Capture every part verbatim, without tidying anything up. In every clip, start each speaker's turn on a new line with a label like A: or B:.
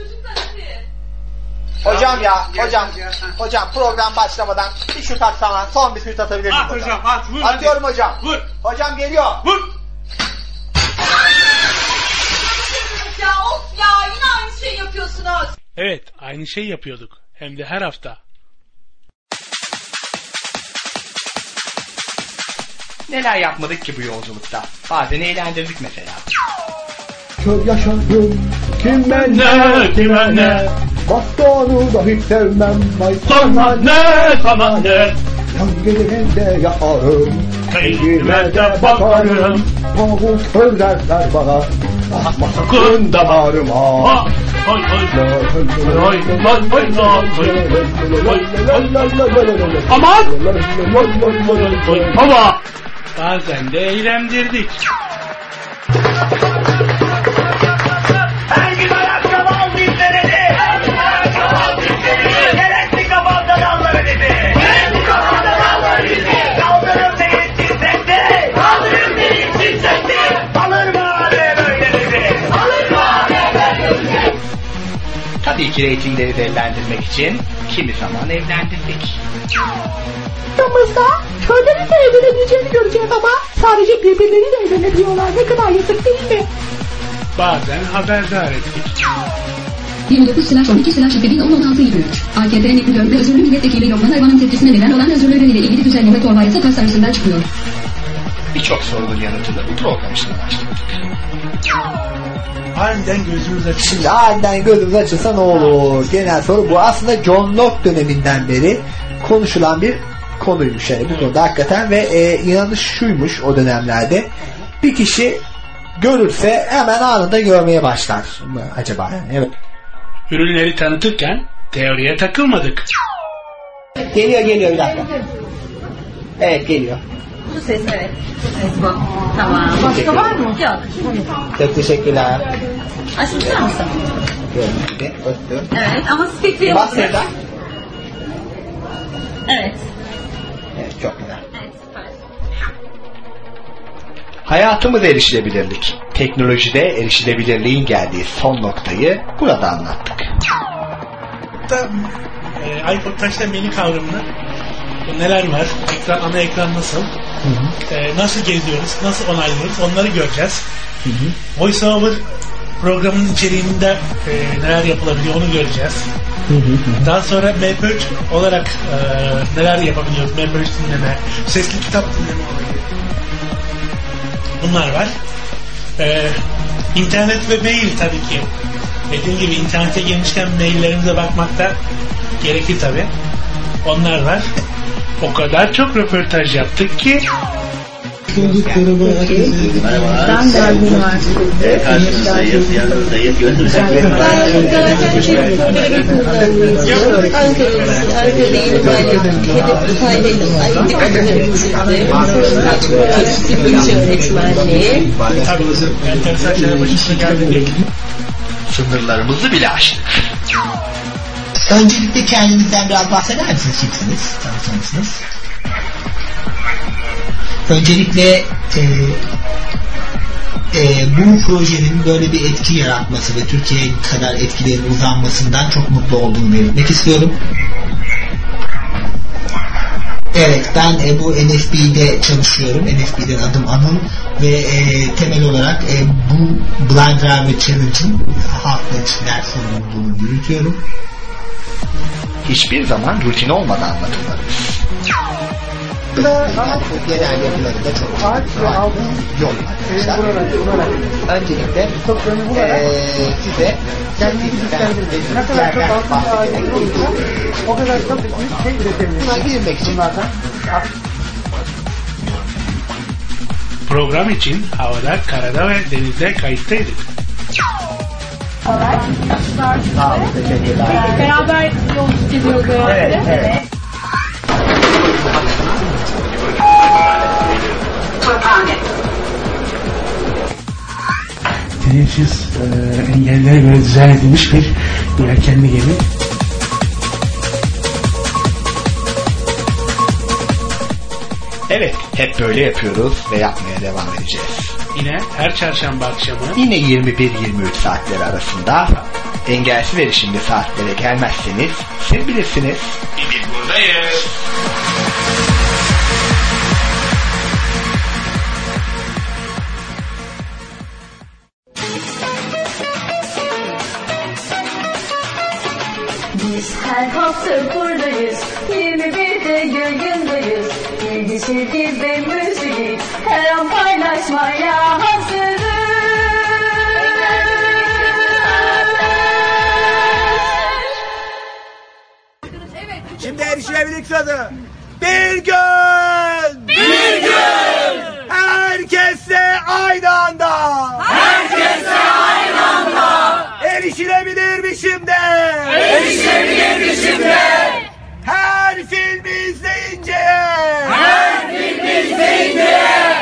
A: Hocam ya, hocam, hocam program başlamadan bir şut atsana, son bir şut atabilir miyim hocam?
B: hocam? At, vur.
A: Atıyorum
B: hadi.
A: hocam.
B: Vur.
A: Hocam geliyor.
B: Vur.
C: Ya of ya, yine aynı şey yapıyorsunuz.
B: Evet, aynı şey yapıyorduk. Hem de her hafta.
D: Neler yapmadık ki bu yolculukta? Bazen eğlendirdik mesela.
E: Kör yaşadım kime
B: Ne, kime ne?
E: Bastonu da hiç sevmem.
B: Sana ne, sana ne?
E: Hangilerinde yaparım?
B: Keyfime de bakarım.
E: Tavuk közlerler bana. Bakma sakın damarıma.
B: Ha, hay hay. Hay hay hay hay. Aman! Ama bazen de eğlendirdik.
F: Her gün ayakkabı al dizleredi. Her gün ayakkabı al dizleredi. Gerekli kafamda dalları dedi. Gerekli kafamda dalları dedi. Kaldırım değil çizsekti. Kaldırım değil çizsekti. Alır mı abi böyle dedi. Alır mı abi böyle dedi.
D: Tabii ki reytingleri değerlendirmek için kimi zaman evlendirdik.
G: Aramızda köylerin de evlenebileceğini göreceğiz ama sadece birbirleriyle evlenebiliyorlar. Ne kadar yazık değil mi?
B: Bazen haberdar ettik.
H: yirmi dokuz slash on iki slash iki bin on altı yirmi üç A K P Nükleer ve özürlü milletvekili Lokman Hayvan'ın tepkisine neden olan özürleriyle ilgili düzenleme torba yasa tasarısından çıkıyor.
D: Birçok sorunun yanıtını bu program için araştırdık.
B: Aniden gözümüz açıldı.
A: Şimdi aniden gözümüz açılsa ne olur? Genel soru bu. Aslında John Locke döneminden beri konuşulan bir konuymuş yani bu konuda hakikaten ve e, inanış şuymuş o dönemlerde. Bir kişi görürse hemen anında görmeye başlar mı acaba? Evet.
B: Ürünleri tanıtırken teoriye takılmadık.
A: Geliyor geliyor bir dakika. Evet geliyor.
C: Bu ses evet. Ses bu. Tamam. Başka var mı? Yok.
A: Çok teşekkürler.
C: Açmışlar mısın?
A: Görmedi. Öptüm.
C: Evet ama speaker'e
A: Bas
C: bakıyor.
A: neden?
C: Evet.
A: Evet çok güzel.
C: Evet süper.
D: Hayatımız erişilebilirlik. Teknolojide erişilebilirliğin geldiği son noktayı burada anlattık.
B: Da, e, iPod Touch'ta menü kavramını neler var? Ekran, ana ekran nasıl?
A: Hı hı.
B: E, nasıl geziyoruz? Nasıl onaylıyoruz? Onları göreceğiz.
A: Hı hı.
B: VoiceOver programının içeriğinde e, neler yapılabiliyor onu göreceğiz.
A: Hı hı.
B: Daha sonra M P üç olarak e, neler yapabiliyoruz? M P üç dinleme, sesli kitap dinleme olayı. Bunlar var. E, internet ve mail tabii ki. Dediğim gibi internete girmişken maillerimize bakmak da gerekir tabii. Onlar var. O kadar çok röportaj yaptık ki
G: Ben de üniversitede
F: Karşınızdayız, yanınızdayız, gönlünüze
B: enteresan şeyler başımıza geldi.
D: Sınırlarımızı bile aştık.
I: Öncelikle kendinizden biraz bahseder misiniz? Kimsiniz? Tanıtır Öncelikle e, e, bu projenin böyle bir etki yaratması ve Türkiye'ye kadar etkilerin uzanmasından çok mutlu olduğumu belirtmek istiyorum. Evet, ben e, bu N F B'de çalışıyorum. N F B'den adım Anıl ve e, temel olarak e, bu Blind Driver Challenge'ın halkla ilişkiler sorumluluğunu yürütüyorum.
D: Hiçbir zaman rutin olmadan anlatılırız.
A: Genel yapılarında çok yol arkadaşlar. Öncelikle ee, size
G: ne kadar çok altında ayrı olursa o kadar çok büyük şey üretebiliriz.
A: buna girmek için
B: Program için havada, karada ve denizde kayıttaydık.
A: sağ olun, teşekkürler.
G: Beraber yolculuk ediyoruz herhalde.
A: Evet, evet.
B: Teneşüs e, engellere göre dizayn edilmiş bir yelkenli gemi.
D: Evet, hep böyle yapıyoruz ve yapmaya devam edeceğiz.
B: Yine her çarşamba akşamı
D: Yine yirmi bir yirmi üç saatleri arasında engelsiz erişimli saatlere gelmezseniz siz bilirsiniz. Biz buradayız.
J: Biz her hafta buradayız, yirmi birde yayındayız. İlgi, sevgi ve müzik her an paylaşmaya hazırız.
F: Şimdi erişilebilirlik sözü. Bir gün! Bir gün! Herkese aynı anda! Herkese aynı anda! Erişilebilir biçimde! Erişilebilir biçimde! Her filmi izleyince! Her filmi izleyince!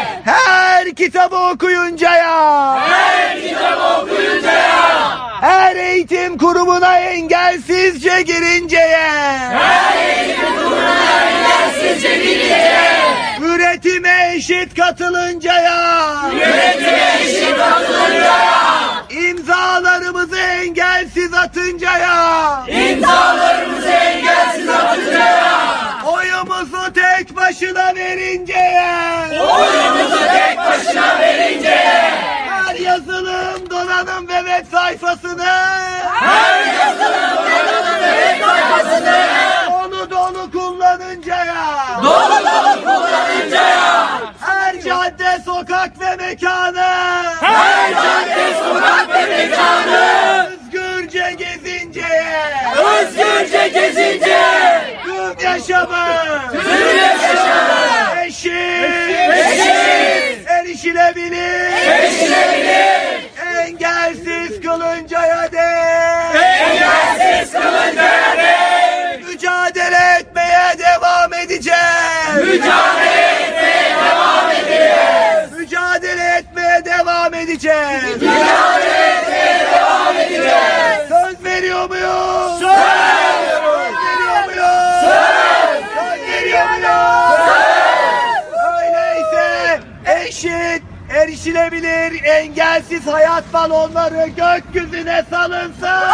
F: Her kitabı okuyuncaya! Her kitabı okuyuncaya! Her eğitim kurumuna engelsizce girinceye! Her eğitim kurumuna engelsizce girinceye! Üretime eşit katılıncaya! Üretime eşit katılıncaya! İmzalarımızı engelsiz atıncaya! İmzalarımızı engelsiz atıncaya! Oyumuzu tek başına verinceye! Oyumuzu tek başına verinceye! Her yazılım, donanım ve web sayfasını! Her yazılım, donanım ve web sayfasını! Dolu dolu kullanıncaya! Dolu dolu kullanıncaya! Her cadde, sokak ve mekanı! Her cadde, sokak ve mekanı! Özgürce gezinceye! Özgürce gezinceye! Tüm yaşamı! Tüm yaşamı! Eşit! Eşit! Erişilebilir! Erişilebilir! Engelsiz kılıncaya dek! Engelsiz kılıncaya dek! Mücadele etmeye devam edeceğiz! Mücadele etmeye devam edeceğiz! Mücadele etmeye devam edeceğiz! Mücadele etmeye devam edeceğiz! Söz veriyor muyuz? Söz! Söz veriyor muyuz? Söz! Söz veriyor muyuz? Söz! Öyleyse eşit, erişilebilir, engelsiz hayat balonları gökyüzüne salınsın!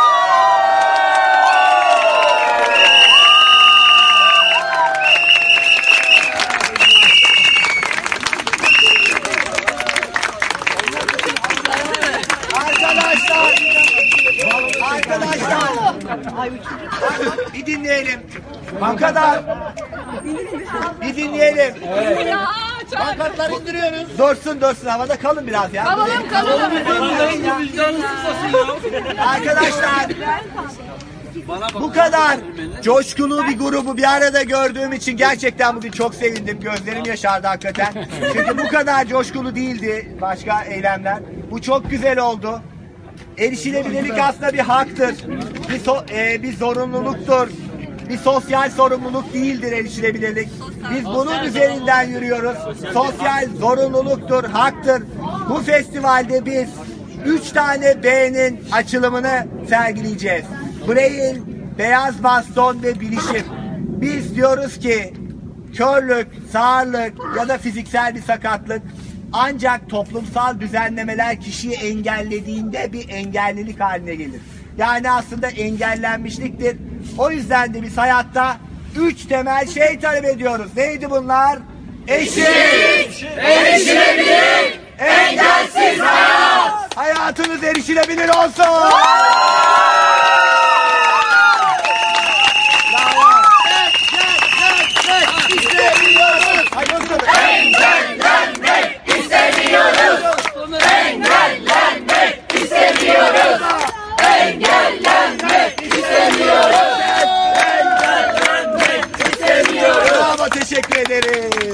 F: Arkadaşlar, arkadaşlar, bir dinleyelim. Bu kadar. Bir dinleyelim. Pankartları indiriyoruz. Dursun dursun, havada kalın biraz ya.
C: Kalalım kalalım.
F: Arkadaşlar, bu kadar coşkulu bir grubu bir arada gördüğüm için gerçekten bugün çok sevindim. Gözlerim yaşardı hakikaten. Çünkü bu kadar coşkulu değildi başka eylemler. Bu çok güzel oldu. Erişilebilirlik aslında bir haktır. Bir, so e, bir zorunluluktur. Bir sosyal sorumluluk değildir erişilebilirlik. Biz bunun üzerinden yürüyoruz. Sosyal zorunluluktur, haktır. Bu festivalde biz üç tane B'nin açılımını sergileyeceğiz. Braille, beyaz baston ve bilişim. Biz diyoruz ki körlük, sağırlık ya da fiziksel bir sakatlık ancak toplumsal düzenlemeler kişiyi engellediğinde bir engellilik haline gelir. Yani aslında engellenmişliktir. O yüzden de biz hayatta üç temel şey talep ediyoruz. Neydi bunlar? Eşit, erişilebilir, engelsiz hayat. Hayatınız erişilebilir olsun. Engellenmek istemiyoruz. Engellenmek istemiyoruz. Engellenmek istemiyoruz. Engellenmek istemiyoruz. Bravo, teşekkür ederiz.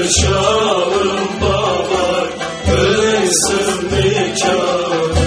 K: Barışalım baba, kıysın nikahı.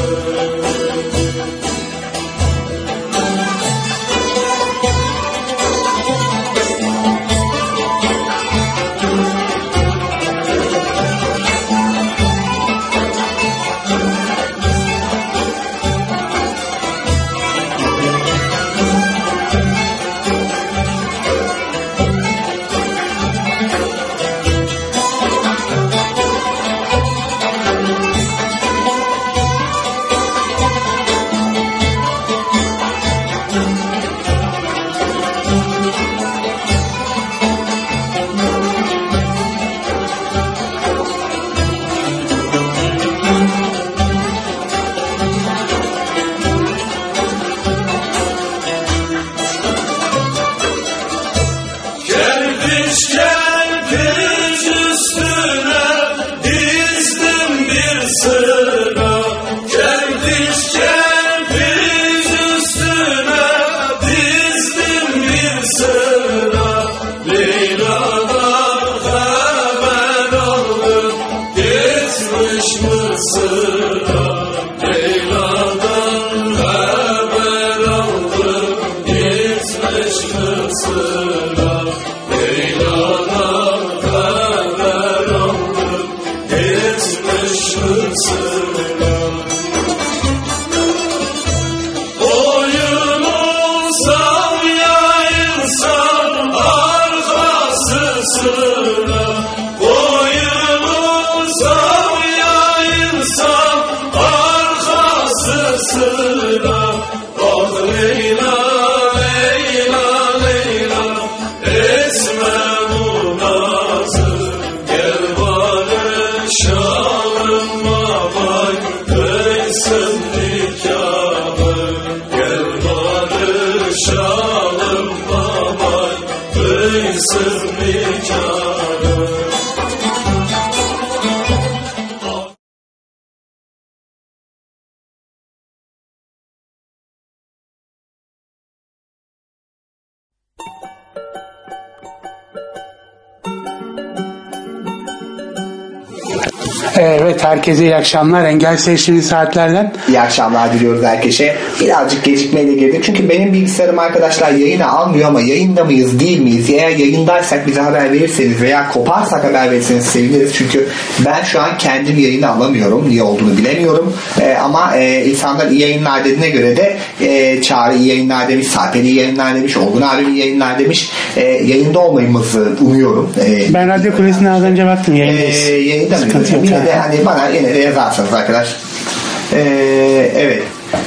L: Evet, herkese iyi akşamlar. Engel Seçtiğiniz Saatlerden.
A: İyi akşamlar diliyoruz herkese. Birazcık gecikmeyle girdik. Çünkü benim bilgisayarım arkadaşlar yayına almıyor ama yayında mıyız değil miyiz? Eğer yayındaysak bize haber verirseniz veya koparsak haber verirseniz seviniriz. Çünkü ben şu an kendim yayını alamıyorum. Niye olduğunu bilemiyorum. Ee, ama e, insanlar iyi yayınlar dediğine göre de e, Çağrı iyi yayınlar demiş, Sarper iyi yayınlar demiş, Olgun abi iyi yayınlar demiş. E, yayında olmayımızı umuyorum. E,
L: ben Radyo Kulesi'ne az önce baktım. Yayındayız. E,
A: yayında mıyız? Yine de hani bana yine de yazarsanız arkadaş. Ee, evet.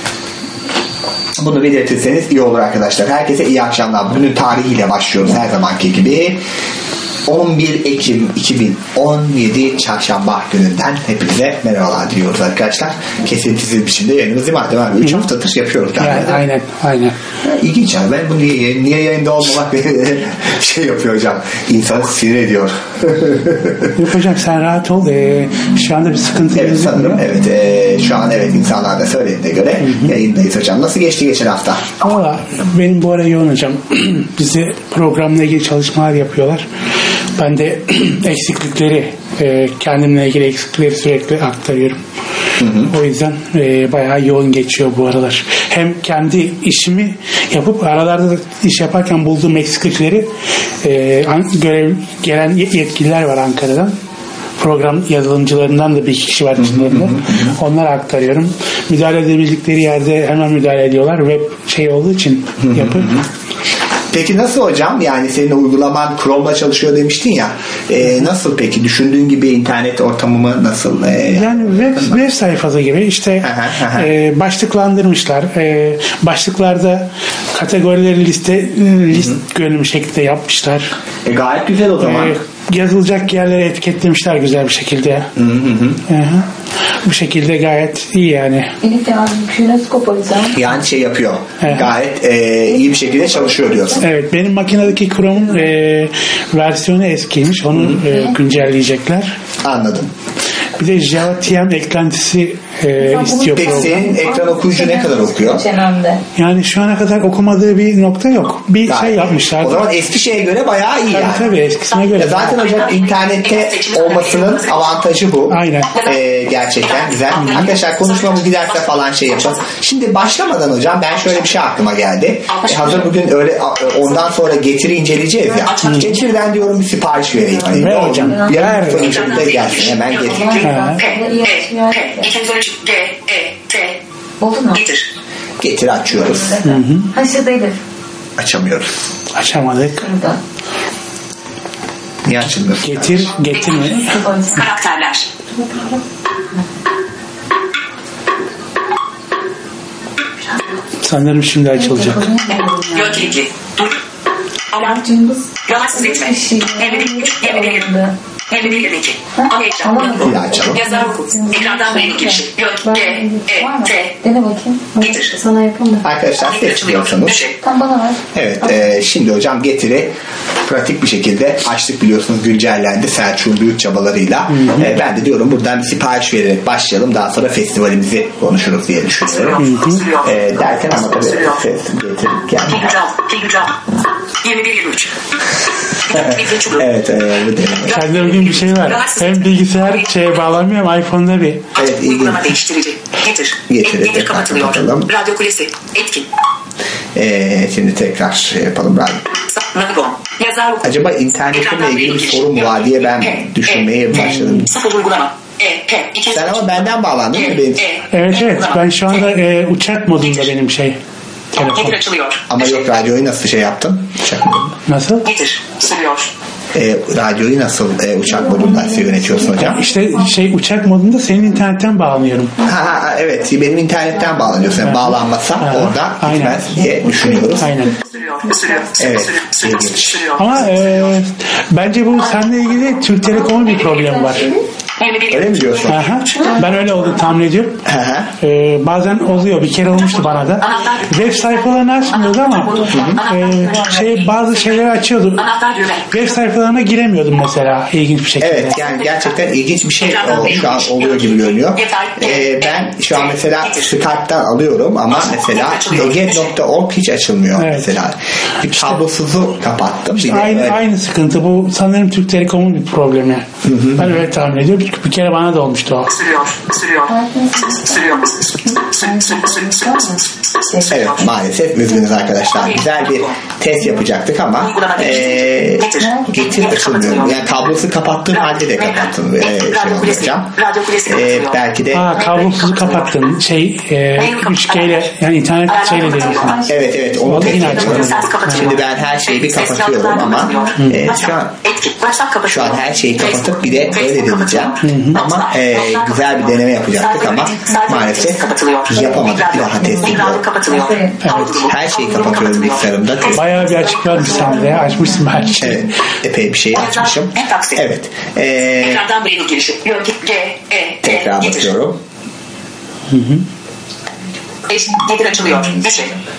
A: Bunu belirtirseniz iyi olur arkadaşlar. Herkese iyi akşamlar. Bugünün tarihiyle başlıyoruz her zamanki gibi. on bir Ekim iki bin on yedi Çarşamba gününden hepinize merhabalar diliyoruz arkadaşlar. Kesintisiz bir biçimde yayınımız değil mi? Değil mi? üç haftadır yapıyoruz.
L: Yani, aynen. aynen.
A: İlginç abi. Ben bu niye, niye yayında olmamak şey yapıyor hocam. İnsanı sinir ediyor.
L: Yok hocam sen rahat ol. Ee, şu anda bir sıkıntı
A: evet, sanırım. Evet. E, şu an evet insanlar da söylediğine göre hı hı. yayındayız hocam. Nasıl geçti geçen hafta?
L: Valla benim bu ara yoğun hocam. Bizi programla ilgili çalışmalar yapıyorlar. Ben de eksiklikleri e, kendimle ilgili eksiklikleri sürekli aktarıyorum. Hı hı. O yüzden e, bayağı yoğun geçiyor bu aralar. Hem kendi işimi yapıp aralarda da iş yaparken bulduğum eksiklikleri e, görev gelen yetkililer var Ankara'dan. Program yazılımcılarından da bir iki kişi var içinde. Onlara aktarıyorum. Müdahale edebildikleri yerde hemen müdahale ediyorlar. Web şey olduğu için yapıp.
A: Peki nasıl hocam? Yani senin uygulaman Chrome'la çalışıyor demiştin ya. E, nasıl peki? Düşündüğün gibi internet ortamı mı nasıl? E,
L: yani web, web sayfası gibi işte e, başlıklandırmışlar. E, başlıklarda kategorileri liste list görünüm şeklinde yapmışlar.
A: E, gayet güzel o zaman. E,
L: yazılacak yerleri etiketlemişler güzel bir şekilde. Hı hı. Hı. Bu şekilde gayet iyi yani.
A: Yani şey yapıyor. Evet. Gayet e, iyi bir şekilde çalışıyor diyorsun.
L: Evet. Benim makinedeki Chrome'un e, versiyonu eskiymiş. Onu e, güncelleyecekler.
A: Anladım.
L: Bir de Java T M eklentisi e, istiyor
A: Peki
L: program.
A: senin ekran okuyucu ne kadar okuyor?
L: Yani şu ana kadar okumadığı bir nokta yok. Bir
A: Yani,
L: şey yapmışlar.
A: O zaman eski şeye göre bayağı iyi
L: tabii,
A: yani.
L: tabii eskisine göre.
A: Ya zaten hocam internette olmasının avantajı bu.
L: Aynen.
A: Ee, gerçekten güzel. Arkadaşlar konuşmamız giderse falan şey yapacağız. Şimdi başlamadan hocam ben şöyle bir şey aklıma geldi. E, hazır bugün öyle ondan sonra Getiri inceleyeceğiz ya. Getir'den diyorum bir sipariş vereyim. Hani,
L: ver hocam.
A: Yarın sonuçta gelsin. Hemen Getir.
J: iki yüz on üç G E T oldu mu? Getir.
A: Getir açıyoruz.
J: Aşağıdaydı.
A: Açamıyoruz.
L: Açamadık.
J: Burada.
A: Niye açılmıyor?
L: Getir, getirme.
J: Karakterler.
L: Sanırım şimdi açılacak.
J: Yön kilitli. Dur. Alarm. Rahatsız etme. elli bir üç yirmi bir elli bir yirmi iki. Ana ekran.
A: Bir açalım.
J: Yazar oku. Ekrandan mail girişi. Yön G E T.
G: Dene bakayım.
J: Getir.
G: Sana yapalım.
A: Arkadaşlar seçiliyorsanız.
G: Tam bana ver.
A: Evet e, şimdi hocam Getir'i pratik bir şekilde açtık biliyorsunuz güncellendi Selçuk'un büyük çabalarıyla. E, ben de diyorum buradan bir sipariş vererek başlayalım daha sonra festivalimizi konuşuruz diye düşünüyorum. E, derken ama tabii Getir yani.
J: Figür al. Figür al. yirmi bir yirmi üç.
A: Evet e, bu demek.
L: Sende bugün bir şey var. Hem bilgisayar şeye bağlanmıyor hem iPhone'da bir.
A: Evet ilginç.
J: Uygulama değiştirici. Getir.
A: Getir.
J: Getir kapatılıyor.
A: Kapatalım.
J: Radyo kulesi. Etkin.
A: E, şimdi tekrar şey yapalım. Ben...
J: Navigon. Yazar oku.
A: Acaba internetle ilgili bir sorun mu var diye ben düşünmeye başladım.
J: Sıfır uygulama. E, P, iki yüz
A: Sen ama benden bağlandın mı benim?
L: Evet evet ben şu anda e, uçak modunda benim şey. Telefon.
J: Getir açılıyor.
A: Ama yok radyoyu nasıl şey yaptın? Uçak modunda.
L: Nasıl?
J: Getir. Sürüyor.
A: E, radyoyu nasıl e, uçak modundan size yönetiyorsun hocam?
L: İşte şey uçak modunda senin internetten bağlanıyorum.
A: Ha, ha, evet benim internetten bağlanıyorsun. Yani bağlanmazsam
L: Ha,
A: orada
L: aynen.
A: gitmez diye düşünüyoruz.
L: Aynen.
J: Sürüyor. Sürüyor.
A: Evet.
J: Sürüyor.
A: ilginç.
J: Sürüyor.
L: Ama e, bence bu seninle ilgili Türk Telekom'un bir problemi var.
A: Öyle mi diyorsun?
L: Aha, ben öyle olduğunu tahmin ediyorum. Ee, bazen oluyor. Bir kere olmuştu bana da. Web sayfalarını açmıyordu ama e, şey bazı şeyleri açıyordu. Web sayfalarına giremiyordum mesela ilginç bir şekilde.
A: Evet yani gerçekten ilginç bir şey o, şu an oluyor gibi görünüyor. Ee, ben şu an mesela Skype'tan alıyorum ama mesela eget nokta org hiç açılmıyor
L: Evet.
A: mesela. Bir kablosuzu kapattım.
L: İşte
A: Bir de,
L: aynı,
A: evet.
L: aynı sıkıntı. Bu sanırım Türk Telekom'un bir problemi. Ben öyle tahmin ediyorum. Bir kere bana da olmuştu o.
J: Sürüyor. Sürüyor. Sürüyor.
A: Evet maalesef üzgünüz arkadaşlar. Güzel bir test yapacaktık ama ee, Getir açılmıyor. Yani kablosu kapattığım halde de kapattım. Ee, şey olacağım. Ee, belki de
L: Aa, kablosuzu kapattın. Şey e, üç G ile yani internet şeyle deniyorsun.
A: evet evet onu
L: Vallahi
A: test
L: yine
A: yapıyorum.
L: açılıyor.
A: Şimdi ben her şeyi bir kapatıyorum ama e, şu an şu an her şeyi kapatıp bir de öyle deneyeceğim. Ama e, güzel bir deneme yapacaktık ama maalesef yapamadık. Bir daha test ediyorum.
L: Evet.
A: Her şeyi kapatıyorum bilgisayarımda.
L: Bayağı bir açık varmış sende ya. Açmışsın her şeyi.
A: Evet, epey bir şey açmışım. Evet. E,
J: Ekrandan bir girişi. Yön G E T.
A: tekrar bakıyorum.
L: Hı hı.
J: Getir açılıyor. Dışı.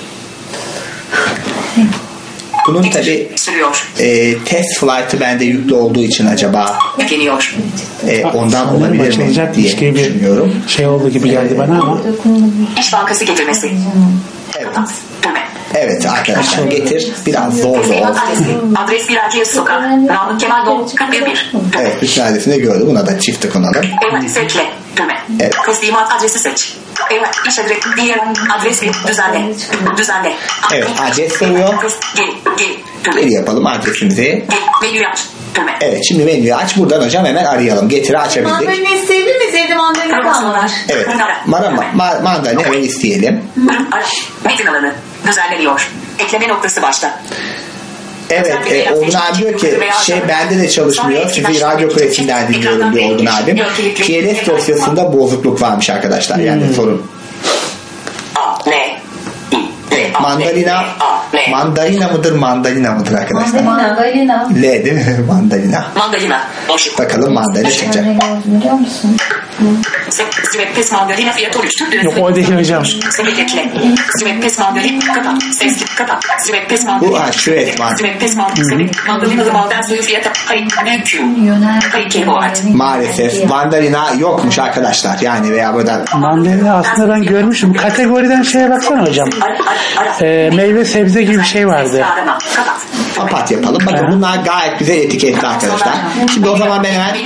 A: Bunun tabi e, test flight'ı bende yüklü olduğu için acaba
J: Yükleniyor.
A: e, ondan olabilir mi diye
L: diye
A: düşünüyorum.
L: Şey oldu gibi geldi bana ama.
J: İş Bankası getirmesi.
A: Evet. Evet arkadaşlar Getir biraz zor zor.
J: Adres bir Erciyes Sokak. Namık Kemal Doğu kırk bir bir.
A: Evet bütün adresini gördü. Buna da çift tıkınalım.
J: Evet seçle. Düğme.
A: Evet.
J: Teslimat adresi seç. Evet iş adresi diğer adres bir düzenle. Düzenle.
A: Evet adres soruyor.
J: Geri. Geri.
A: Geri yapalım adresimizi.
J: Menüyü aç. Düğme.
A: Evet şimdi menüyü aç. Buradan hocam hemen arayalım. Getir'i açabildik.
C: Mandalina isteyebilir miyiz? Evde mandalina kalmalar.
A: Evet. Marama, ma, mandalina hemen isteyelim.
J: Ara. Metin alanı. Düzenleniyor. Ekleme noktası başta.
A: Evet, e, Orgun abi diyor ki şey bende de çalışmıyor. Sizi radyo kulesinden dinliyorum diyor Orgun abim. P L S dosyasında bozukluk varmış arkadaşlar. Yani sorun.
J: A, L, I, L, A.
I: mandalina mandalina mıdır mandalina mıdır arkadaşlar?
J: Mandalina.
I: L değil mi? Mandalina.
F: Mandalina. Boşluk.
I: Bakalım mandalina çıkacak.
J: Biliyor musun?
F: Süveppes mandalina fiyatı oluştur.
L: Yok o değil hocam.
F: Sepet ekle. Süveppes mandalina kapat. Sesli kapat. Süveppes mandalina.
I: Bu ha süvet var.
F: Süveppes mandalina. Mandalinalı maldan suyu fiyatı. Kayıt mümkün. Kayıt kelime art.
I: Maalesef mandalina yokmuş arkadaşlar. Yani veya burada
L: Mandalina aslında ben görmüşüm. Kategoriden şeye baksana hocam. Ee, meyve sebze gibi bir şey vardı.
I: kapat yapalım. Bakın bunlar gayet güzel etiketli arkadaşlar. Şimdi o zaman ben hemen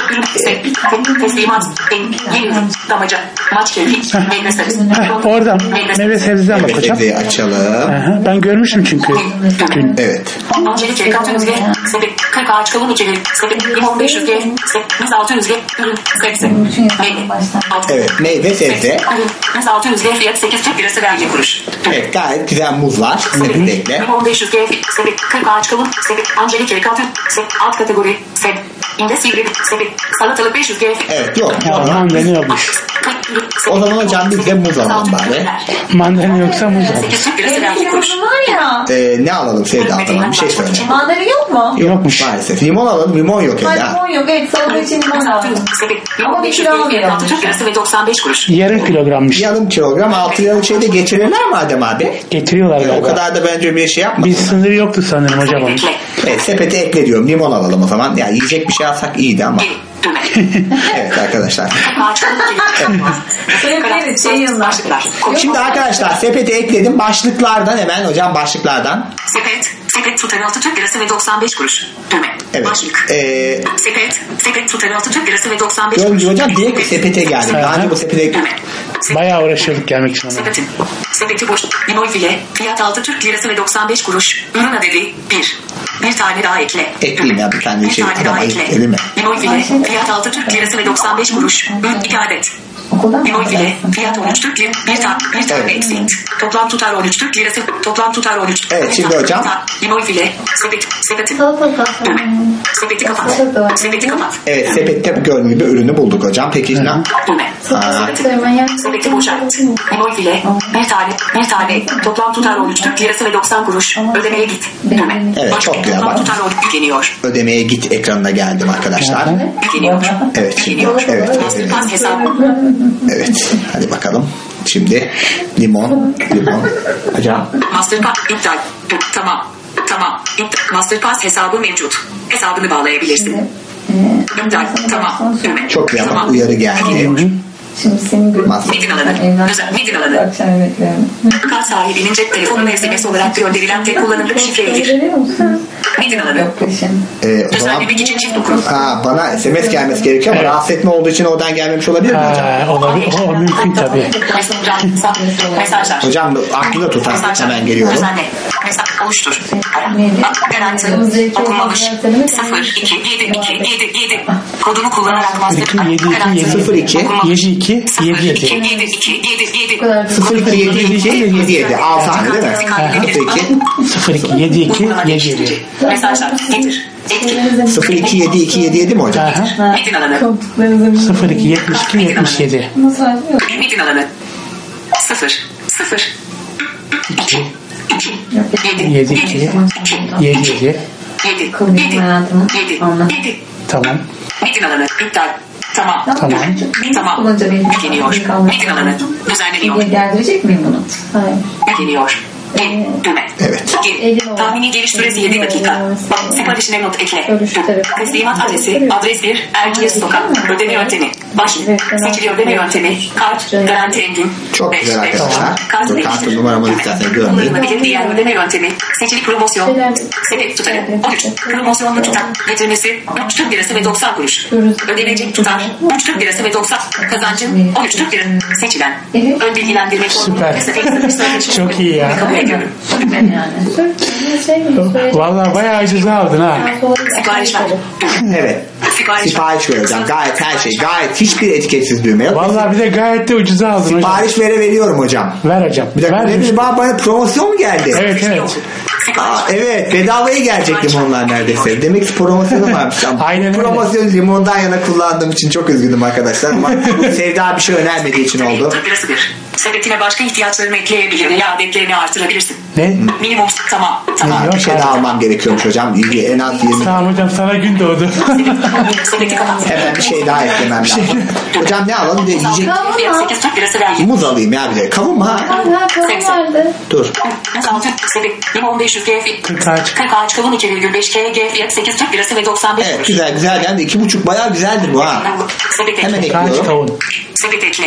L: Heh, oradan meyve sebzeden bak hocam.
I: sebzeyi açalım.
L: Aha, ben görmüşüm çünkü. Dün.
I: Evet. Evet, meyve sebze. Evet, gayet güzel muzlar. Sepet ekle.
F: Alt kategori seb. İnde sivri sepet. Salatalık beş yüz G.
I: Evet, yok.
L: Mandalina yokmuş.
I: O zaman hocam biz de muz alalım bari.
L: Mandalina yoksa muz alalım.
J: var ya.
I: Ee, ne alalım Sevda ablam? Bir şey söyle.
J: Mandalina yok mu?
L: Yokmuş.
I: Maalesef. Limon alalım. Limon yok
J: Hayır,
I: Eda.
J: limon yok. Evet, salata için limon lazım. Ama bir kilo almıyor.
L: Yarım kilogrammış.
I: Yarım kilogram altı liralık şeyde getirirler mi Adem abi?
L: Getiriyorlar
I: Ee,
L: galiba.
I: o kadar da bence bir şey yapmadım.
L: Bir sınırı yoktu sanırım hocam onun.
I: Evet, sepete ekle diyorum. Limon alalım o zaman. Yani yiyecek bir şey alsak iyiydi ama. Evet arkadaşlar.
J: Evet, şey yıllar.
I: Şimdi arkadaşlar sepete ekledim. Başlıklardan hemen hocam başlıklardan.
F: Sepet, sepet tutarı altı Türk lirası ve doksan beş kuruş. Düğme.
I: Evet.
F: Başlık.
I: Ee,
F: sepet, sepet tutarı altı Türk lirası ve doksan beş kuruş.
I: Gördüğünüz hocam direkt sepete geldim. Daha önce bu sepete
F: Düğme.
L: Bayağı uğraşıyorduk gelmek için ona.
F: Sepetin. Sepeti boş. Limon file. Fiyat altı Türk lirası ve doksan beş kuruş. Ürün adedi bir. Bir tane daha ekle.
I: Ekleyeyim ya bir tane bir şey.
F: tane
I: Adam
F: daha
I: ayıp
F: ekle.
I: değil mi?
F: Limon file. Fiyat altı Türk lirası ve doksan beş kuruş. Ürün iki adet. Limon file. Fiyat on üç Türk lirası. Bir tane, bir tane
I: Evet.
F: eksik. Toplam tutar on üç Türk lirası. Toplam tutar on üç.
I: Evet, şimdi hocam.
F: Limon file. Sepet. Sepetin. Düğme. Sepeti kapat. Sepeti kapat.
I: Evet, sepette gördüğünüz gibi ürünü bulduk hocam. Peki ne?
F: Düğme. Sepeti boşalt. Limon file. Bir tane. Bir tane. Toplam tutar on üç Türk lirası ve doksan kuruş. Ödemeye git. Düğme.
I: Evet, çok güzel
F: Toplam
I: bak.
F: tutar on üç yükleniyor.
I: Ödemeye git ekranına geldim arkadaşlar.
F: Yükleniyor.
I: Evet, şimdi,
F: Yükleniyor.
I: evet,
F: Masterpass hesabı.
I: Evet, hadi bakalım. Şimdi limon, limon. Hocam.
F: Masterpass iptal. Tamam. Tamam. İptal. Masterpass hesabı mevcut. Hesabını bağlayabilirsin. İptal. Tamam. Düğme.
I: Çok güzel bak,
F: Tamam.
I: uyarı geldi.
J: Şimdi senin gülüm.
F: Metin alanı. Özel metin alanı.
J: Akşam yemeklerini.
F: Kart sahibinin cep telefonuna S M S olarak gönderilen tek kullanımlık şifredir.
J: Veriyor musun?
F: Metin alanı.
J: Yok peşin.
I: Ee, o zaman
F: Düzenlemek için çift okul.
I: ha, bana S M S gelmesi gerekiyor ama rahatsız etme olduğu için oradan gelmemiş olabilir mi hocam?
L: Ha, olabilir. O, o mümkün tabii.
F: Mesajlar.
I: Hocam aklında tutar. Hemen geliyorum.
F: Düzenle. Mesaj oluştur. Ara. Bak garanti. Okunmamış. sıfır iki yedi iki yedi yedi. Kodunu kullanarak master.
L: yedi iki yedi
I: sıfır iki
L: yedi iki yedi yedi.
F: yedi iki yedi yedi.
I: sıfır iki yedi iki yedi yedi. altı tane değil mi? sıfır iki
L: sıfır iki yedi iki yedi yedi.
F: Mesajlar. Getir. Etki.
I: sıfır iki yedi iki yedi yedi mi hocam?
L: Aha.
F: Metin alanı.
L: sıfır iki yetmiş iki yetmiş yedi.
J: Nasıl açmıyor?
F: Metin alanı. sıfır sıfır iki iki yedi
L: yedi iki yedi yedi.
F: yedi yedi yedi yedi.
L: Tamam.
F: Metin alanı. İptal. Tamam.
L: Tamam.
F: Tamam.
J: Kullanıcı benim.
F: Yükleniyor. Metin alanı. Düzenleniyor.
J: Gerdirecek miyim bunu? Hayır.
F: Yükleniyor. Gel. Düğme.
I: Evet.
F: Gel. Tahmini geliş süresi yedi dakika. Bak, siparişine not ekle. Teslimat adresi. Adres bir. Erciyes Sokak. Ödeme yöntemi. Başlık. Seçili ödeme yöntemi. Kart. Garanti engin.
I: Çok
F: Beş,
I: güzel
F: beş.
I: arkadaşlar.
F: Kart
I: Dur,
F: beş.
I: kartın numaramı istersen görmeyin.
F: Kullanılabilir diğer ödeme yöntemi. Seçili promosyon. Sepet tutarı. on üç. Promosyonlu tutar. Getirmesi. üç Türk lirası ve doksan kuruş. Ödenecek tutar. üç Türk lirası ve doksan. Kazancın on üç Türk lirası. Seçilen. Ön bilgilendirme konu.
L: Süper. Çok iyi ya.
F: Kabul ediyorum.
L: Vallahi bayağı ucuza aldın ha.
F: Sipariş ver.
I: Evet.
F: Sipariş.
I: Sipariş vereceğim. Gayet her şey. Gayet hiçbir etiketsiz düğme yok.
L: Vallahi bir de gayet de ucuza aldın hocam.
I: Sipariş vere veriyorum hocam.
L: Ver hocam.
I: Bir dakika.
L: Ver.
I: Ne bileyim, bana, bana promosyon mu geldi?
L: Evet evet.
M: Aa, evet, bedavaya gelecek limonlar neredeyse. Demek ki promosyonu varmış.
L: Aynen
M: promosyon öyle. Limondan yana kullandığım için çok üzgünüm arkadaşlar ama Sevda bir şey önermediği için oldu.
N: Sepetine başka ihtiyaçlarını ekleyebilir veya adetlerini artırabilirsin.
L: Ne?
N: Minimum tamam. Tamam.
M: Bir şey daha almam gerekiyormuş hocam. En az yirmi.
L: Tamam hocam, sana gün doğdu.
M: Hemen bir şey daha eklemem lazım. Hocam ne alalım? Bir de yiyecek.
N: sekiz Türk lirası ver.
M: Muz alayım ya bir de. Kavun mu ha? Dur.
N: Limon beş yüz G fiyat.
L: kırk ağaç.
N: kırk ağaç kavun iki virgül beş K G fiyat sekiz Türk lirası ve doksan beş.
M: Evet, güzel güzel geldi. iki buçuk bayağı güzeldir bu ha. Hemen ekliyorum.
N: Sepet ekle.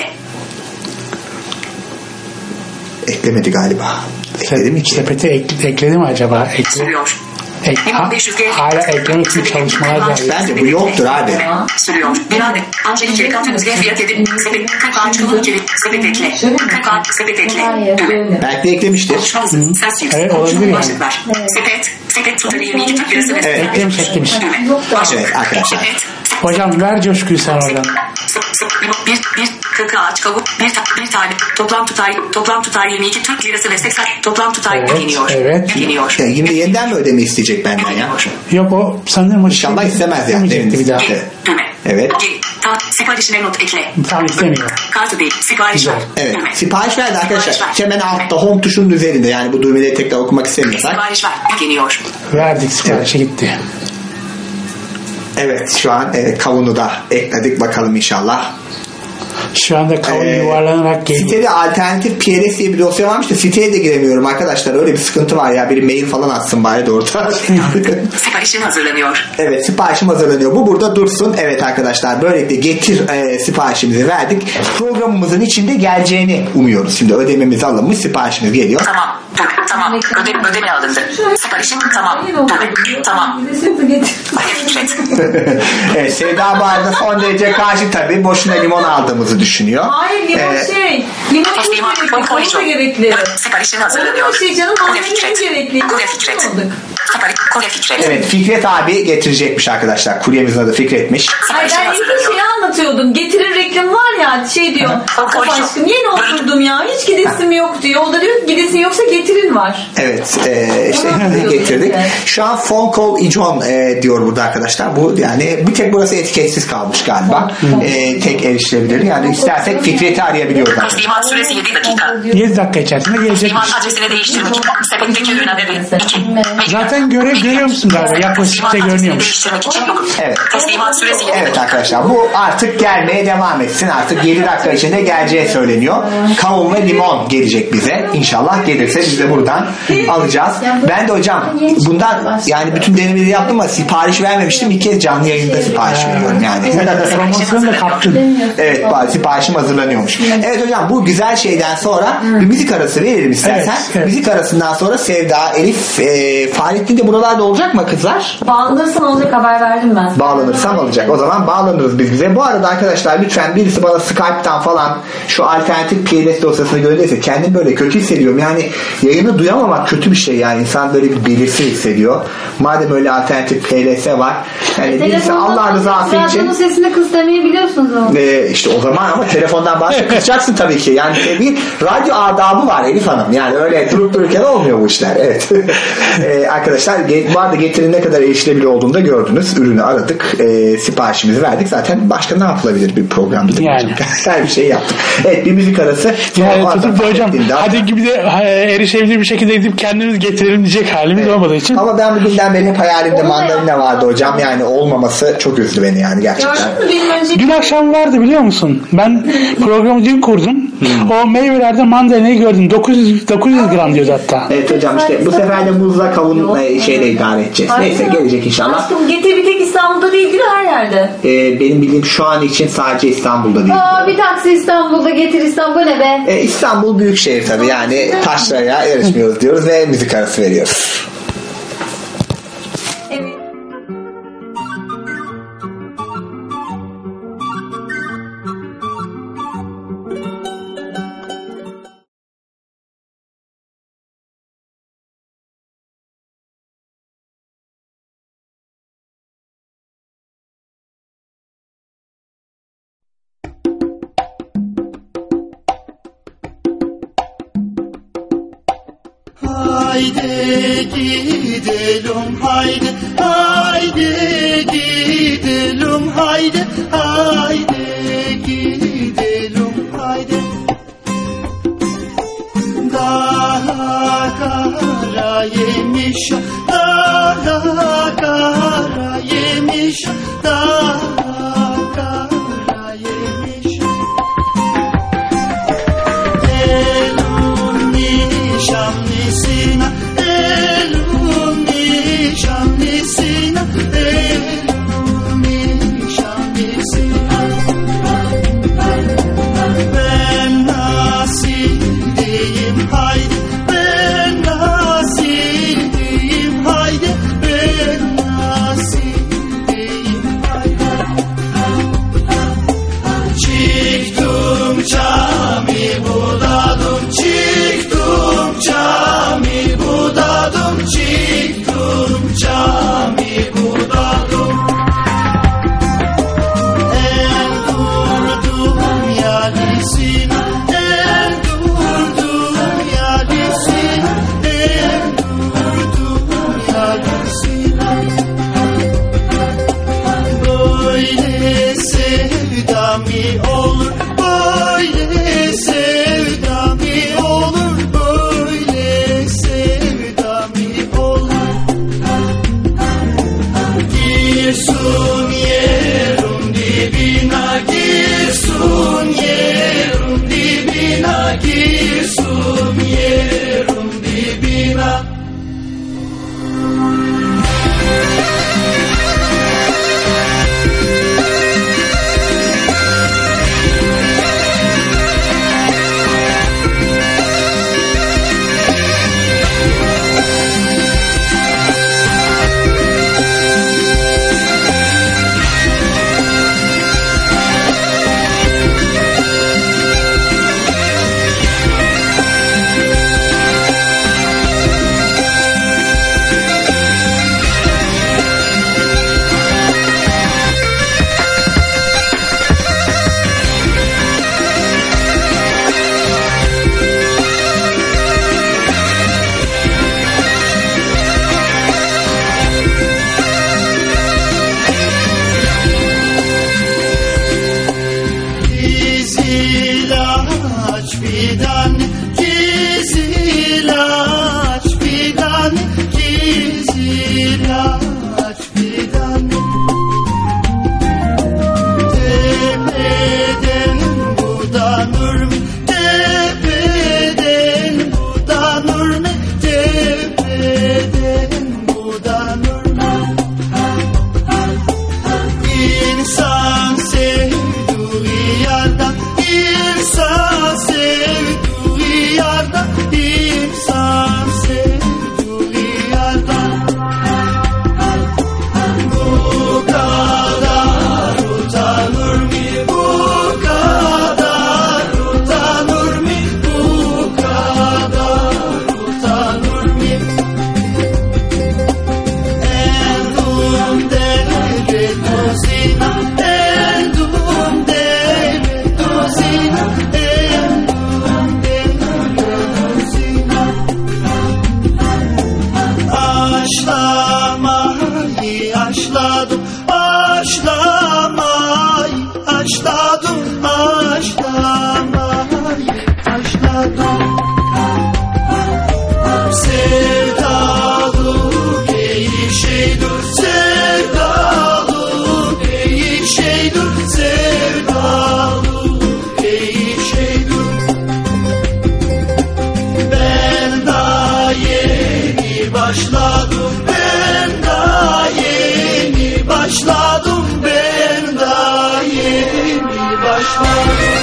M: Eklemedi galiba. Ekledim mi ki?
L: Sepete ekle, ekledi mi acaba? Ekle.
N: Sürüyor.
L: Ek, ha, hala eklemek için çalışmalar var.
M: Bence bu yoktur abi.
N: Sürüyor. Birader. Angelik'e katınız G fiyat edip sepet kırk ağaç kavun iki sepet ekle. kırk ağaç sepet ekle.
M: Belki de eklemiştir.
L: Evet, olabilir yani.
N: Sepet. Sepet tutarı yirmi iki Türk lirası.
M: Evet.
L: Eklemiş eklemiş.
M: Evet arkadaşlar.
L: Hocam ver coşkuyu sen oradan.
N: Bir, bir kırk ağaç kavun, bir, bir tane toplam tutar, toplam tutar yirmi iki Türk lirası ve seksen toplam tutar
L: evet,
N: yükleniyor.
L: Evet.
N: Yükleniyor.
M: Ya yine yeniden mi ödeme isteyecek benden ya?
L: Yok o sanırım
M: İnşallah istemez yani.
L: Bir daha.
N: Düğme.
M: Evet.
N: Ta, siparişine not ekle.
L: Tamam, istemiyor.
N: Kartı değil, sipariş ver.
M: Evet. Düğme. Sipariş verdi arkadaşlar. Hemen altta home tuşunun üzerinde, yani bu düğmeleri tekrar okumak istemiyorsak.
N: Sipariş ver, yükleniyor.
L: Verdik, siparişe evet. Gitti.
M: Evet, şu an evet, kavunu da ekledik, bakalım inşallah.
L: Şu anda kavun ee, yuvarlanarak geliyor.
M: Sitede alternatif P R S diye bir dosya varmış da siteye de giremiyorum arkadaşlar. Öyle bir sıkıntı var ya. Biri mail falan atsın bari de orada.
N: Siparişim hazırlanıyor.
M: Evet, siparişim hazırlanıyor. Bu burada dursun. Evet arkadaşlar, böylelikle getir e, siparişimizi verdik. Programımızın içinde geleceğini umuyoruz. Şimdi ödememiz alınmış, siparişimiz geliyor.
N: Tamam. Tamam. Ödeme, ödeme alındı. Siparişim tamam. Tamam.
M: Evet, Sevda bu arada son derece karşı tabii. Boşuna limon aldığımızı düşünüyor.
J: Hayır, limon ee, şey. Limon çok gerekli.
N: Siparişin hazırlanıyor.
J: Şey canım, anlamı gerekli.
N: Kurye Fikret. Kurye Fikret.
M: Evet, Fikret abi getirecekmiş arkadaşlar. Kuryemizin adı Fikret'miş.
J: Hayır, ben ilk şeyi anlatıyordum. Getirir reklam var ya, şey diyor. Of aşkım, yeni oturdum ya. Hiç gidesim yok diyor. O da diyor ki gidesin yoksa getirin var.
M: Evet, e, işte getirdik. Şu an phone call ijon e, diyor burada arkadaşlar. Bu yani bir tek burası etiketsiz kalmış galiba. E, tek erişilebilir. Yani istersek Fikret'i arayabiliyoruz.
N: Teslimat süresi yedi dakika.
L: yedi dakika içerisinde gelecekmiş.
N: Teslimat adresini değiştirmek. Sepetteki ürün adedi iki.
L: Zaten göre, görüyor musun galiba? Yaklaşıkça görünüyormuş.
M: Evet.
N: Teslimat süresi yedi.
M: Evet arkadaşlar, bu artık gelmeye devam etsin. Artık yedi dakika içinde geleceği söyleniyor. Kavun ve limon gelecek bize. İnşallah gelirse biz de buradan alacağız. Ben de hocam bundan yani bütün denemeleri yaptım ama sipariş vermemiştim. İlk kez canlı yayında sipariş veriyorum yani.
L: Promosyonu da kaptın.
M: Evet, siparişim hazırlanıyormuş. Evet hocam, bu güzel şeyden sonra bir müzik arası verelim istersen. Evet, evet. Müzik arasından sonra Sevda, Elif, e, Fahrettin de buralarda olacak mı kızlar?
J: Bağlanırsan olacak, haber verdim ben.
M: Bağlanırsam olacak. O zaman bağlanırız biz bize. Bu arada arkadaşlar lütfen birisi bana Skype'tan falan şu alternatif P R S dosyasını gönderirse kendim böyle kötü hissediyorum. Yani yayını duyamamak kötü bir şey yani. İnsan böyle bir belirsiz hissediyor. Madem öyle alternatif P R S var. Yani birisi Allah rızası için.
J: Radyonun sesini kıs demeyi biliyorsunuz ama.
M: E, işte o zaman ama telefondan bazı kısacaksın tabii ki. Yani bir radyo adabı var Elif Hanım. Yani öyle durup dururken olmuyor bu işler. Evet. e, arkadaşlar bu arada getirin ne kadar erişilebilir olduğunu da gördünüz. Ürünü aradık. E, siparişimizi verdik. Zaten başka ne yapılabilir bir programda?
L: Yani.
M: Her bir şey yaptık. Evet, bir müzik arası.
L: Yani tutup da hocam hadi gibi de erişebilir bir şekilde gidip kendimiz getirelim diyecek halimiz evet. Olmadığı için.
M: Ama ben bugünden beri hep hayalimde mandalina vardı hocam. Yani olmaması çok üzdü beni yani gerçekten.
L: Dün akşam vardı biliyor musun? Ben programı dün kurdum. Hmm. O meyvelerde mandalinayı gördüm. dokuz yüz, dokuz yüz gram diyordu hatta.
M: Evet hocam, işte bu sefer de muzla kavun şeyle idare edeceğiz. Hayır. Neyse, gelecek inşallah.
J: Aşkım getir bir tek İstanbul'da değil, değil her yerde.
M: Ee, benim bildiğim şu an için sadece İstanbul'da değil.
J: Aa, bir taksi İstanbul'da getir. İstanbul ne be?
M: Ee, İstanbul büyükşehir tabii, yani taşraya yarışmıyoruz diyoruz ve müzik arası veriyoruz.
J: Evet.
K: Ah
O: Haydi gidelim haydi, haydi gidelim haydi, haydi gidelim haydi. Daha kara yemiş, daha kara yemiş, daha kara yemiş. Elun nişanlısına, elun nişanlısına, elun nişanlısına. Ben nasıl diyeyim haydi, ben nasıl diyeyim haydi, ben nasıl diyeyim haydi. Çıktım cami budadım, çıktım cami budadım, çıktım cami budadım. El durdum yalisine, el durdum yalisine, el durdum yalisine. Böyle sevda mı olur, böyle sevda mı olur, böyle sevda mı olur. Girsun yerin dibine, girsun yerin dibine, girsun yerin dibine. Kizilaç fidan, kizilaç fidan, kizilaç fidan. Tepeden budanır mı, tepeden budanır mı, tepeden budanır mı? İnsan sevdiği yerden, İnsan sevdiği yerden, insan sevdiği yerden. Bu kadar utanır mı, bu kadar utanır mı, bu kadar utanır mı? Endum devre tozina, endum devre tozina, endum devre tozina. Aşlamayı aşladım, aşlamayı aşladım, aşlamayı aşladım. Sevdalık iyi şeydir, sevdalık iyi şeydir, sevdalık iyi şeydir. Ben daha yeni başladım, ben daha yeni başladım, ben daha yeni başladım.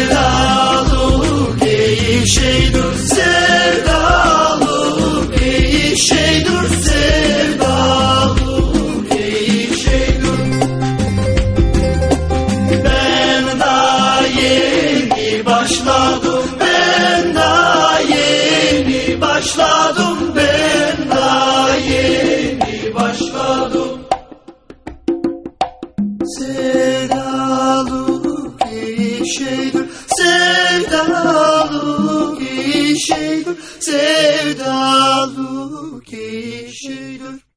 O: Sevdalık iyi şeydir, sevdalık iyi kişidir, sevdalı kişidir.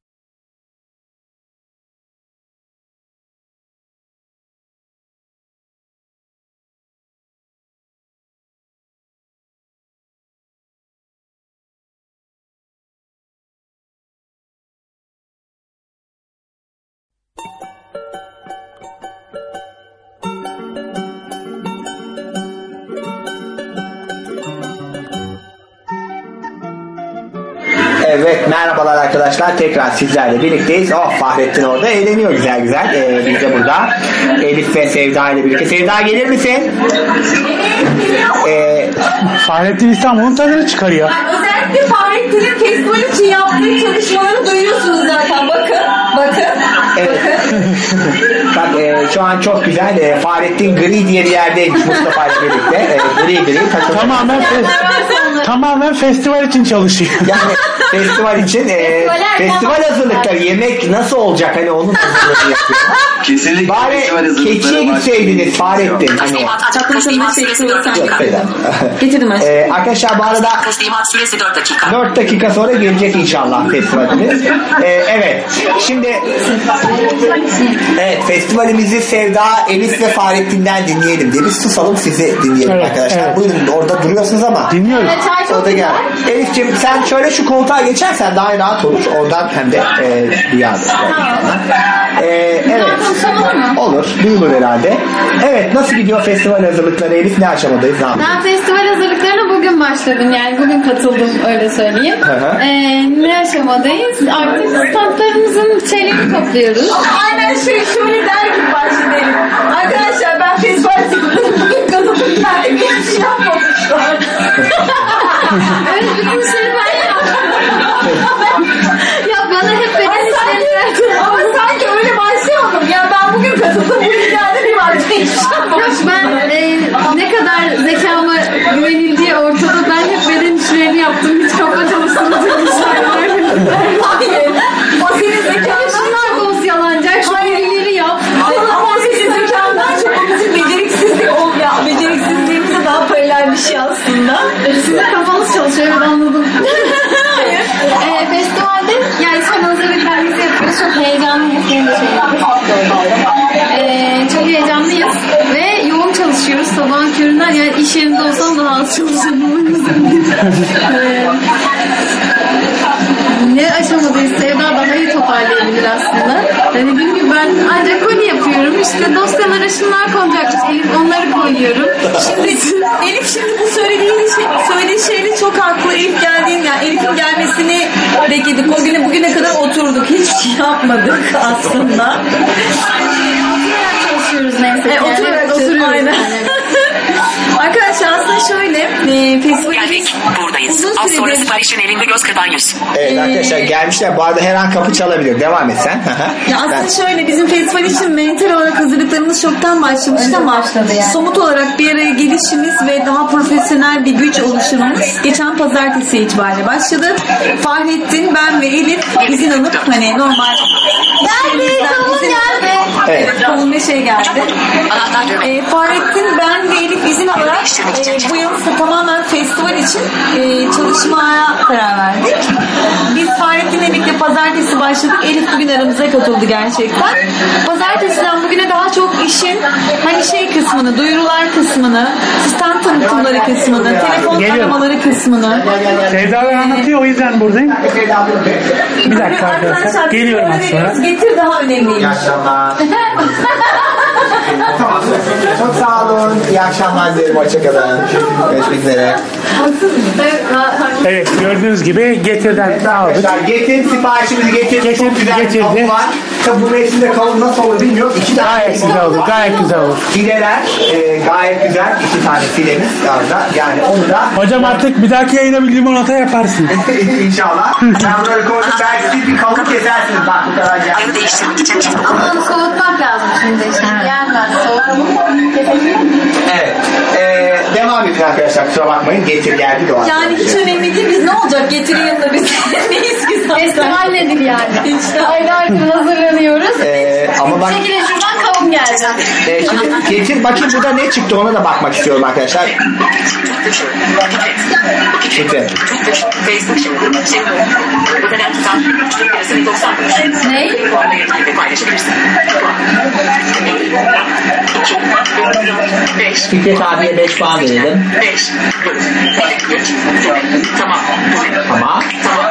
M: Evet, merhabalar arkadaşlar. Tekrar sizlerle birlikteyiz. Oh, Fahrettin orada eğleniyor güzel güzel. Ee, biz de burada Elif ve Sevda ile birlikte. Sevda gelir misin?
L: Ee, Fahrettin İstanbul'un tadını çıkarıyor.
J: Yani özellikle Fahrettin'in festival için yaptığı çalışmaları duyuyorsunuz zaten. Bakın, bakın,
M: evet.
J: bakın.
M: Bak e, şu an çok güzel. E, Fahrettin gri diye bir yerdeymiş Mustafa ile birlikte. E, gri gri.
L: Tamamen, fe- tamamen festival için çalışıyor.
M: Yani festival için e, festival hazırlıkları, yemek nasıl olacak hani onun hazırlığı yapıyor.
P: Kesinlikle.
M: Bari keçiye gitseydiniz Fahrettin. Hani.
J: Getirdim aşkım.
M: Ee, arkadaşlar bu arada
N: süresi dört dakika.
M: dört dakika sonra gelecek inşallah festivalimiz. Ee, evet. Şimdi evet, festivalimizi Sevda, Elif ve Fahrettin'den dinleyelim diye. Biz susalım, sizi dinleyelim evet, arkadaşlar. Evet. Buyurun, orada duruyorsunuz ama.
L: Dinliyoruz.
M: Orada gel. Elif'ciğim sen şöyle şu koltuğa geçersen daha rahat olur. Oradan hem de e, duyarız. Ee, evet. Olur. Duyulur herhalde. Evet. Nasıl gidiyor festival hazırlıkları Elif? Ne aşamadayız? Ne yapıyorsun?
Q: Ben festival hazırlıklarına bugün başladım. Yani bugün katıldım, öyle söyleyeyim. Ee, ne aşamadayız? Artık standlarımızın şeylerini topluyoruz.
J: Aynen şey şöyle der gibi başlayalım. Arkadaşlar ben festival hazırlıklarına bugün katıldım. Yani hiçbir şey yapmamışlar.
Q: Evet, bütün şeyi ben yaptım. Ya bana hep benim işlerini verdin.
J: Ama sanki öyle başlayamadım. Ya ben bugün katıldım. Bugün geldi bir var. Hiçbir şey yapmamışlar.
Q: Ben e, ne kadar zekama güvenildiği ortada, ben hep beden işlerini yaptım. Hiç kafa çalıştığını demişler.
J: Hayır. O senin zekandan
Q: şunlar boz yalancak. Şu bilgileri yap.
J: Ama o senin zekandan çok o bizim beceriksizlik ol ya. Beceriksizliğimiz de daha paralel bir şey aslında.
Q: Sizin kafanız çalışıyor, evet, anladım.
J: Hayır.
Q: E, festivalde yani son hazırlıklarımızı yapıyoruz. Çok heyecanlıyız. Senin de şey e, çok heyecanlıyız ve yoğun çalışıyoruz sabahın köründen. Yani iş yerinde olsam daha az çalışırım. e, ne aşamadayız? Sevda daha iyi toparlayabilir aslında. Yani çünkü ben ancak koli yapıyorum. İşte dosyalara şunlar konacakmış. Elif onları koyuyorum.
J: Şimdi Elif şimdi bu söylediğin şey, söylediği şeyde çok haklı. Elif geldiğinde, yani Elif'in gelmesini bekledik. O güne bugüne kadar oturduk. Hiçbir şey yapmadık aslında.
Q: Oturarak çalışıyoruz neyse.
J: E, oturarak
Q: yani,
J: oturuyoruz. Aynen. Arkadaşlar aslında şöyle e, festivalimiz
N: buradayız. Az sonra siparişin elinde göz kırpan yüz.
M: Evet arkadaşlar gelmişler. Bu arada her an kapı çalabilir. Devam et sen.
J: Ya aslında şöyle, bizim festival için mental olarak hazırlıklarımız çoktan başlamıştı ama
Q: yani.
J: somut olarak bir araya gelişimiz ve daha profesyonel bir güç oluşturmamız geçen pazartesi itibariyle başladı. Fahrettin, ben ve Elif izin alıp hani normal
Q: geldi, kavun geldi.
J: Evet, kavun ve şey geldi. E, Fahrettin, ben ve Elif izin alarak e, bu yıl tamamen festival için e, çalışmaya karar verdik. Biz Fahrettin'le birlikte pazartesi başladık. Elif bugün aramıza katıldı gerçekten. Pazartesiden bugüne daha çok işin hani şey kısmını, duyurular kısmını, stand tanıtımları kısmını, telefon
L: Geliyorum.
J: aramaları kısmını.
L: Sevda anlatıyor, o yüzden buradayım. Bir dakika arkadaşlar. Geliyorum az sonra.
J: Getir daha önemliymiş.
M: İyi akşamlar. Çok sağ olun. İyi akşamlar dilerim. Hoşçakalın. Görüşmek üzere.
L: Evet, gördüğünüz gibi Getir'den
M: Evet,
L: aldık.
M: arkadaşlar Getir siparişimizi getirdi.
L: Getir,
M: Çok güzel
L: getirdi.
M: bir kavun var. Tabi bu mevsimde kavun nasıl olur bilmiyorum. İki tane
L: Gayet güzel olur. Gayet güzel olur.
M: fileler e, gayet güzel. İki tane filemiz orada. Yani onu da
L: Hocam artık bir dahaki yayına bir limonata yaparsın.
M: İnşallah. Ben böyle koydum. Belki siz bir kavun kesersiniz. Bak bu kadar geldi.
Q: Ama onu soğutmak lazım şimdi. Şimdi gelmez. Soğutalım.
M: Evet. Ee, devam edin arkadaşlar. Kusura bakmayın. Getir geldi de o
J: Yani hiç önemli değil. Biz ne olacak? Getirin yanında biz. Neyiz ki zaten.
Q: Festival nedir yani? İşte aylardır hazırlanıyoruz.
M: Ee, ama bak.
Q: Çekilin şuradan kavun geldi.
M: Ee, şimdi getir bakayım burada ne çıktı ona da bakmak istiyorum arkadaşlar. Çıktı.
Q: Ne?
M: Fikret abiye beş puan verelim.
N: Tamam.
M: Tamam.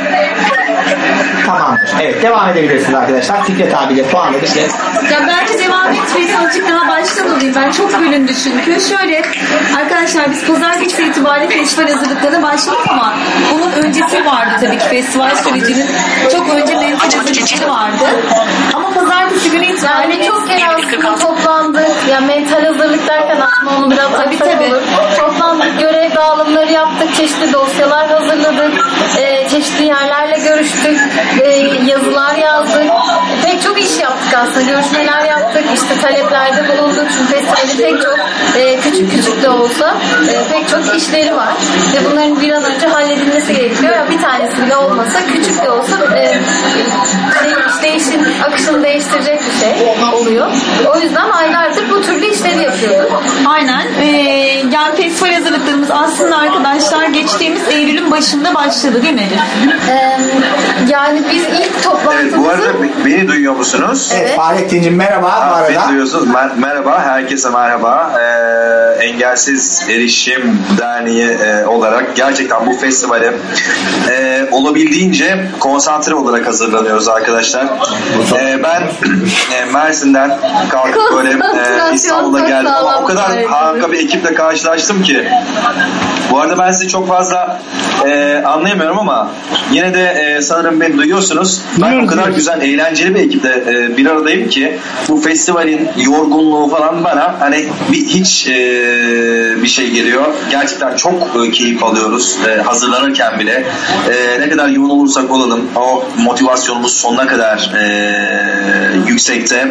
M: Tamamdır. Evet devam edebilirsiniz arkadaşlar. Fikret abiyle puan verdik.
J: Ya bence devam etmeyiz. Azıcık daha baştan alayım. Ben çok bölündü çünkü. Şöyle arkadaşlar biz pazartesi itibariyle festival hazırlıklarına başladık ama bunun öncesi vardı tabii ki. Festival sürecinin çok önce mental hazırlıkları vardı. Ama pazartesi günü itibariyle
Q: Yani çok kere aslında toplandık. Ya mental hazırlık derken aslında onu biraz
J: tabii tabii.
Q: olur. Toplandık, görev dağılımları yaptık, çeşitli dosyalar hazırladık, e, çeşitli yerlerle görüştük, e, yazılar yazdık. Pek çok iş yaptık aslında, görüşmeler yaptık, işte taleplerde bulunduk. Çünkü festivalin pek çok e, küçük küçük de olsa e, pek çok işleri var. Ve bunların bir an önce halledilmesi gerekiyor. Ya bir tanesi bile olmasa, küçük de olsa e, işleyişin akışını değiştirecek bir şey oluyor. O yüzden aylardır bu türlü işleri yapıyorduk.
J: Aynen. Ee, yani festival hazırlıklarımız aslında arkadaşlar geçtiğimiz Eylül'ün başında başladı değil mi Elif?
Q: Ee, yani biz ilk toplantımızı...
P: Evet, bu arada beni duyuyor musunuz?
M: Evet. Fahrettin'cim merhaba bu arada.
P: Beni duyuyorsunuz. Mer- merhaba. Herkese merhaba. Ee, Engelsiz Erişim Derneği e, olarak gerçekten bu festivale e, olabildiğince konsantre olarak hazırlanıyoruz arkadaşlar. E, ben e, Mersin'den kalkıp böyle e, İstanbul'a geldim ama o kadar harika bir ekiple karşılaştım ki. Bu arada ben sizi çok fazla e, anlayamıyorum ama yine de e, sanırım beni duyuyorsunuz. Ben o kadar güzel, eğlenceli bir ekiple e, bir aradayım ki bu festivalin yorgunluğu falan bana hani bir, hiç e, bir şey geliyor. Gerçekten çok e, keyif alıyoruz e, hazırlanırken bile. E, ne kadar yoğun olursak olalım o motivasyonumuz sonuna kadar e, yüksekte.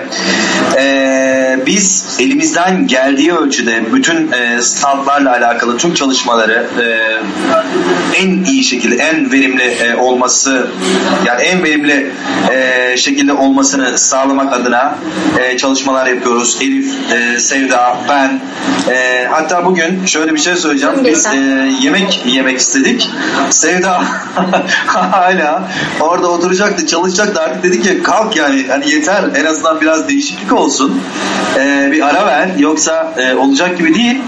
P: E, biz elimizden geldiği ölçüde bütün e, standlarla alakalı tüm çalışmaları e, en iyi şekilde, en verimli e, olması, yani en verimli e, şekilde olmasını sağlamak adına e, çalışmalar yapıyoruz. Elif, e, Sevda, ben. E, hatta bugün şöyle bir şey söyleyeceğim. Biz e, yemek yemek istedik. Sevda hala orada oturacaktı, çalışacaktı. Artık dedi ki kalk yani hani yeter, en azından biraz değişiklik olsun. E, bir ara ver. Yoksa e, olacak gibi değil.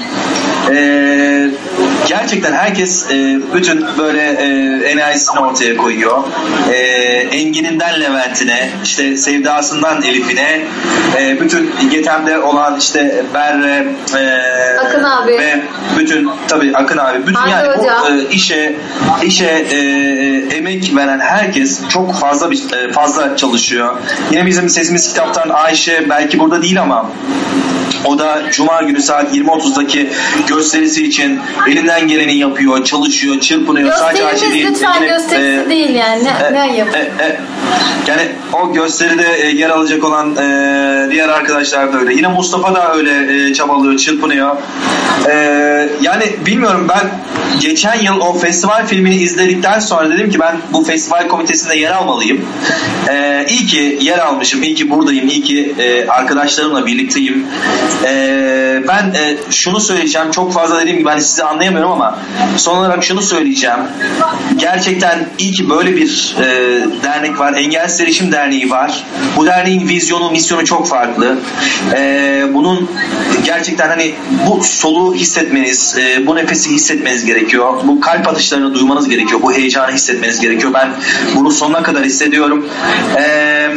P: E, gerçekten herkes e, bütün böyle e, enerjisini ortaya koyuyor. E, Engin'inden Levent'ine, işte Sevdasından Elif'ine, e, bütün Getem'de olan işte Berre, e,
Q: Akın abi
P: ve bütün tabii Akın abi, bütün
Q: Hadi
P: yani
Q: hocam.
P: bu e, işe işe e, emek veren herkes çok fazla bir e, fazla çalışıyor. Yine bizim Sesimiz Kitap'tan Ayşe belki burada değil ama o da Cuma günü saat yirmi otuzdaki gösterisi için elinden geleni yapıyor, çalışıyor, çırpınıyor. Sadece Ayşe değil.
Q: Lütfen
P: Yine,
Q: gösterisi
P: e,
Q: değil yani. Ne,
P: e,
Q: ne yapıyor?
P: e, e, yani o gösteride e, yer alacak olan e, diğer arkadaşlar da öyle. Yine Mustafa da öyle e, çabalıyor, çırpınıyor. E, yani bilmiyorum, ben geçen yıl o festival filmini izledikten sonra dedim ki ben bu festival komitesinde yer almalıyım. E, iyi ki yer almışım, iyi ki buradayım, iyi ki e, arkadaşlarımla birlikteyim. Ee, ben e, şunu söyleyeceğim, çok fazla dediğim gibi ben sizi anlayamıyorum ama son olarak şunu söyleyeceğim. Gerçekten iyi ki böyle bir e, dernek var. Engelsiz Erişim Derneği var. Bu derneğin vizyonu, misyonu çok farklı. E, bunun gerçekten hani bu soluğu hissetmeniz, e, bu nefesi hissetmeniz gerekiyor. Bu kalp atışlarını duymanız gerekiyor. Bu heyecanı hissetmeniz gerekiyor. Ben bunu sonuna kadar hissediyorum. Eee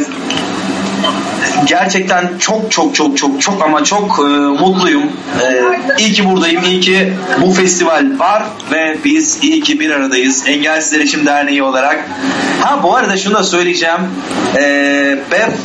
P: Gerçekten çok çok çok çok çok ama çok e, mutluyum. E, iyi ki buradayım. İyi ki bu festival var ve biz iyi ki bir aradayız. Engelsiz Erişim Derneği olarak. Ha bu arada şunu da söyleyeceğim. E, B E F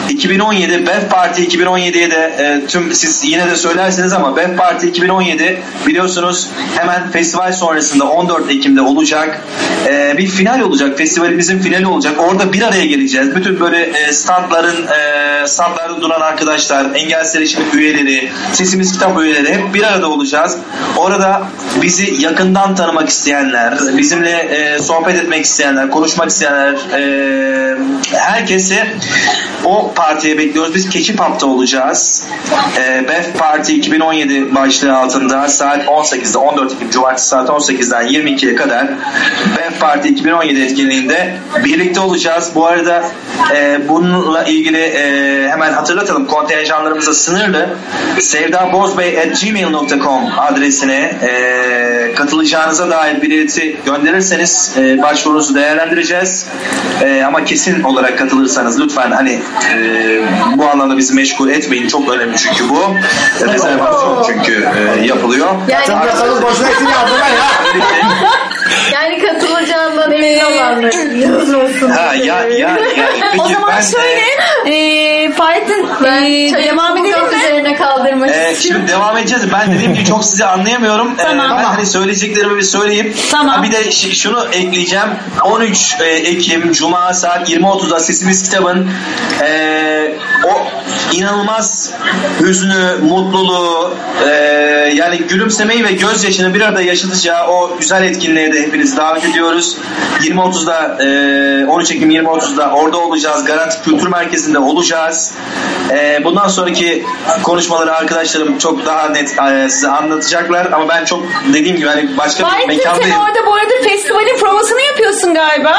P: iki bin on yedi Bef Party iki bin on yediye de e, tüm siz yine de söylersiniz ama Bef Party iki bin on yedi biliyorsunuz hemen festival sonrasında on dört Ekim'de olacak. E, bir final olacak. Festivalimizin finali olacak. Orada bir araya geleceğiz. Bütün böyle e, standların e, standlarda duran arkadaşlar, engelsiz erişim üyeleri, Sesimiz Kitap üyeleri hep bir arada olacağız. Orada bizi yakından tanımak isteyenler, bizimle e, sohbet etmek isteyenler, konuşmak isteyenler, e, herkesi o partiye bekliyoruz. Biz Keçi Pub'da olacağız. E, Bef Party iki bin on yedi başlığı altında saat on sekizde, on dört Ekim Cumartesi saat on sekizden yirmi ikiye kadar Bef Party iki bin on yedi etkinliğinde birlikte olacağız. Bu arada e, bununla ilgili e, hemen hatırlatalım. Kontenjanlarımıza sınırlı. sevdabozbey at gmail nokta com adresine e, katılacağınıza dair bileti gönderirseniz e, başvurunuzu değerlendireceğiz. E, ama kesin olarak katılırsanız lütfen hani e, bu anlamda bizi meşgul etmeyin. Çok önemli çünkü bu. Rezervasyon çünkü e, yapılıyor.
Q: Yani
M: Katılın boşuna için yazdılar ya.
Q: Yani katılacağından emin olanlar yazmasın.
P: Ha ya ya ya. Peki,
J: o zaman
P: ben,
J: şöyle e, Fahrettin e, devam edelim mi?
Q: Üzerine kaldırmak
P: e,
Q: istiyorum.
P: Şimdi devam edeceğiz. Ben dediğim gibi çok sizi anlayamıyorum.
J: Tamam.
P: E, ben hani söyleyeceklerimi bir söyleyeyim.
J: Tamam.
P: Ha, bir de ş- şunu ekleyeceğim. on üç Ekim Cuma saat yirmi otuzda Sesimiz Kitab'ın e, o inanılmaz hüznü, mutluluğu e, yani gülümsemeyi ve gözyaşını bir arada yaşatacağı o güzel etkinliğe de hepinizi davet ediyoruz. yirmi otuzda e, on üç Ekim yirmi otuzda orada olacağız. Garanti Kültür Merkezi'nde olacağız. E, bundan sonraki konuşmaları arkadaşlarım çok daha net e, size anlatacaklar ama ben çok dediğim gibi hani başka bir
J: Fahrettin
P: mekandayım.
J: sen orada bu arada festivalin provasını yapıyorsun galiba.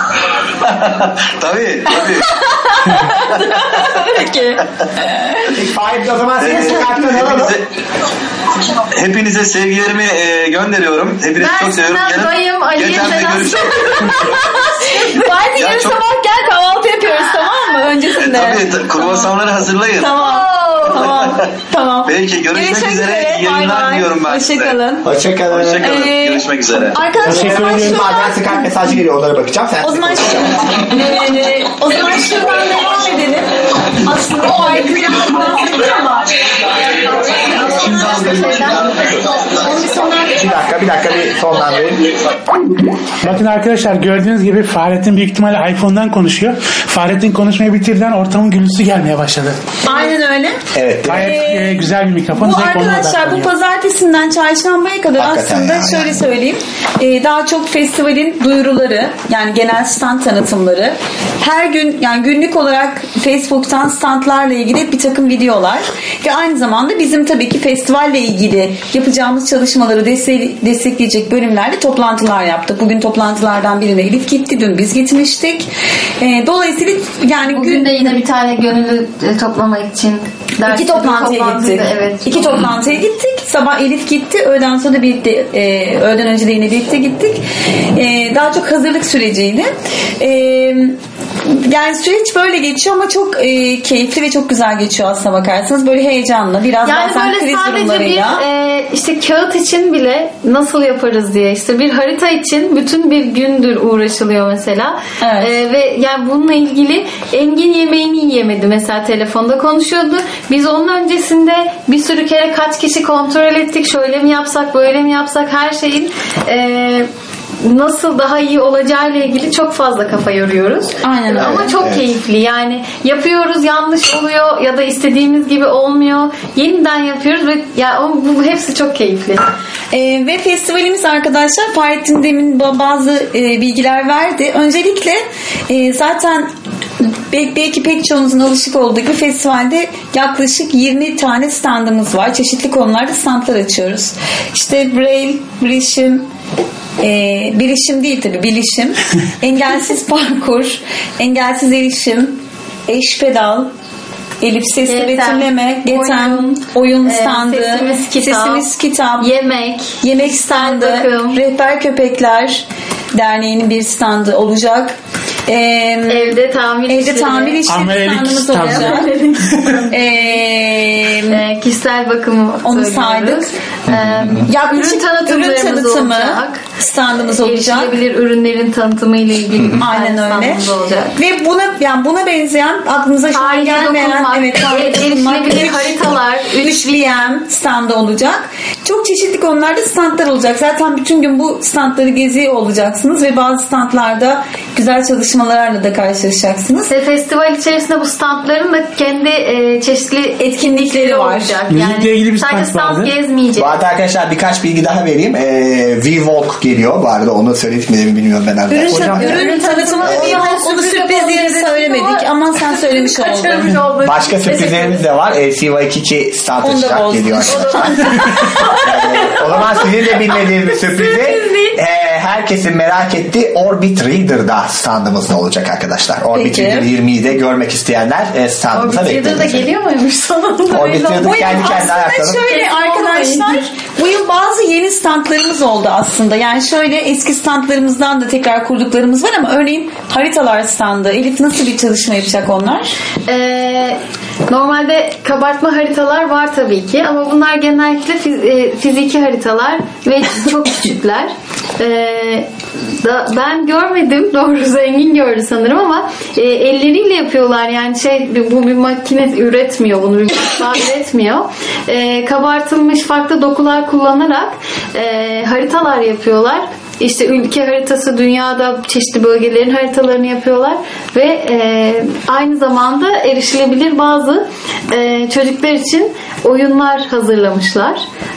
P: Tabii tabii.
J: Peki.
M: Fahir o zaman seni
P: Ee,
M: Skype'dan alalım.
P: hepinize, hepinize sevgilerimi e, gönderiyorum. Hepinizi
Q: Ben
P: çok seviyorum.
Q: sizden dayım Ali'ye
P: geçen de
Q: selam
P: görüşelim.
J: Fahrettin
P: Ya
J: yarın
P: çok-
J: sabah gel kahvaltı yapıyoruz tamam mı?
P: E,
J: Öncesinde.
P: tabii ta- kruvasanları hazırlayın.
J: Tamam. Tamam. Tamam.
P: Peki görüşmek, üzere. İyi
J: Bay
P: yayınlar
J: bay.
P: diliyorum ben size.
J: Hoşçakalın.
M: Hoşçakalın.
P: Hoşçakalın.
J: Ee,
P: Görüşmek üzere.
J: Arkadaşlar o
M: Teşekkür
J: zaman
M: ederim.
J: şuradan,
M: Bazen Skype mesajı geliyor, onlara bakacağım. Sen
J: o zaman Ee, o zaman şuradan devam edelim. Aslında Fahrettin'den bahsettik ama
M: bir dakika bir dakika bir sonlandırayım.
L: Bakın arkadaşlar gördüğünüz gibi Fahrettin büyük ihtimalle iPhone'dan konuşuyor. Fahrettin konuşmayı bitirdiğinden ortamın gürültüsü gelmeye başladı.
J: aynen öyle.
M: Evet.
L: Gayet e, güzel bir mikrofon.
J: Bu
L: Direkt ona
J: arkadaşlar bu
L: odaklanıyor.
J: pazartesinden çarşambaya kadar
M: Hakikaten
J: aslında
M: yani.
J: şöyle söyleyeyim. e, daha çok festivalin duyuruları yani genel stand tanıtımları her gün yani günlük olarak Facebook'tan standlarla ilgili bir takım videolar ve aynı zamanda bizim tabii ki festivalle ilgili yapacağımız çalışmaları deste- destekleyecek bölümlerde toplantılar yaptık. Bugün toplantılardan birine Elif gitti. Dün biz gitmiştik. E, dolayısıyla yani
Q: Bugün
J: gün
Q: de yine bir tane gönüllü e, toplamak için
J: İki toplantıya gittik.
Q: Evet.
J: İki toplantıya gittik. Sabah Elif gitti. Öğleden sonra da birlikte, e, öğleden önce de yine birlikte gittik. E, daha çok hazırlık süreciydi. E, yani süreç böyle geçiyor ama çok e, keyifli ve çok güzel geçiyor aslına bakarsanız. Böyle heyecanlı. Biraz
Q: Yani
J: bazen
Q: böyle
J: kriz
Q: sadece bir
J: durumlarıyla.
Q: e, işte kağıt için bile nasıl yaparız diye işte bir harita için bütün bir gündür uğraşılıyor mesela.
J: Evet.
Q: E, ve yani bununla ilgili Engin yemeğini yiyemedi mesela telefonda konuşuyordu. Biz onun öncesinde bir sürü kere kaç kişi kontrol ettik. Şöyle mi yapsak, böyle mi yapsak her şeyin e, nasıl daha iyi olacağıyla ilgili çok fazla kafa yoruyoruz.
J: Aynen öyle.
Q: Ama çok
M: Evet.
Q: keyifli. Yani yapıyoruz, yanlış oluyor ya da istediğimiz gibi olmuyor. Yeniden yapıyoruz ve ya o, bu hepsi çok keyifli.
J: E, ve festivalimiz arkadaşlar Fahrettin demin ba- bazı e, bilgiler verdi. Öncelikle e, zaten Bel- belki pek çoğunuzun alışık olduğu gibi festivalde yaklaşık yirmi tane standımız var. Çeşitli konularda standlar açıyoruz. İşte Braille, bilişim, e, bilişim değil tabii bilişim, engelsiz parkur, engelsiz erişim, eş pedal, elipsesli
Q: Geten,
J: betimleme, geten, oyun, oyun
Q: e,
J: standı,
Q: sesimiz kitap,
J: sesimiz kitap,
Q: yemek,
J: yemek standı,
Q: bakım.
J: Rehber Köpekler Derneği'nin bir standı olacak. Ee,
Q: Evde tamir
J: evde
Q: işleri.
J: tamir işleri
L: Amelelik
J: standımız
L: standı.
J: olacak. ee,
Q: E, kişisel bakımı
J: onu
Q: söylüyoruz.
J: saydık.
Q: Ee,
J: Yaklaşık
Q: ürün tanıtımlarımız
J: ürün tanıtımı
Q: olacak.
J: standımız olacak.
Q: Erişilebilir ürünlerin tanıtımı ile ilgili
J: aynen öyle.
Q: standımız olacak.
J: Ve buna yani buna benzeyen aklınıza şu an gelmeyen
Q: dokunmak,
J: evet tarihe dokunmak,
Q: erişilebilir
J: üç-
Q: haritalar,
J: üç B M standı olacak. Çok çeşitli konularda standlar olacak. Zaten bütün gün bu standları geziyor olacaksınız ve bazı standlarda güzel çalışmalarla da karşılaşacaksınız.
Q: Ve festival içerisinde bu standların da kendi e, çeşitli etkinlikleri
J: var.
Q: olacak.
L: Müzikle ilgili bir
Q: sadece
L: stand
Q: stand
L: vardı.
Q: gezmeyecek.
M: Bu arada arkadaşlar birkaç bilgi daha vereyim. Ee, V-Walk geliyor. Bu arada onu söyledik mi demin bilmiyorum ben. Arada.
J: Ürün,
M: Hocam,
J: ürün, ürün tanıtımı onu, onu sürpriz diye söylemedik ama sen söylemiş oldun.
M: Başka sürprizlerimiz de var. L C Y stand açacak geliyor arkadaşlar. ee, o zaman sizin de bilmediğiniz bir sürprizi e, herkesin merak ettiği Orbit Reader'da standımız ne olacak arkadaşlar? Orbit
J: Peki.
M: Reader yirmiyi de görmek isteyenler e, standımıza
Q: Orbit Reader da
M: bekleriz.
Q: geliyor muymuş sonunda?
M: Orbit Reader
J: Bu yıl
M: kendi kendine ayaklanıp.
J: aslında şöyle arkadaşlar bu yıl bazı yeni standlarımız oldu aslında. Yani şöyle eski standlarımızdan da tekrar kurduklarımız var ama örneğin haritalar standı. Elif nasıl bir çalışma yapacak onlar?
Q: Ee, normalde kabartma haritalar var tabii ki ama bunlar genellikle fiz- e, fiziki haritalar ve çok küçükler. Ee, da, ben görmedim, doğrusu Engin gördü sanırım ama e, elleriyle yapıyorlar yani şey bu bir makine üretmiyor bunu, bir makine üretmiyor. E, kabartılmış farklı dokular kullanarak e, haritalar yapıyorlar. İşte ülke haritası, dünyada çeşitli bölgelerin haritalarını yapıyorlar ve e, aynı zamanda erişilebilir bazı e, çocuklar için oyunlar hazırlamışlar.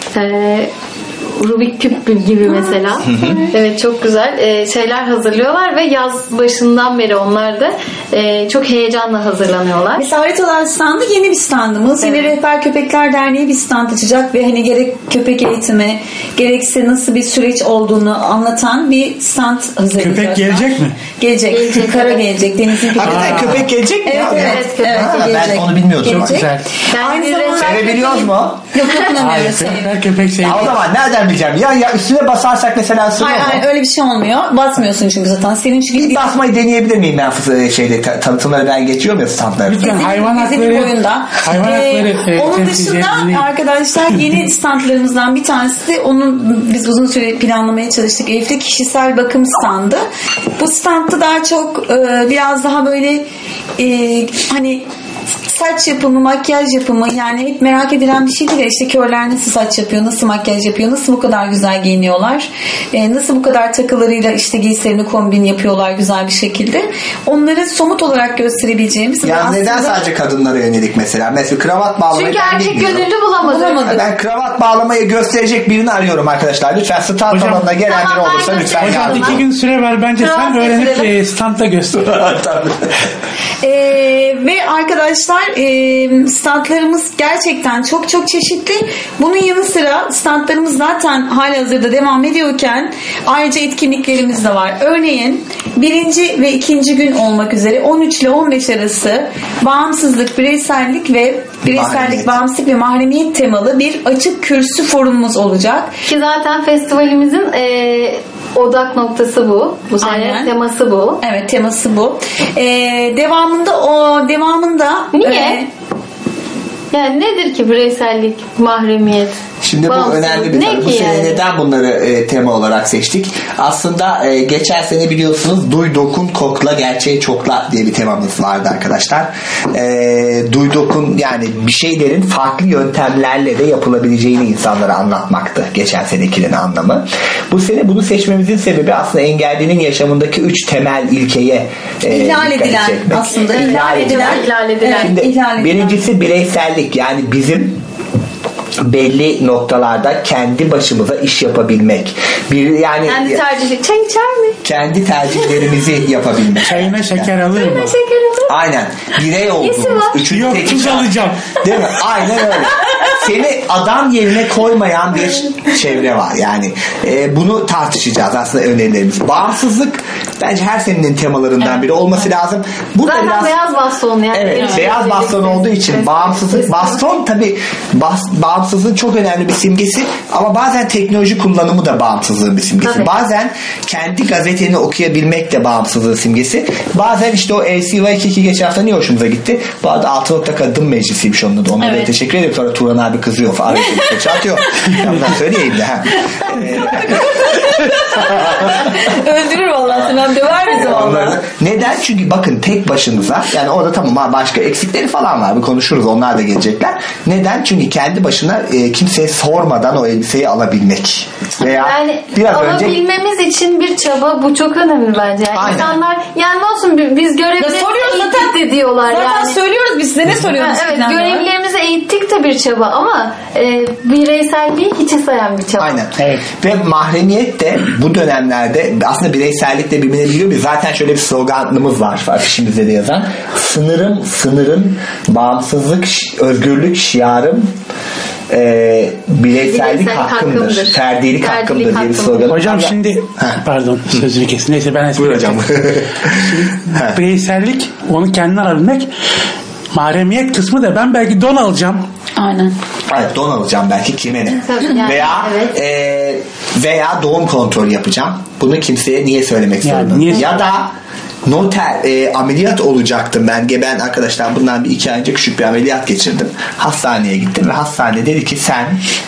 Q: E, Rubik küp gibi mesela. Evet, çok güzel e, şeyler hazırlıyorlar ve yaz başından beri onlar da e, çok heyecanla hazırlanıyorlar.
J: Mesela haritalar standı yeni bir standımız.
Q: Evet.
J: Yine Rehber Köpekler Derneği bir stand açacak ve hani gerek köpek eğitimi gerekse nasıl bir süreç olduğunu anlatan bir stand hazırlayacaklar.
L: Köpek gelecek mi?
J: Gelecek.
Q: Gelecek.
J: Kara gelecek. Denizin köpeği.
M: Hakikaten köpek gelecek mi?
J: Evet,
M: ya?
J: evet,
Q: Evet, köpek.
J: evet,
M: Ha,
J: gelecek.
M: ben onu bilmiyordum.
J: Gelecek.
L: Çok güzel.
Q: Yani
J: Aynı
Q: bir
J: zamanda
M: Sevebiliyoruz mu?
J: Yok, dokunamıyoruz.
L: Rehber köpek
M: Ya
L: sevdi.
M: o zaman nereden bileceğim? Ya, ya üstüne basarsak mesela ısırıyor
J: Hayır,
M: mu?
J: hayır öyle bir şey olmuyor. Basmıyorsun çünkü zaten. Senin çünkü
M: Bir basmayı deneyebilir miyim ben fıs- şeyde ta- tanıtımları ben geçiyorum ya standları.
L: Lütfen hayvan
J: Bizim
L: hakları
J: boyunda.
L: hayvan
J: Ee,
L: hakları e,
J: onun
L: temsilcilerini
J: dışında
L: dinleyin.
J: arkadaşlar yeni standlarımızdan bir tanesi de onun biz uzun süre planlamaya çalıştık. Elif'te kişisel bakım standı. Bu standta daha çok e, biraz daha böyle e, hani saç yapımı, makyaj yapımı yani hep merak edilen bir şeydir ya işte körler nasıl saç yapıyor, nasıl makyaj yapıyor, nasıl bu kadar güzel giyiniyorlar, e, nasıl bu kadar takılarıyla işte giysilerini kombin yapıyorlar güzel bir şekilde. Onları somut olarak gösterebileceğimiz.
M: Ya
J: aslında-
M: neden sadece kadınlara yönelik mesela? Mesela kravat bağlamayı
Q: Çünkü
M: ben
Q: erkek
M: bilmiyorum.
Q: gönüllü bulamadık.
J: Bulamadık.
M: Ben kravat bağlamayı gösterecek birini arıyorum arkadaşlar. Lütfen stand
L: Hocam-
M: alanına gelen biri
Q: Tamam,
M: olursa
Q: ben
M: lütfen
L: Hocam
M: yardım.
L: iki gün süre ver bence sen
Q: Tamam,
L: öğrenip
Q: getirelim.
L: e, standta göster.
M: Tabii.
J: Ee, ve arkadaşlar e, standlarımız gerçekten çok çok çeşitli. Bunun yanı sıra standlarımız zaten halihazırda devam ediyorken ayrıca etkinliklerimiz de var. Örneğin birinci ve ikinci gün olmak üzere on üç ile on beş arası bağımsızlık, bireysellik ve bireysellik,
M: Mahremiyet.
J: bağımsızlık ve mahremiyet temalı bir açık kürsü forumumuz olacak.
Q: Ki zaten festivalimizin e, odak noktası bu. Bu sene
J: Aynen.
Q: teması bu.
J: Evet, teması bu. Ee, devamında o devamında
Q: Niye?
J: e,
Q: Yani nedir ki bireysellik, mahremiyet?
M: Şimdi bu
Q: bağımsızlık?
M: önemli bir
Q: Ne
M: tabii. Bu
Q: ki
M: sene
Q: yani?
M: neden bunları e, tema olarak seçtik? Aslında e, geçen sene biliyorsunuz duy dokun kokla gerçeği çokla diye bir temamız vardı arkadaşlar. E, duy dokun yani bir şeylerin farklı yöntemlerle de yapılabileceğini insanlara anlatmaktı geçen senekinin anlamı. Bu sene bunu seçmemizin sebebi aslında engellinin yaşamındaki üç temel ilkeye e,
J: İhlal
M: dikkat
J: edilen
M: çekmek.
J: aslında,
M: İhlal
J: ihlal edilen,
Q: ihlal edilen.
J: evet,
M: Şimdi
J: ihlal edilen.
M: birincisi bireysellik yani bizim belli noktalarda kendi başımıza iş yapabilmek. Bir yani
Q: Kendi tercihi. Çay içer mi?
M: kendi tercihlerimizi yapabilmek.
L: Çayına şeker alır mı?
Q: Çayına şeker alır mı?
M: Aynen. Birey olduğumuz.
Q: var?
M: Üçüncü
L: Yok,
M: tek
L: tuz
M: şart.
L: alacağım.
M: Değil mi? Aynen öyle. Seni adam yerine koymayan bir çevre var. Yani e, bunu tartışacağız aslında önerilerimiz. Bağımsızlık bence her senenin temalarından biri olması lazım. Bu da
Q: Zaten
M: biraz
Q: beyaz baston yani.
M: Evet,
Q: Benim
M: beyaz baston olduğu için bağımsızlık baston tabii bas, bağımsızlığın çok önemli bir simgesi ama bazen teknoloji kullanımı da bağımsızlığın bir simgesi.
Q: Tabii.
M: Bazen kendi gazeteni okuyabilmek de bağımsızlığın simgesi. Bazen işte o L C Y iki geçen hafta niye hoşumuza gitti? Bu arada altı nokta kadın meclisiymiş onun da. Ona da
J: Evet.
M: teşekkür ederim. Sonra Turan harbi kızıyor falan. Çatıyor. Yandan söyleyeyim de. Ha.
J: Öldürür vallahi Sinan, döver bizi vallahi.
M: Neden? Çünkü bakın tek başınıza, yani orada tamam başka eksikleri falan var. Bir konuşuruz, onlar da gelecekler. Neden? Çünkü kendi başına e, kimseye sormadan o elbiseyi alabilmek. Veya
Q: yani
M: biraz
Q: alabilmemiz
M: önce...
Q: için bir çaba, bu çok önemli bence. Yani
M: Aynen.
Q: insanlar yani olsun biz görevlerimizi eğittik de diyorlar.
J: Zaten
Q: yani.
J: söylüyoruz biz size, ne soruyoruz?
Q: Evet, görevlerimizi eğittik de bir çaba ama e, bireyselliği hiçe sayan bir çaba.
M: Aynen. Evet. Ve mahremiyet de bu dönemlerde aslında bireysellik de birbirine biliyor. Biz zaten şöyle bir sloganımız var afişimizde de yazan. Sınırım, sınırım, bağımsızlık, özgürlük, şiarım, e, bireysellik hakkımdır. hakkımdır. Ferdilik hakkımdır diye bir slogan.
L: Hocam şimdi Heh. pardon sözünü kesin. Neyse ben
M: Buyur hocam.
L: Bireysellik, onu kendine alabilmek. Mahremiyet kısmı da ben belki don alacağım.
J: Aynen.
M: Evet, don alacağım belki kime ne?
Q: Yani,
M: veya
Q: evet.
M: e, veya doğum kontrolü yapacağım. Bunu kimseye niye söylemek
L: yani
M: zorunda?
L: Niye?
M: Ya da noter e, ameliyat olacaktım ben. Ben arkadaşlar bundan bir iki ay önce küçük bir ameliyat geçirdim. Hastaneye gittim ve hastane dedi ki sen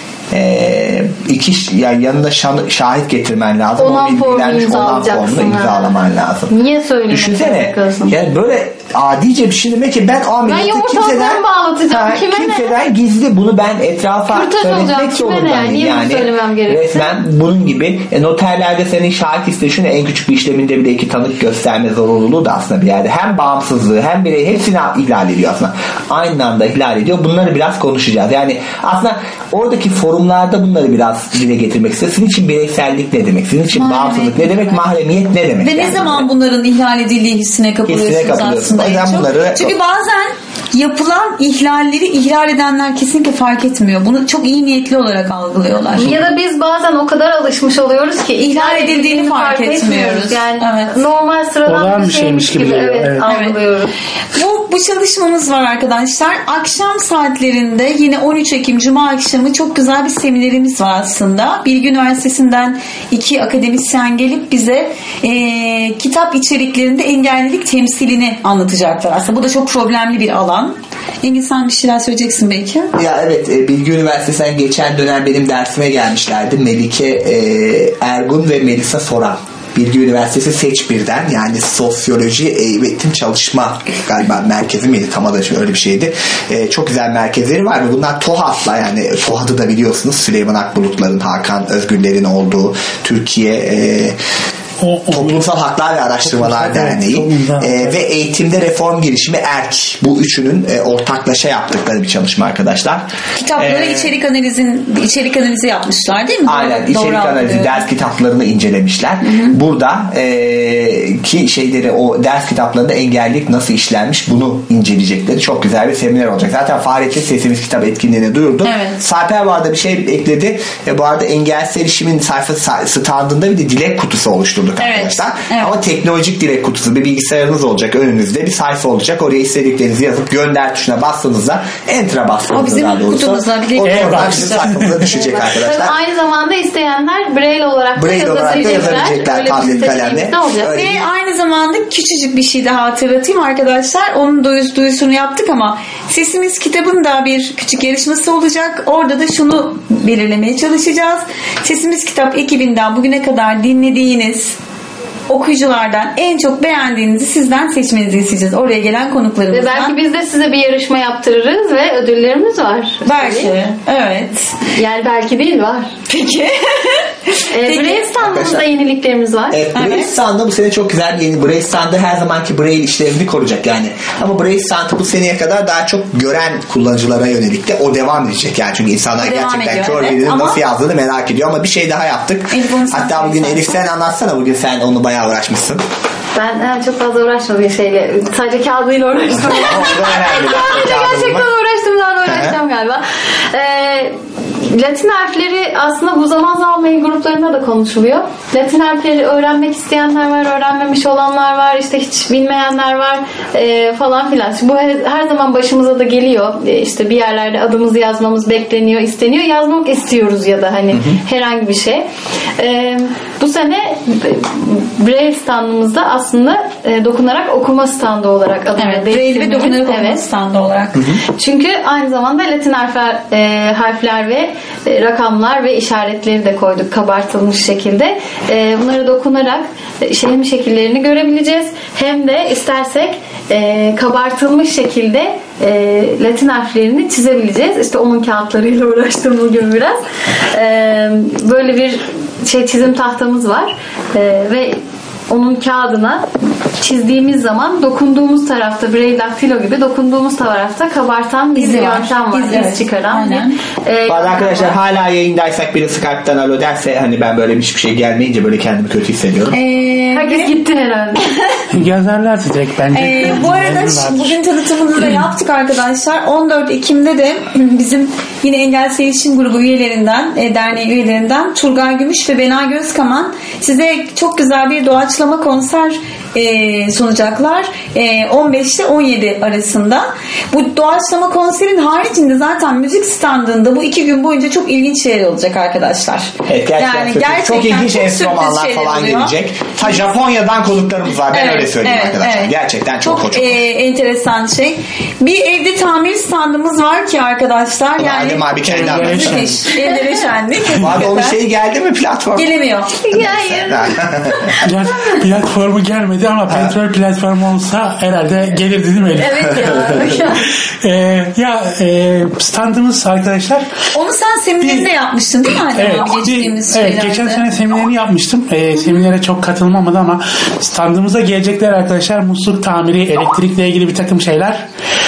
M: e, iki yani yanında şan, şahit getirmen lazım.
Q: Onan formunu
M: imzalayacaksın. Formunu imzalaman lazım.
Q: Niye söylemek
M: Düşünsene. Yani böyle adice bir şey demek ki ben o ameliyatı
Q: ben
M: kimseden,
Q: bağlatacağım.
M: ha,
Q: Kime
M: kimseden
Q: ne?
M: gizli bunu ben etrafa
Q: Kürtaj
M: söylemek zorundayım.
Q: Niye
M: yani
Q: söylemem gerekir?
M: resmen bunun gibi e, noterlerde senin şahit isteyişini en küçük bir işleminde bile iki tanık gösterme zorunluluğu da aslında bir yerde. Hem bağımsızlığı hem birey hepsini ihlal ediyor aslında. Aynı anda ihlal ediyor. Bunları biraz konuşacağız. Yani aslında oradaki forumlarda bunları biraz dile getirmek istiyor. Sizin için bireysellik ne demek? Sizin için
J: Mahremiyet
M: bağımsızlık ne demek? Mahremiyet ne demek?
J: Ve
M: yani?
J: ne zaman bunların ihlal edildiği hissine kapılıyorsunuz,
M: hissine kapılıyorsunuz.
J: aslında.
M: Bunları...
J: Çünkü bazen yapılan ihlalleri ihlal edenler kesinlikle fark etmiyor. Bunu çok iyi niyetli olarak algılıyorlar.
Q: Ya da biz bazen o kadar alışmış oluyoruz ki
J: ihlal edildiğini fark, fark etmiyoruz.
Q: Yani
J: evet.
Q: normal sıradan bir şeymiş gibi, gibi evet, evet. algılıyoruz.
J: Bu, bu çalışmamız var arkadaşlar. Akşam saatlerinde yine on üç Ekim Cuma akşamı çok güzel bir seminerimiz var aslında. Bilgi Üniversitesi'nden iki akademisyen gelip bize e, kitap içeriklerinde engellilik temsilini anlatacaklar. Aslında bu da çok problemli bir alan. Engin, sen bir şeyler söyleyeceksin belki.
M: Ya evet, e, Bilgi Üniversitesi'nden geçen dönem benim dersime gelmişlerdi. Melike e, Ergun ve Melisa Soran. Bilgi Üniversitesi Seç birden, yani sosyoloji eğitim çalışma galiba merkezi miydi, tam adı öyle bir şeydi. E, çok güzel merkezleri var ve bunlar TOHAT'la, yani TOHAT'ı da biliyorsunuz, Süleyman Akbulutların, Hakan Özgürler'in olduğu Türkiye e, O, o, Toplumsal Haklar ve Araştırmalar Toplumsal Derneği e, ve Eğitimde Reform Girişimi ERK, bu üçünün e, ortaklaşa yaptıkları bir çalışma arkadaşlar.
J: Kitapları ee, içerik analizin içerik analizi yapmışlar değil mi?
M: Aynen, doğru, içerik doğru analizi, ders kitaplarını incelemişler. Hı hı. Burada e, ki şeyleri, o ders kitaplarında engellilik nasıl işlenmiş bunu inceleyecekleri çok güzel bir seminer olacak. Zaten Fahrettin Sesimiz kitap etkinliğini duyurdu. Evet. Sarper bu arada bir şey ekledi. E, bu arada engelsiz erişimin sayfa standında bir de dilek kutusu oluştu. Evet, arkadaşlar. Evet. Ama teknolojik dilek kutusu, bir bilgisayarınız olacak önünüzde, bir sayfa olacak, oraya istediklerinizi yazıp gönder tuşuna bastığınızda, enter'a bastığınızda, o bizim
J: kutumuzda bir de
M: oradan bizim sayfamıza düşecek arkadaşlar.
Q: Aynı zamanda isteyenler braille olarak da
M: braille yazabilecekler tablet kalemle.
J: Ve aynı zamanda küçücük bir şey daha hatırlatayım arkadaşlar, onun duyus, duyusunu yaptık ama Sesimiz kitabın da bir küçük yarışması olacak. Orada da şunu belirlemeye çalışacağız. Sesimiz kitap ekibinden bugüne kadar dinlediğiniz okuyuculardan en çok beğendiğinizi sizden seçmenizi isteyeceğiz. Oraya gelen konuklarımızdan.
Q: Ve belki biz de size bir yarışma yaptırırız ve ödüllerimiz var.
J: Belki. Evet.
Q: Yani belki değil, var.
J: Peki.
Q: e, Braille standımızda yeniliklerimiz var.
M: Evet, Braille evet. standı bu sene çok güzel bir yeni. Braille standı her zamanki Braille işlevini koruyacak yani. Ama Braille standı bu seneye kadar daha çok gören kullanıcılara yönelik de o devam edecek yani. Çünkü insanlar devam gerçekten kör evet. birinin ama... nasıl yazdığını merak ediyor. Ama bir şey daha yaptık. Hatta bugün Elif sen anlatsana, bugün sen onu bayağı uğraşmışsın.
Q: Ben yani çok fazla uğraşmadım şeyle. Sadece kağıdıyla uğraştım. Sadece gerçekten uğraştım. Daha da uğraşacağım galiba. Ee, Latin harfleri aslında bu zaman zaman mail gruplarında da konuşuluyor. Latin harfleri öğrenmek isteyenler var, öğrenmemiş olanlar var, işte hiç bilmeyenler var e, falan filan. Bu her, her zaman başımıza da geliyor. E, işte bir yerlerde adımızı yazmamız bekleniyor, isteniyor. Yazmak istiyoruz ya da hani hı hı. herhangi bir şey. E, bu sene Braille standımızda aslında e, dokunarak okuma standı olarak adını
J: Evet, Braille ve dokunarak okuma
Q: evet.
J: standı olarak.
M: Hı hı.
Q: Çünkü aynı zamanda Latin harfler, e, harfler ve e, rakamlar ve işaretleri de koyduk kabartılmış şekilde. E, bunları dokunarak e, hem şekillerini görebileceğiz hem de istersek e, kabartılmış şekilde e, Latin harflerini çizebileceğiz. İşte onun kağıtlarıyla uğraştım bugün biraz. E, böyle bir şey çizim tahtamız var e, ve onun kağıdına çizdiğimiz zaman dokunduğumuz tarafta Braille daktilo gibi dokunduğumuz tarafta kabartan bir
J: İzi var.
Q: yöntem var.
J: İzi,
Q: İz çıkaran.
J: aynen.
Q: Ee,
M: Bazı arkadaşlar hala yayındaysak biri Skype'tan alo derse hani ben böyle hiçbir şey gelmeyince böyle kendimi kötü hissediyorum.
J: Ee,
Q: Herkes
J: ve-
Q: gitti herhalde.
L: Yazarlar direkt bence.
J: Ee, bu arada ş- bugün tanıtımını da yaptık arkadaşlar. on dört Ekim'de de bizim yine Engelsiz İletişim Grubu üyelerinden, e, derneği üyelerinden Turgay Gümüş ve Bena Gözkaman size çok güzel bir doğaçlama konser e, sunacaklar. E, on beş ile on yedi arasında. Bu doğaçlama konserin haricinde zaten müzik standında bu iki gün boyunca çok ilginç şeyler olacak arkadaşlar.
M: Evet, gerçekten,
J: yani
M: çok,
J: gerçekten
M: çok ilginç
J: çok
M: enstrümanlar
J: sürpriz şeyler
M: falan
J: oluyor.
M: gelecek. Ta Japonya'dan konuklarımız var. Ben
J: Evet,
M: öyle söyleyeyim
J: evet,
M: arkadaşlar.
J: evet.
M: Gerçekten çok
J: Çok
M: hoş.
J: e, enteresan şey. Bir evde tamir standımız var ki arkadaşlar. Yani
M: Adem abi kendi anlatacak.
J: müthiş. Evlere şenlik.
M: Abi onun şeyi geldi mi platform?
J: Gelemiyor.
Q: Hayır.
L: Plat, platformu gelmedi ama petrol platformu olsa herhalde gelirdi değil mi?
J: Evet ya.
L: ee, ya e, standımız arkadaşlar.
J: Onu sen seminerinde yapmıştın değil mi Adem
L: Evet,
J: abi geçtiğimiz
L: bir, evet
J: şeylerde?
L: geçen sene seminerini yapmıştım. Ee, seminere çok katılmamadı ama standımıza gelecekler arkadaşlar musluk tamiri, elektrikle ilgili bir takım şeyler.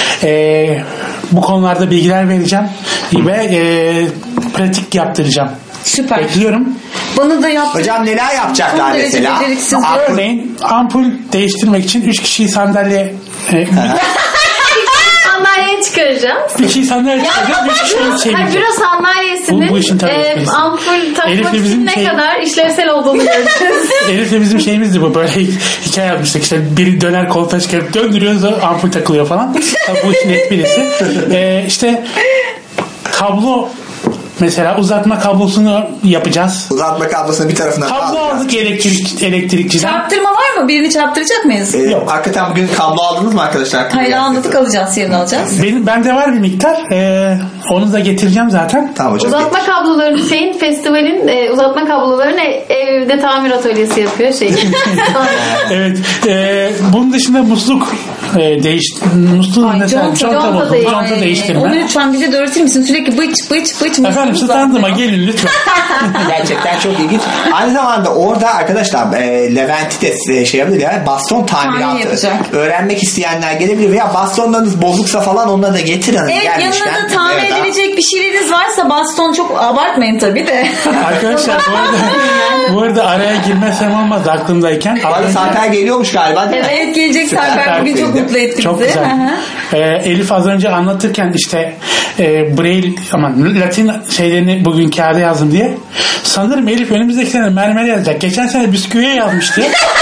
L: Ee, bu konularda bilgiler vereceğim ve e, pratik yaptıracağım.
J: Süper.
L: Bekliyorum.
J: Bana da yap.
M: Hocam neler yapacaklar
J: Son derece
M: mesela?
J: beceriksiz.
L: Örneğin ampul değiştirmek için üç kişiyi sandalye e,
Q: Sandalye çıkaracağım.
L: bir kişiyi sandalye çıkaracağım, üç kişiyi
Q: Hayır,
L: çevireceğim.
Q: büro sandalyesinin
L: Bu- bu işin tabii
Q: e,
L: esprisi.
Q: ampul takmak
L: Elif'le bizim
Q: için ne
L: şey-
Q: kadar işlevsel olduğunu göreceğiz.
L: Elif'le bizim şeyimizdi bu, böyle hikaye yapmıştık işte, biri döner koltuğa çıkarıp döndürüyoruz, o ampul takılıyor falan. Tabii bu işin esprisi. Ee, işte kablo mesela, uzatma kablosunu yapacağız.
M: Uzatma kablosunu bir tarafına
L: kablo aldık elektrik, elektrikçiden.
J: Çarptırma var mı? Birini çarptıracak mıyız?
M: Ee, hakikaten bugün kablo aldınız mı arkadaşlar?
J: Hayır almadık, alacağız, yerine alacağız.
L: Benim bende var bir miktar. Ee, onu da getireceğim zaten.
M: Tamam hocam.
Q: Uzatma kablolarını şeyin festivalin e, uzatma kablolarını evde tamir atölyesi yapıyor şey.
L: Evet. E, bunun dışında musluk e, değiş musluğu mesela
J: conta,
L: conta
Q: conta
L: bozuldu.
Q: değil.
L: Conta
J: Ay,
L: değiştirme.
J: Onu lütfen bize de öğretir misin? Sürekli bıç bıç bıç.
L: Efendim standıma gelin lütfen.
M: Gerçekten çok ilginç. Aynı zamanda orada arkadaşlar e, Levent'i de şey yapabilir ya, baston
J: Tamir
M: tamiratı
J: yapacak.
M: öğrenmek isteyenler gelebilir veya bastonlarınız bozuksa falan onları da getirin.
J: Evet,
M: gelmişken.
J: yanına da tamir
M: Evet, ha.
J: edilecek bir şeyleriniz varsa baston, çok abartmayın tabii de.
L: Arkadaşlar bu arada, bu arada araya girmesem olmaz aklımdayken.
M: Bu arada Sarper geliyormuş galiba değil mi?
J: Evet, gelecek
M: Süper.
J: Sarper bugün çok mutlu etti
L: Çok
J: bizi.
L: güzel.
J: Hı hı.
L: Ee, Elif az önce anlatırken işte e, Braille aman Latin şeylerini bugün kağıda yazdım diye. Sanırım Elif önümüzdeki sene mermer yazacak. Geçen sene bisküviye yazmıştı.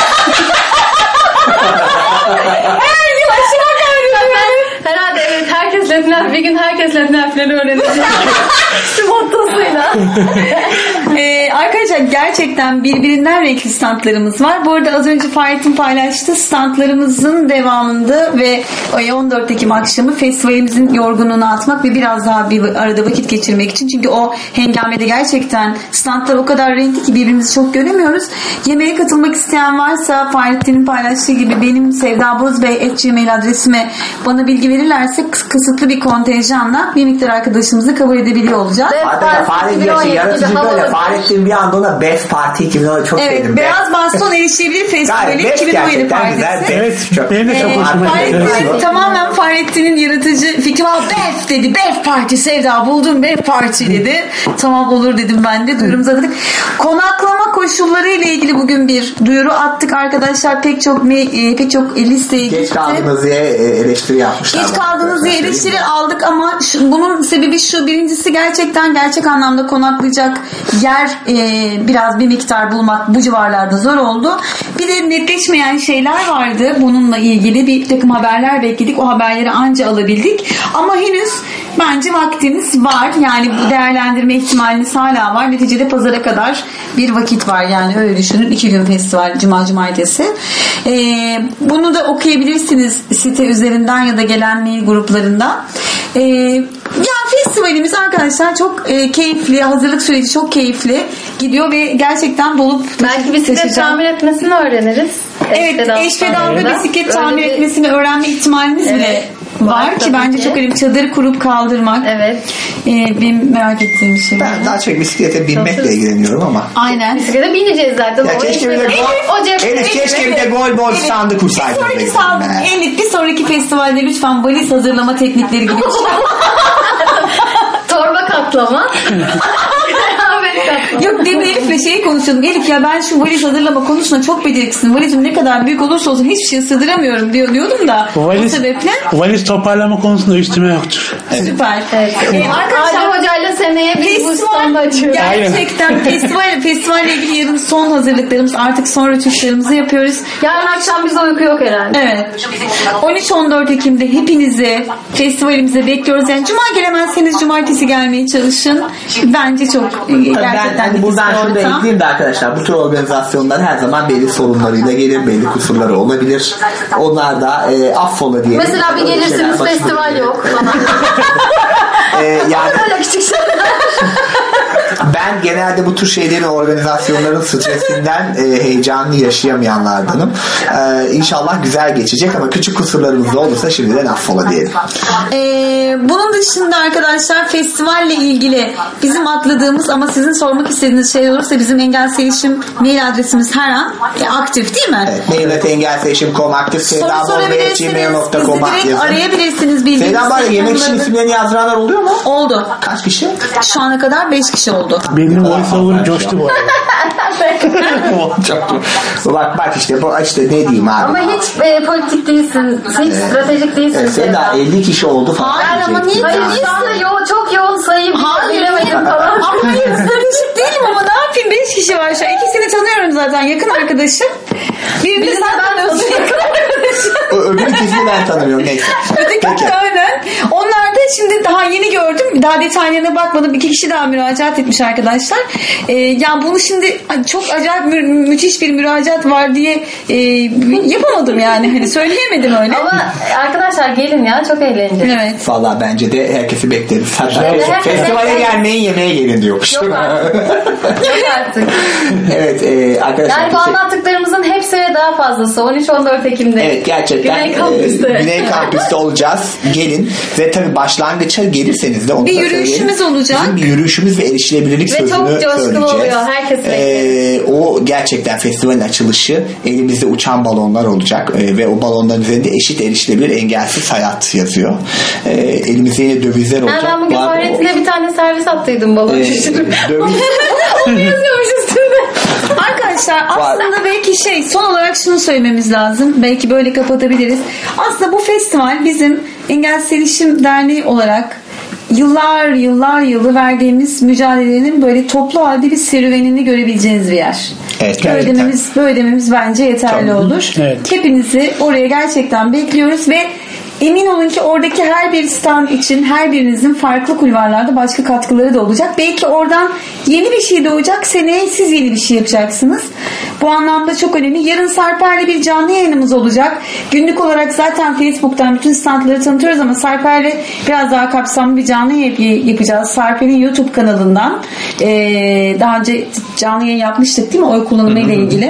Q: Her yıl aşağı kaydediyor. Herhalde evet, herkes Latin harf, bir gün herkes Latin harfleri öğrenecek. Şu mottosuyla.
J: Ee, arkadaşlar gerçekten birbirinden renkli standlarımız var. Bu arada az önce Fahrettin paylaştı. Standlarımızın devamında ve on dört Ekim akşamı festivalimizin yorgunluğunu atmak ve biraz daha bir arada vakit geçirmek için. Çünkü o hengamede gerçekten standlar o kadar renkli ki birbirimizi çok göremiyoruz. Yemeğe katılmak isteyen varsa Fahrettin'in paylaştığı gibi benim sevdabozbey at gmail adresime bana bilgi verirlerse kıs- kısıtlı bir kontenjanla bir miktar arkadaşımızı kabul edebiliyor olacağız.
M: Hatta Fahrettin yaşı yaratıcı böyle. Fahrettin bir anda ona Best Party iki bin on çok
J: Evet,
M: sevdim.
J: Beyaz Baston Erişilebilir Festivali
M: Gayet
J: iki bin on yedi
M: gerçekten güzel.
J: partisi.
L: Evet,
M: Çok-
L: benim de çok
J: Ee,
L: hoşuma gitti.
J: Fahrettin, tamamen Fahrettin'in yaratıcı fikri var. Bef dedi. Bef Parti Sevda buldum. Bef Parti dedi. Tamam olur dedim ben de. Duyurumuzu attık. Konaklama koşulları ile ilgili bugün bir duyuru attık arkadaşlar. Pek çok me- e, pek çok listeye
M: Geç
J: gitti.
M: kaldınız diye e, eleştiri yapmışlar.
J: Geç kaldınız diye eleştiri aldık ama şu- bunun sebebi şu: birincisi gerçekten gerçek anlamda konaklayacak yer e, biraz bir miktar bulmak bu civarlarda zor oldu. Bir de netleşmeyen şeyler vardı. Bununla ilgili bir takım haberler bekledik. O haberleri anca alabildik. Ama henüz bence vaktimiz var. Yani bu değerlendirme ihtimaliniz hala var. Neticede pazara kadar bir vakit var. Yani öyle düşünün. İki gün festival. Cuma cumartesi. Ee, bunu da okuyabilirsiniz site üzerinden ya da gelen mail gruplarından. Ee, yani festivalimiz arkadaşlar çok e, keyifli, hazırlık süreci çok keyifli gidiyor ve gerçekten dolup
Q: belki bisiklet tamir etmesini öğreniriz.
J: Evet, eş pedalda bisiklet tamir bir... etmesini öğrenme ihtimalimiz evet. bile var, var ki bence ki. Çok önemli. Çadır kurup kaldırmak. Evet. Ee, benim merak ettiğim bir şey.
M: Ben daha çok bisiklete binmekle Çok ilgileniyorum ama.
Q: Aynen. Bisiklete bineceğiz zaten.
M: Ya keşke bir de gol, Elif keşke bir de gol bol standı kursaydın.
J: Bir sonraki sandık, Elif bir sonraki festivalde lütfen valiz hazırlama teknikleri gibi.
Q: Torba katlama.
J: Yok demin Elif'le şeyi konuşuyordum. Elif ya ben şu valiz hazırlama konusunda çok beceriksizim. Valizim ne kadar büyük olursa olsun hiçbir şey sığdıramıyorum diyor, diyordum da.
L: Valiz,
J: o sebeple.
L: Valiz toparlama konusunda üstüme yoktur.
J: Evet. Süper. Evet.
Q: Ee, arkadaşlar Adem Hoca'yla seneye biz bu standı açıyoruz.
J: Gerçekten festival, festivalle ilgili yarın son hazırlıklarımız, artık son rötuşlarımızı yapıyoruz.
Q: Yarın akşam bize uyku yok herhalde.
J: Evet. on üç on dört Ekim'de hepinizi festivalimize bekliyoruz. Yani cuma gelemezseniz cumartesi gelmeye çalışın. Bence çok gerçekten.
M: Ben hani buradan şunu da ekleyeyim de arkadaşlar, bu tür organizasyonlar her zaman belli sorunlarıyla gelir, belli kusurları olabilir. Onlar da e, affola diye.
Q: Mesela bir gelirsiniz festival yok.
M: e, yani
Q: öyle küçük şeyler.
M: Ben genelde bu tür şeylerin, organizasyonların stresinden e, heyecanlı yaşayamayanlardanım. E, İnşallah güzel geçecek ama küçük kusurlarımız da olursa şimdiden affola diyelim.
J: Ee, bunun dışında arkadaşlar festivalle ilgili bizim atladığımız ama sizin sormak istediğiniz şey olursa bizim Engelsiz Erişim mail adresimiz her an e, aktif değil mi?
M: Evet, mail at engelsiz erişim nokta com aktif.
J: Soru sorabilirsiniz. Direkt arayabilirsiniz.
M: Seydan var ya, yemek için isimlerini yazdıranlar oluyor mu?
J: Oldu.
M: Kaç kişi?
J: Şu ana kadar beş kişi oldu.
L: Benim voiceover'ım coştu bu arada.
M: bak bak işte bu işte ne diyeyim abi.
Q: Ama hiç e, politik değilsin. Hiç evet. stratejik değilsin.
M: Evet, sen daha elli kişi oldu falan.
Q: Hayır ama niye? Hayır şu anda yo, çok yoğun sayı bilemedim falan.
J: Ama hayır stratejik değilim ama ne yapayım, beş kişi var şu an. İkisini tanıyorum zaten, yakın arkadaşım. Birini de sen tanıyorsun, yakın arkadaşım.
M: Öbür ikisini ben tanımıyorum, neyse.
J: Öteki aynen. Onlar da şimdi daha yeni gördüm. Daha detaylarına bakmadım. İki kişi daha müracaat etmiş arkadaşlar. Ee, yani bunu şimdi çok acayip mü- müthiş bir müracaat var diye e, yapamadım yani. Hani söyleyemedim öyle.
Q: Ama arkadaşlar gelin ya, çok eğlenceli.
J: Evet.
M: Vallahi bence de herkesi bekleriz. Hatta
Q: evet,
M: festivale
Q: evet.
M: gelmeyin, yemeğe gelin diyormuş.
Q: Yok artık. Yok artık.
M: Evet e, arkadaşlar.
Q: Yani bu anlattıklarımızın hepsi ve daha fazlası on üç on dört Ekim'de.
M: Evet gerçekten.
Q: Güney Kampüs'te.
M: E, Güney Kampüs'te olacağız. Gelin ve tabii başlangıça gelirseniz de onu
J: bir
M: da
J: yürüyüşümüz olacak.
M: Bizim bir yürüyüşümüz ve erişilebilirlik
Q: ve
M: sözünü
Q: çok coşkun
M: söyleyeceğiz.
Q: oluyor. Herkes
M: ee, o gerçekten festivalin açılışı, elimizde uçan balonlar olacak ee, ve o balonların üzerinde eşit erişilebilir engelsiz hayat yazıyor. Ee, elimizde yine dövizler olacak.
Q: Yani ben bugün Fahrettin'e bir tane servis attıydım balon şişirip.
M: Ee, döviz...
Q: Onu yazıyormuş üstünde.
J: Arkadaşlar aslında belki şey, son olarak şunu söylememiz lazım. Belki böyle kapatabiliriz. Aslında bu festival bizim Engelsiz Erişim Derneği olarak yıllar yıllar yılı verdiğimiz mücadelenin böyle toplu halde bir serüvenini görebileceğiniz bir yer.
M: Evet,
J: böyle dememiz, böyle dememiz bence yeterli Tabii. olur. Evet. Hepinizi oraya gerçekten bekliyoruz ve emin olun ki oradaki her bir stand için her birinizin farklı kulvarlarda başka katkıları da olacak. Belki oradan yeni bir şey doğacak. Seneye siz yeni bir şey yapacaksınız. Bu anlamda çok önemli. Yarın Sarper'le bir canlı yayınımız olacak. Günlük olarak zaten Facebook'tan bütün standları tanıtıyoruz ama Sarper'le biraz daha kapsamlı bir canlı yayın yapacağız. Sarper'in YouTube kanalından. Ee, daha önce canlı yayın yapmıştık değil mi? Oy kullanımı ile ilgili.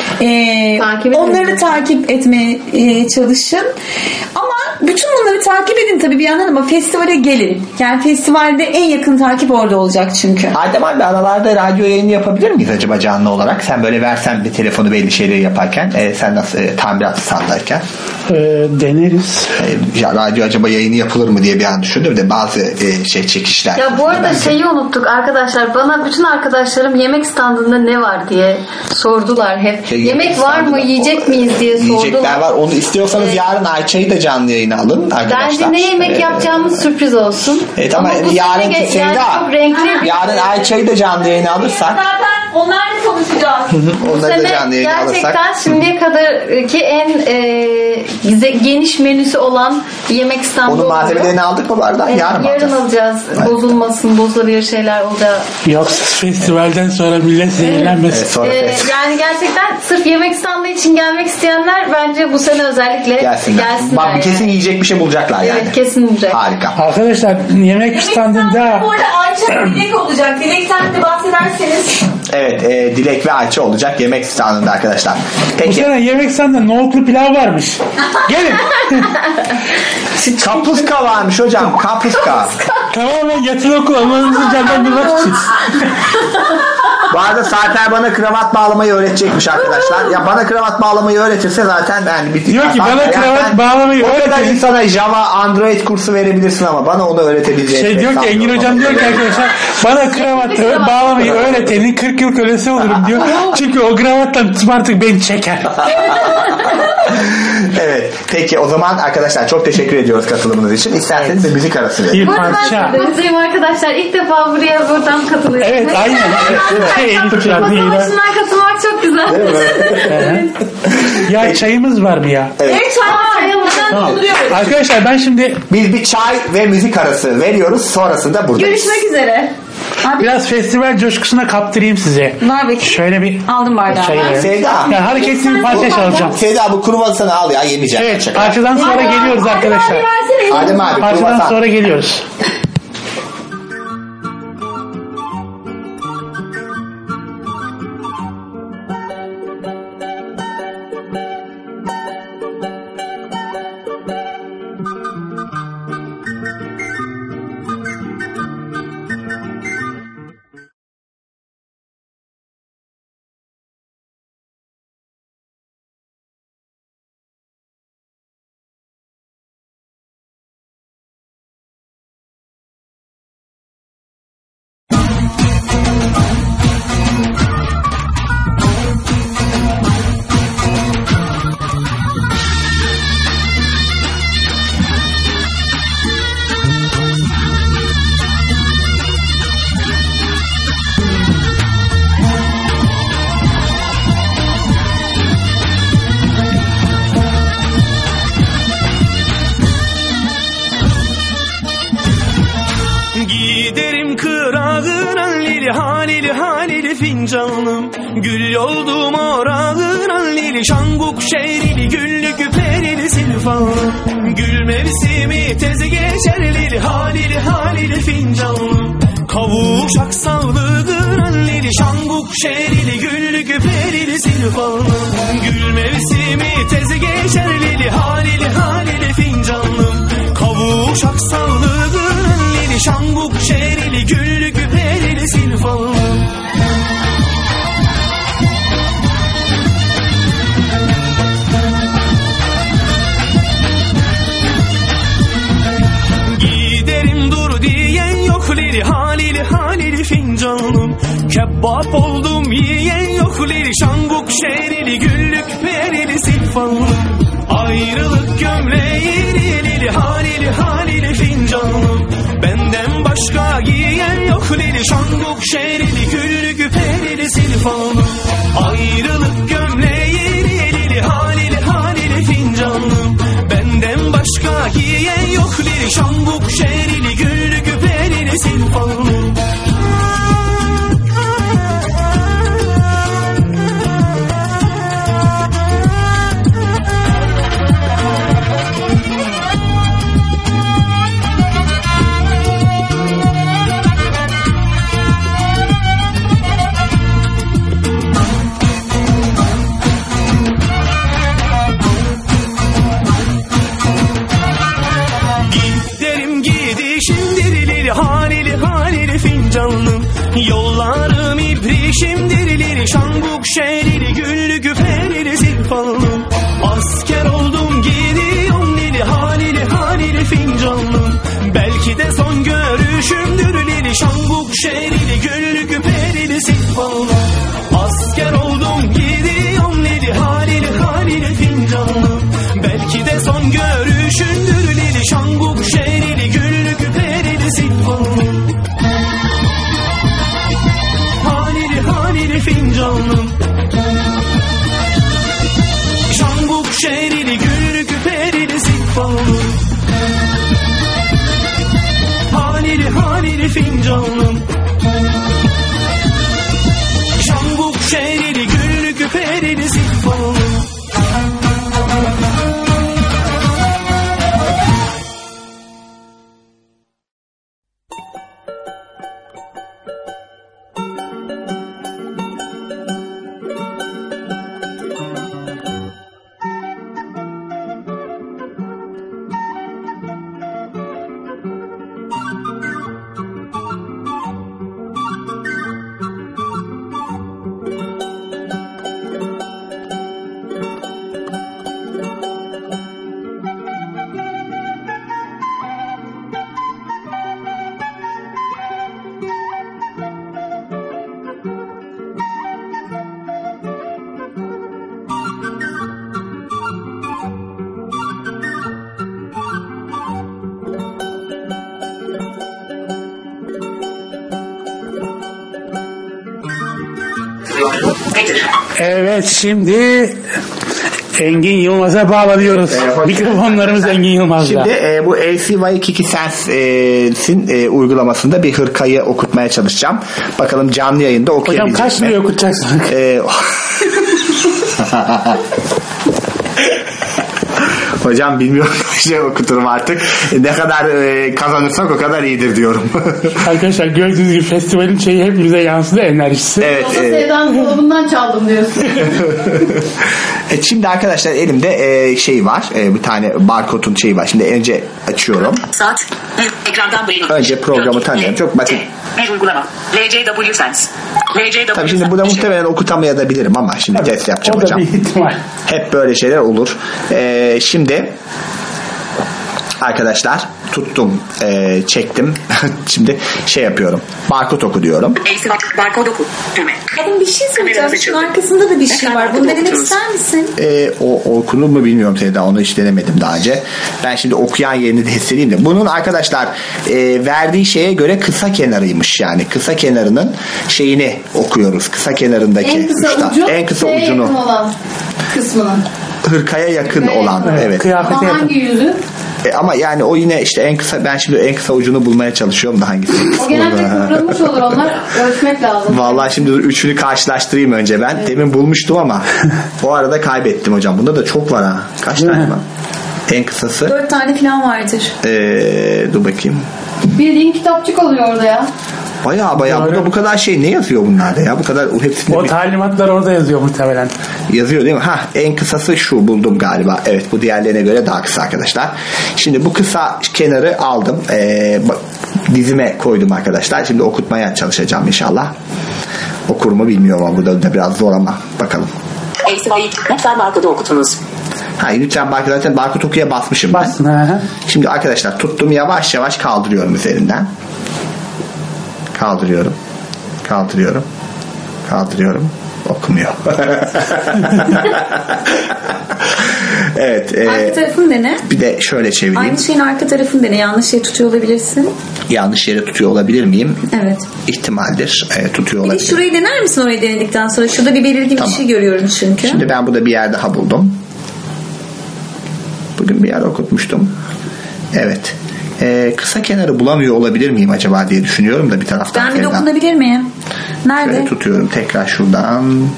J: Ee, takip onları takip etmeye e, çalışın. Ama bütün bunları takip edin tabii bir yandan ama festivale gelin. Yani festivalde en yakın takip orada olacak çünkü.
M: Adem abi aralarda radyo yayını yapabilir miyiz acaba canlı olarak? Sen böyle versen bir telefonu belli şeyleri yaparken e, sen nasıl e, tamirat sallarken?
L: E, deneriz.
M: E, ya, radyo acaba yayını yapılır mı diye bir an düşündüm de bazı e, şey çekişler.
Q: Ya bu arada şeyi unuttuk arkadaşlar. Bana bütün arkadaşlarım yemek standında ne var diye sordular hep. Şey, yemek, yemek var mı? Yiyecek miyiz diye sordular.
M: Yiyecekler var. Onu istiyorsanız ee, yarın Ayça'yı da canlı yayına alın arkadaşlar.
Q: Bence ne yemek ee, yapacağımız sürpriz olsun.
M: Evet ama, ama yarın ge- Sevda, yani çok renkli. Yarın Ayça'yı da canlı yayına alırsak.
J: Zaten onlarla konuşacağız.
M: Onları da canlı yayına
Q: gerçekten
M: alırsak.
Q: şimdiye kadar ki en e, bize geniş menüsü olan yemek standı
M: Onun
Q: oluyor.
M: malzemelerini aldık mı bardak?
Q: Evet,
M: Yarın mı
Q: yarın
M: alacağız?
Q: alacağız.
M: Evet.
Q: Bozulmasın, bozulabilir şeyler olacak.
L: Yoksa festivalden sonra millet zehirlenmesin.
M: Evet, sonra
Q: Ee,
M: festival.
Q: yani gerçekten sırf yemek standı için gelmek isteyenler bence bu sene özellikle
M: Gelsinler.
Q: gelsinler.
M: Bak
Q: yani.
M: kesin yiyecek bir şey bulacaklar yani.
Q: Evet, kesin bulacak.
M: Harika.
L: Arkadaşlar yemek standında
J: Bu arada Ayça Dilek olacak. Dilek'ten de bahsederseniz.
M: Evet, e, Dilek ve Ayça olacak yemek standında arkadaşlar.
L: bu
M: Peki.
L: sene yemek standında nohutlu pilav varmış. Gelin.
M: Kapuska varmış hocam. Kapuska.
L: Tamamen yatılı olmanızı canlandırmak için.
M: Bu arada Sarper bana kravat bağlamayı öğretecekmiş arkadaşlar. Ya bana kravat bağlamayı öğretirse zaten yani bir
L: Diyor ki bana kravat bağlamayı
M: O kadar
L: öğretin.
M: insana Java, Android kursu verebilirsin ama bana onu öğretebileceğini.
L: Şey diyor ki Engin hocam diyor ki arkadaşlar bana kravat ö- bağlamayı öğretenin kırk yıl kölesi olurum diyor. Çünkü o kravattan artık beni çeker.
M: Evet. Peki o zaman arkadaşlar çok teşekkür ediyoruz katılımınız için. İsterseniz bir müzik arası verelim.
Q: Bu arada ben çok mutluyum arkadaşlar. İlk defa buraya buradan katılıyorum.
L: Evet, aynen. Şey,
Q: Masa başından katılmak çok güzel.
M: Değil mi?
L: Ya çayımız var mı ya?
M: Evet.
J: Evet, çayımızdan
L: Tamam.
J: dolduruyoruz.
L: Arkadaşlar ben şimdi
M: Biz bir çay ve müzik arası veriyoruz. Sonrasında buradayız.
Q: Görüşmek üzere.
L: biraz festival coşkusuna kaptırayım size.
Q: Var be.
L: Şöyle bir
Q: Aldım bardağı.
L: çay verelim.
M: Sevda.
L: Yani hareketli bir parça çalacağım.
M: Sevda bu kruvasanı al ya yemeyeceğim.
L: Evet,
M: Şaka.
L: parçadan sonra geliyoruz arkadaşlar.
M: Adem abi
L: Parçadan
M: kruvasan.
L: sonra geliyoruz.
K: Giderim kırağına lili halili halili fincanım. Gül yoldum orağına lili şanguk şehrili güllü küperili silfanım. Gül mevsimi tezi geçer lili halili halili fincanım. Kavuşak sağlığına lili şanguk şehrili güllü küperili silfanım. Gül mevsimi tezi geçer lili halili halili fincanım. Kavuşak sağlığına lili şanguk şehrili güllü küperili silfanım. Giderim dur diyen yok lili halili halili fincanım. Kebap oldum yiyen yok lili şanguk şehrili güllü küperili silfanım. Ayrılık gömleği lili halili halili fincanım. Benden başka giyen yok lili şanguk şehrili güllü küperili silfanım. Ayrılık gömleği lili halili halili fincanım. Benden başka giyen yok lili şanguk şehrili güllü küperili silfanım. Giderim gidişimdir lili halili halili fincanım. Yollarım ibrişimdir lili şanguk şehrili güllü küperili silfanım. Asker oldum gidiyorum lili halili halili fincanım. Belki de son görüşümdür lili şanguk şehrili güllü küperili silfanım. Asker oldum gidiyorum lili halili halili fincanım. Belki de son görüşümdür lili şanguk şehrili güllü küperili silfanım. Halili halili fincanım. Şanguk şehrili güllü küperili fincanım. Şanguk şehrili güllük perili sifalım.
L: Evet, şimdi Engin Yılmaz'a bağlanıyoruz. Ee, Mikrofonlarımız Engin Yılmaz'da.
M: Şimdi e, bu L C Y Kiki Sense'in e, uygulamasında bir hırkayı okutmaya çalışacağım. Bakalım canlı yayında okuyabilecek mi?
L: Hocam kaç liraya okutacaksın?
M: E, Hocam bilmiyorum, şey okuturum artık. Ne kadar e, kazanırsak o kadar iyidir diyorum.
L: Arkadaşlar gördüğünüz gibi festivalin şeyi hepimize yansıdı, enerjisi.
M: Evet.
Q: Yoksa e... Sevda'nın dolabından çaldım diyorsun.
M: Evet, şimdi arkadaşlar elimde e, şey var. E, bir tane barkodun şeyi var. Şimdi önce açıyorum.
N: Saat. Ekrandan bölüm.
M: Önce programı tanıyorum. Çok basit.
N: Bir uygulama. L C W Sense. L C W
M: Tabii şimdi bu da muhtemelen okutamayabilirim ama şimdi tabii, test yapacağım hocam. Hep böyle şeyler olur. E, şimdi arkadaşlar tuttum, e, çektim. Şimdi şey yapıyorum. Barkod oku diyorum.
N: Barkod oku. Düğme.
J: Kadın bir şey söyleyeceğim. Şunun arkasında da bir şey var. Bunu denemek ister misin?
M: E, o okunur mu bilmiyorum Seda. Onu hiç denemedim daha önce. Ben şimdi okuyan yerini de hissedeyim de. Bunun arkadaşlar e, verdiği şeye göre kısa kenarıymış yani. Kısa kenarının şeyini okuyoruz. Kısa kenarındaki.
Q: En kısa
M: uçta.
Q: ucu.
M: En kısa ucunu.
Q: Yakın olan kısmını.
M: Hırkaya yakın
Q: Hırkaya
M: olan.
Q: yakın.
M: Evet.
L: Kıyafete
Q: yakın. Hangi yüzü?
M: E, ama yani o yine işte en kısa, ben şimdi en kısa ucunu bulmaya çalışıyorum da hangisi?
Q: O genelde kıvrılmış olur, onlar ölçmek lazım.
M: Vallahi şimdi üçünü karşılaştırayım önce ben. Evet. Demin bulmuştum ama o arada kaybettim hocam. Bunda da çok var ha. Kaç tane var? En kısası.
J: Dört tane falan vardır.
M: Ee, dur bakayım.
Q: Bildiğin kitapçık oluyor orada ya.
M: Baya baya burada bu kadar şey ne yazıyor bunlarda ya? Bu kadar hepsinde
L: o
M: bir...
L: talimatlar orada yazıyor muhtemelen.
M: Yazıyor değil mi? Ha, en kısası şu, buldum galiba. Evet, bu diğerlerine göre daha kısa arkadaşlar. Şimdi bu kısa kenarı aldım. Ee, dizime koydum arkadaşlar. Şimdi okutmaya çalışacağım inşallah. Okur mu bilmiyorum ama bu da biraz zor ama bakalım.
N: L C Y lütfen barkodu okutunuz.
M: Ha, lütfen barkod, zaten barkod okuya basmışım ben.
L: Basın, he.
M: Şimdi arkadaşlar tuttum, yavaş yavaş kaldırıyorum üzerinden. Kaldırıyorum. Kaldırıyorum. Kaldırıyorum. Okumuyor. Evet. E,
J: arka tarafını dene.
M: Bir de şöyle çevireyim.
J: Aynı şeyin arka tarafını dene. Yanlış yere tutuyor olabilirsin.
M: Yanlış yere tutuyor olabilir miyim?
J: Evet.
M: İhtimaldir. E, tutuyor
J: bir
M: olabilir.
J: Bir de şurayı dener misin orayı denedikten sonra? Şurada bir belirgin tamam. bir şey görüyorum çünkü.
M: Şimdi ben burada bir yer daha buldum. Bugün bir yer okutmuştum. Evet. Ee, kısa kenarı bulamıyor olabilir miyim acaba diye düşünüyorum da bir taraftan.
J: Ben bir Ferdan. Dokunabilir miyim? Nerede?
M: Şöyle tutuyorum tekrar şuradan.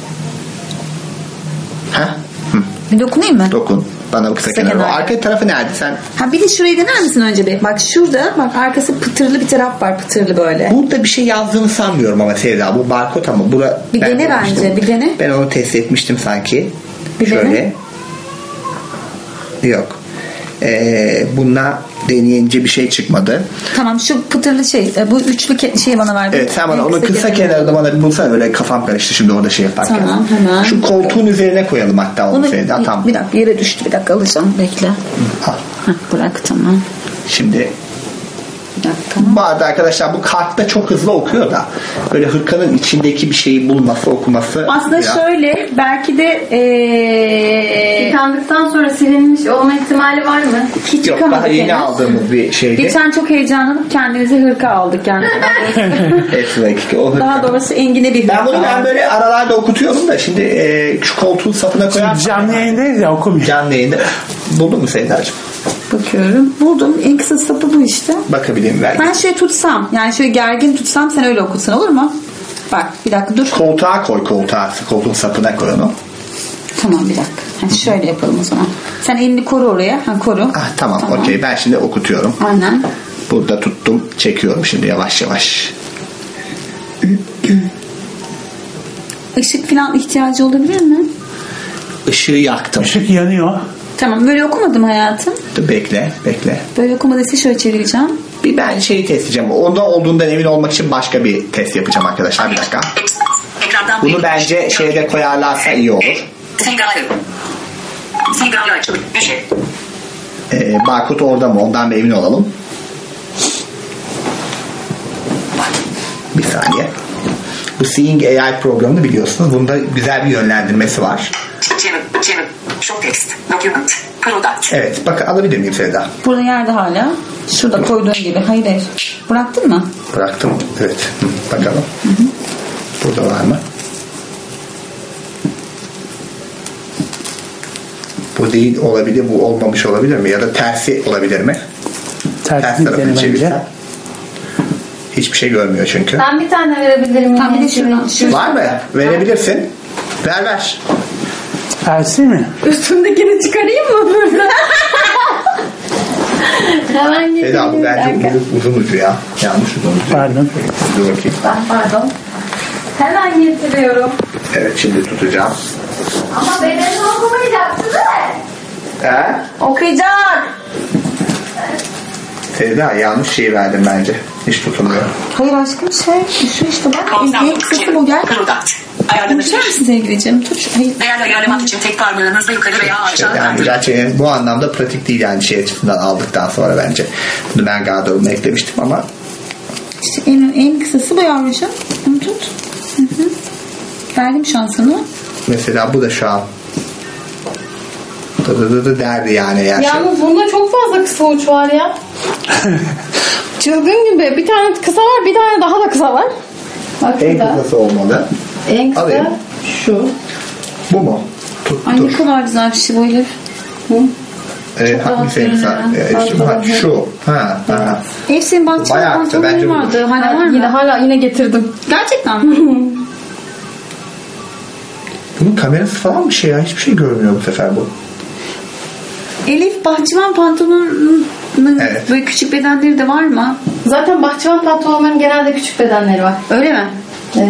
M: Heh. Hı.
J: Bir dokunayım mı?
M: Dokun. Bana kısa, kısa kenarı. Arka tarafı nerede sen?
J: Ha, bir de şurayı dener misin önce bir? Bak şurada, bak arkası pıtırlı bir taraf var, pıtırlı böyle.
M: Burada bir şey yazdığını sanmıyorum ama Sevda. Bu barkod ama. Bura,
J: bir dene bence, bir dene.
M: Ben onu test etmiştim sanki.
J: Bir
M: Şöyle.
J: Dene.
M: Yok. Ee, bununla deneyince bir şey çıkmadı.
J: Tamam, şu pıtırlı şey, bu üçlü ke- şey bana ver.
M: Evet, sen bana en onun kısa, kısa kenarında bana bir bulsana, böyle kafam karıştı şimdi orada şey yaparken.
J: Tamam, hemen.
M: Şu koltuğun üzerine koyalım hatta onu Sevda. Tamam.
J: Bir dakika, yere düştü, bir dakika alacağım, bekle.
M: Al.
J: Heh, bırak, tamam.
M: Şimdi bu arada arkadaşlar bu kartta çok hızlı okuyor da böyle hırkanın içindeki bir şeyi bulması, okuması.
Q: Aslında
M: biraz...
Q: şöyle belki de ee, yıkandıktan sonra silinmiş olma ihtimali var mı?
J: Hiç
M: yok, daha yeni henüz. Aldığımız bir şeydi.
Q: Geçen çok heyecanlanıp kendimize hırka aldık yani.
J: Daha doğrusu Engin'e bir hırka.
M: Ben bunu ben böyle aralarda okutuyorum da şimdi e, şu koltuğun sapına koyar.
L: Canlı yayındayız ya, okumuyor.
M: Canlı yayında. Buldun mu Seyda'cığım?
J: Bakıyorum. Buldum. En kısa sapı bu işte.
M: Bakabilirim belki.
J: Ben şöyle tutsam. Yani şöyle gergin tutsam sen öyle okutsan olur mu? Bak bir dakika dur.
M: Koltuğa koy koltuğa. Koltuğun sapına koy onu.
J: Tamam bir dakika. Hadi şöyle yapalım o zaman. Sen elini koru oraya. Ha koru.
M: Ah, tamam,
J: tamam.
M: okey. Ben şimdi okutuyorum.
J: Aynen.
M: Burada tuttum. Çekiyorum şimdi yavaş yavaş.
J: Işık falan ihtiyacı olabilir mi?
M: Işığı yaktım.
L: Işık yanıyor.
J: Tamam böyle okumadım hayatım.
M: Dur, bekle bekle.
J: Böyle okumadıysa şöyle çevireceğim.
M: Bir ben şeyi test edeceğim. Onda olduğundan emin olmak için başka bir test yapacağım arkadaşlar. Bir dakika. Bunu bence şeyde koyarlarsa iyi olur. Ee, barkod orada mı? Ondan bir emin olalım. Bir saniye. Bu Seeing A I programını biliyorsunuz. Bunda güzel bir yönlendirmesi var. Evet. Bak alabilir miyim Sevda?
J: Burada yerde hala. Şurada koyduğun gibi. Hayır hayır. Bıraktın mı?
M: Bıraktım. Evet. Hı, bakalım. Hı hı. Burada var mı? Bu değil olabilir. Bu olmamış olabilir mi? Ya da tersi olabilir mi?
L: Tersi
M: Ters tarafını çevirsen. Hiçbir şey görmüyor çünkü.
Q: Ben bir tane verebilirim.
J: Tam bir de şuradan.
M: Var mı? Verebilirsin. Ver ver.
L: Tersi mi?
Q: Üstündekini çıkarayım mı burada? Hemen getireyim.
M: Eda bu bence uzun, uzun ucu ya. Yanlış uzun ucu.
L: Pardon.
M: Dur bakayım.
Q: Ben pardon. Hemen getiriyorum.
M: Evet şimdi tutacağım.
Q: Ama bedenini okumayacaksın değil mi?
M: He?
J: Okuyacak.
M: Sevda yanlış şey verdim bence. Hiç tutulmuyor.
J: Hayır aşkım şey şu işte bak. En kısası bu gel. Konuşar mısın sevgilicim? Tut şu. Hayır.
N: Değerli ayarlamak için tek parmağınızla yukarı veya aşağı
M: Yani
N: kaldırın.
M: gerçekten bu anlamda pratik değil yani şey açısından aldıktan sonra bence. Bunu ben gardırobuma eklemiştim ama
J: İşte en, en kısası bu yavrucuğum. Bunu tut. Hı hı. Verdim şansını.
M: mesela bu da şu an dı dı dı dı derdi yani. yani
Q: Yalnız bunda çok fazla kısa uç var ya. Çılgın gibi. Bir tane kısa var, bir tane daha da kısa var. Bak
M: en
Q: şurada.
M: kısası olmalı.
Q: En kısa
M: Alayım.
Q: şu.
M: Bu mu? Tut,
J: Ay
M: dur.
J: ne kadar güzel bir şey bu Elif. Hı?
M: Ee, hangisi en kısa? Ee, şu, ha, şu. Ha, ha.
J: Elif senin bahçede
M: Bayağı kısa, bence
J: pantolonun
M: bu.
J: vardı. Hala var mı?
Q: Yine hala yine getirdim.
J: Gerçekten mi?
M: Bunun kamerası falan bir şey ya. Hiçbir şey görmüyor bu sefer bu.
J: Elif bahçıvan pantolonunun
M: Evet.
J: böyle küçük bedenleri de var mı?
Q: Zaten bahçıvan pantolonların genelde küçük bedenleri var.
J: Öyle mi?
Q: Evet.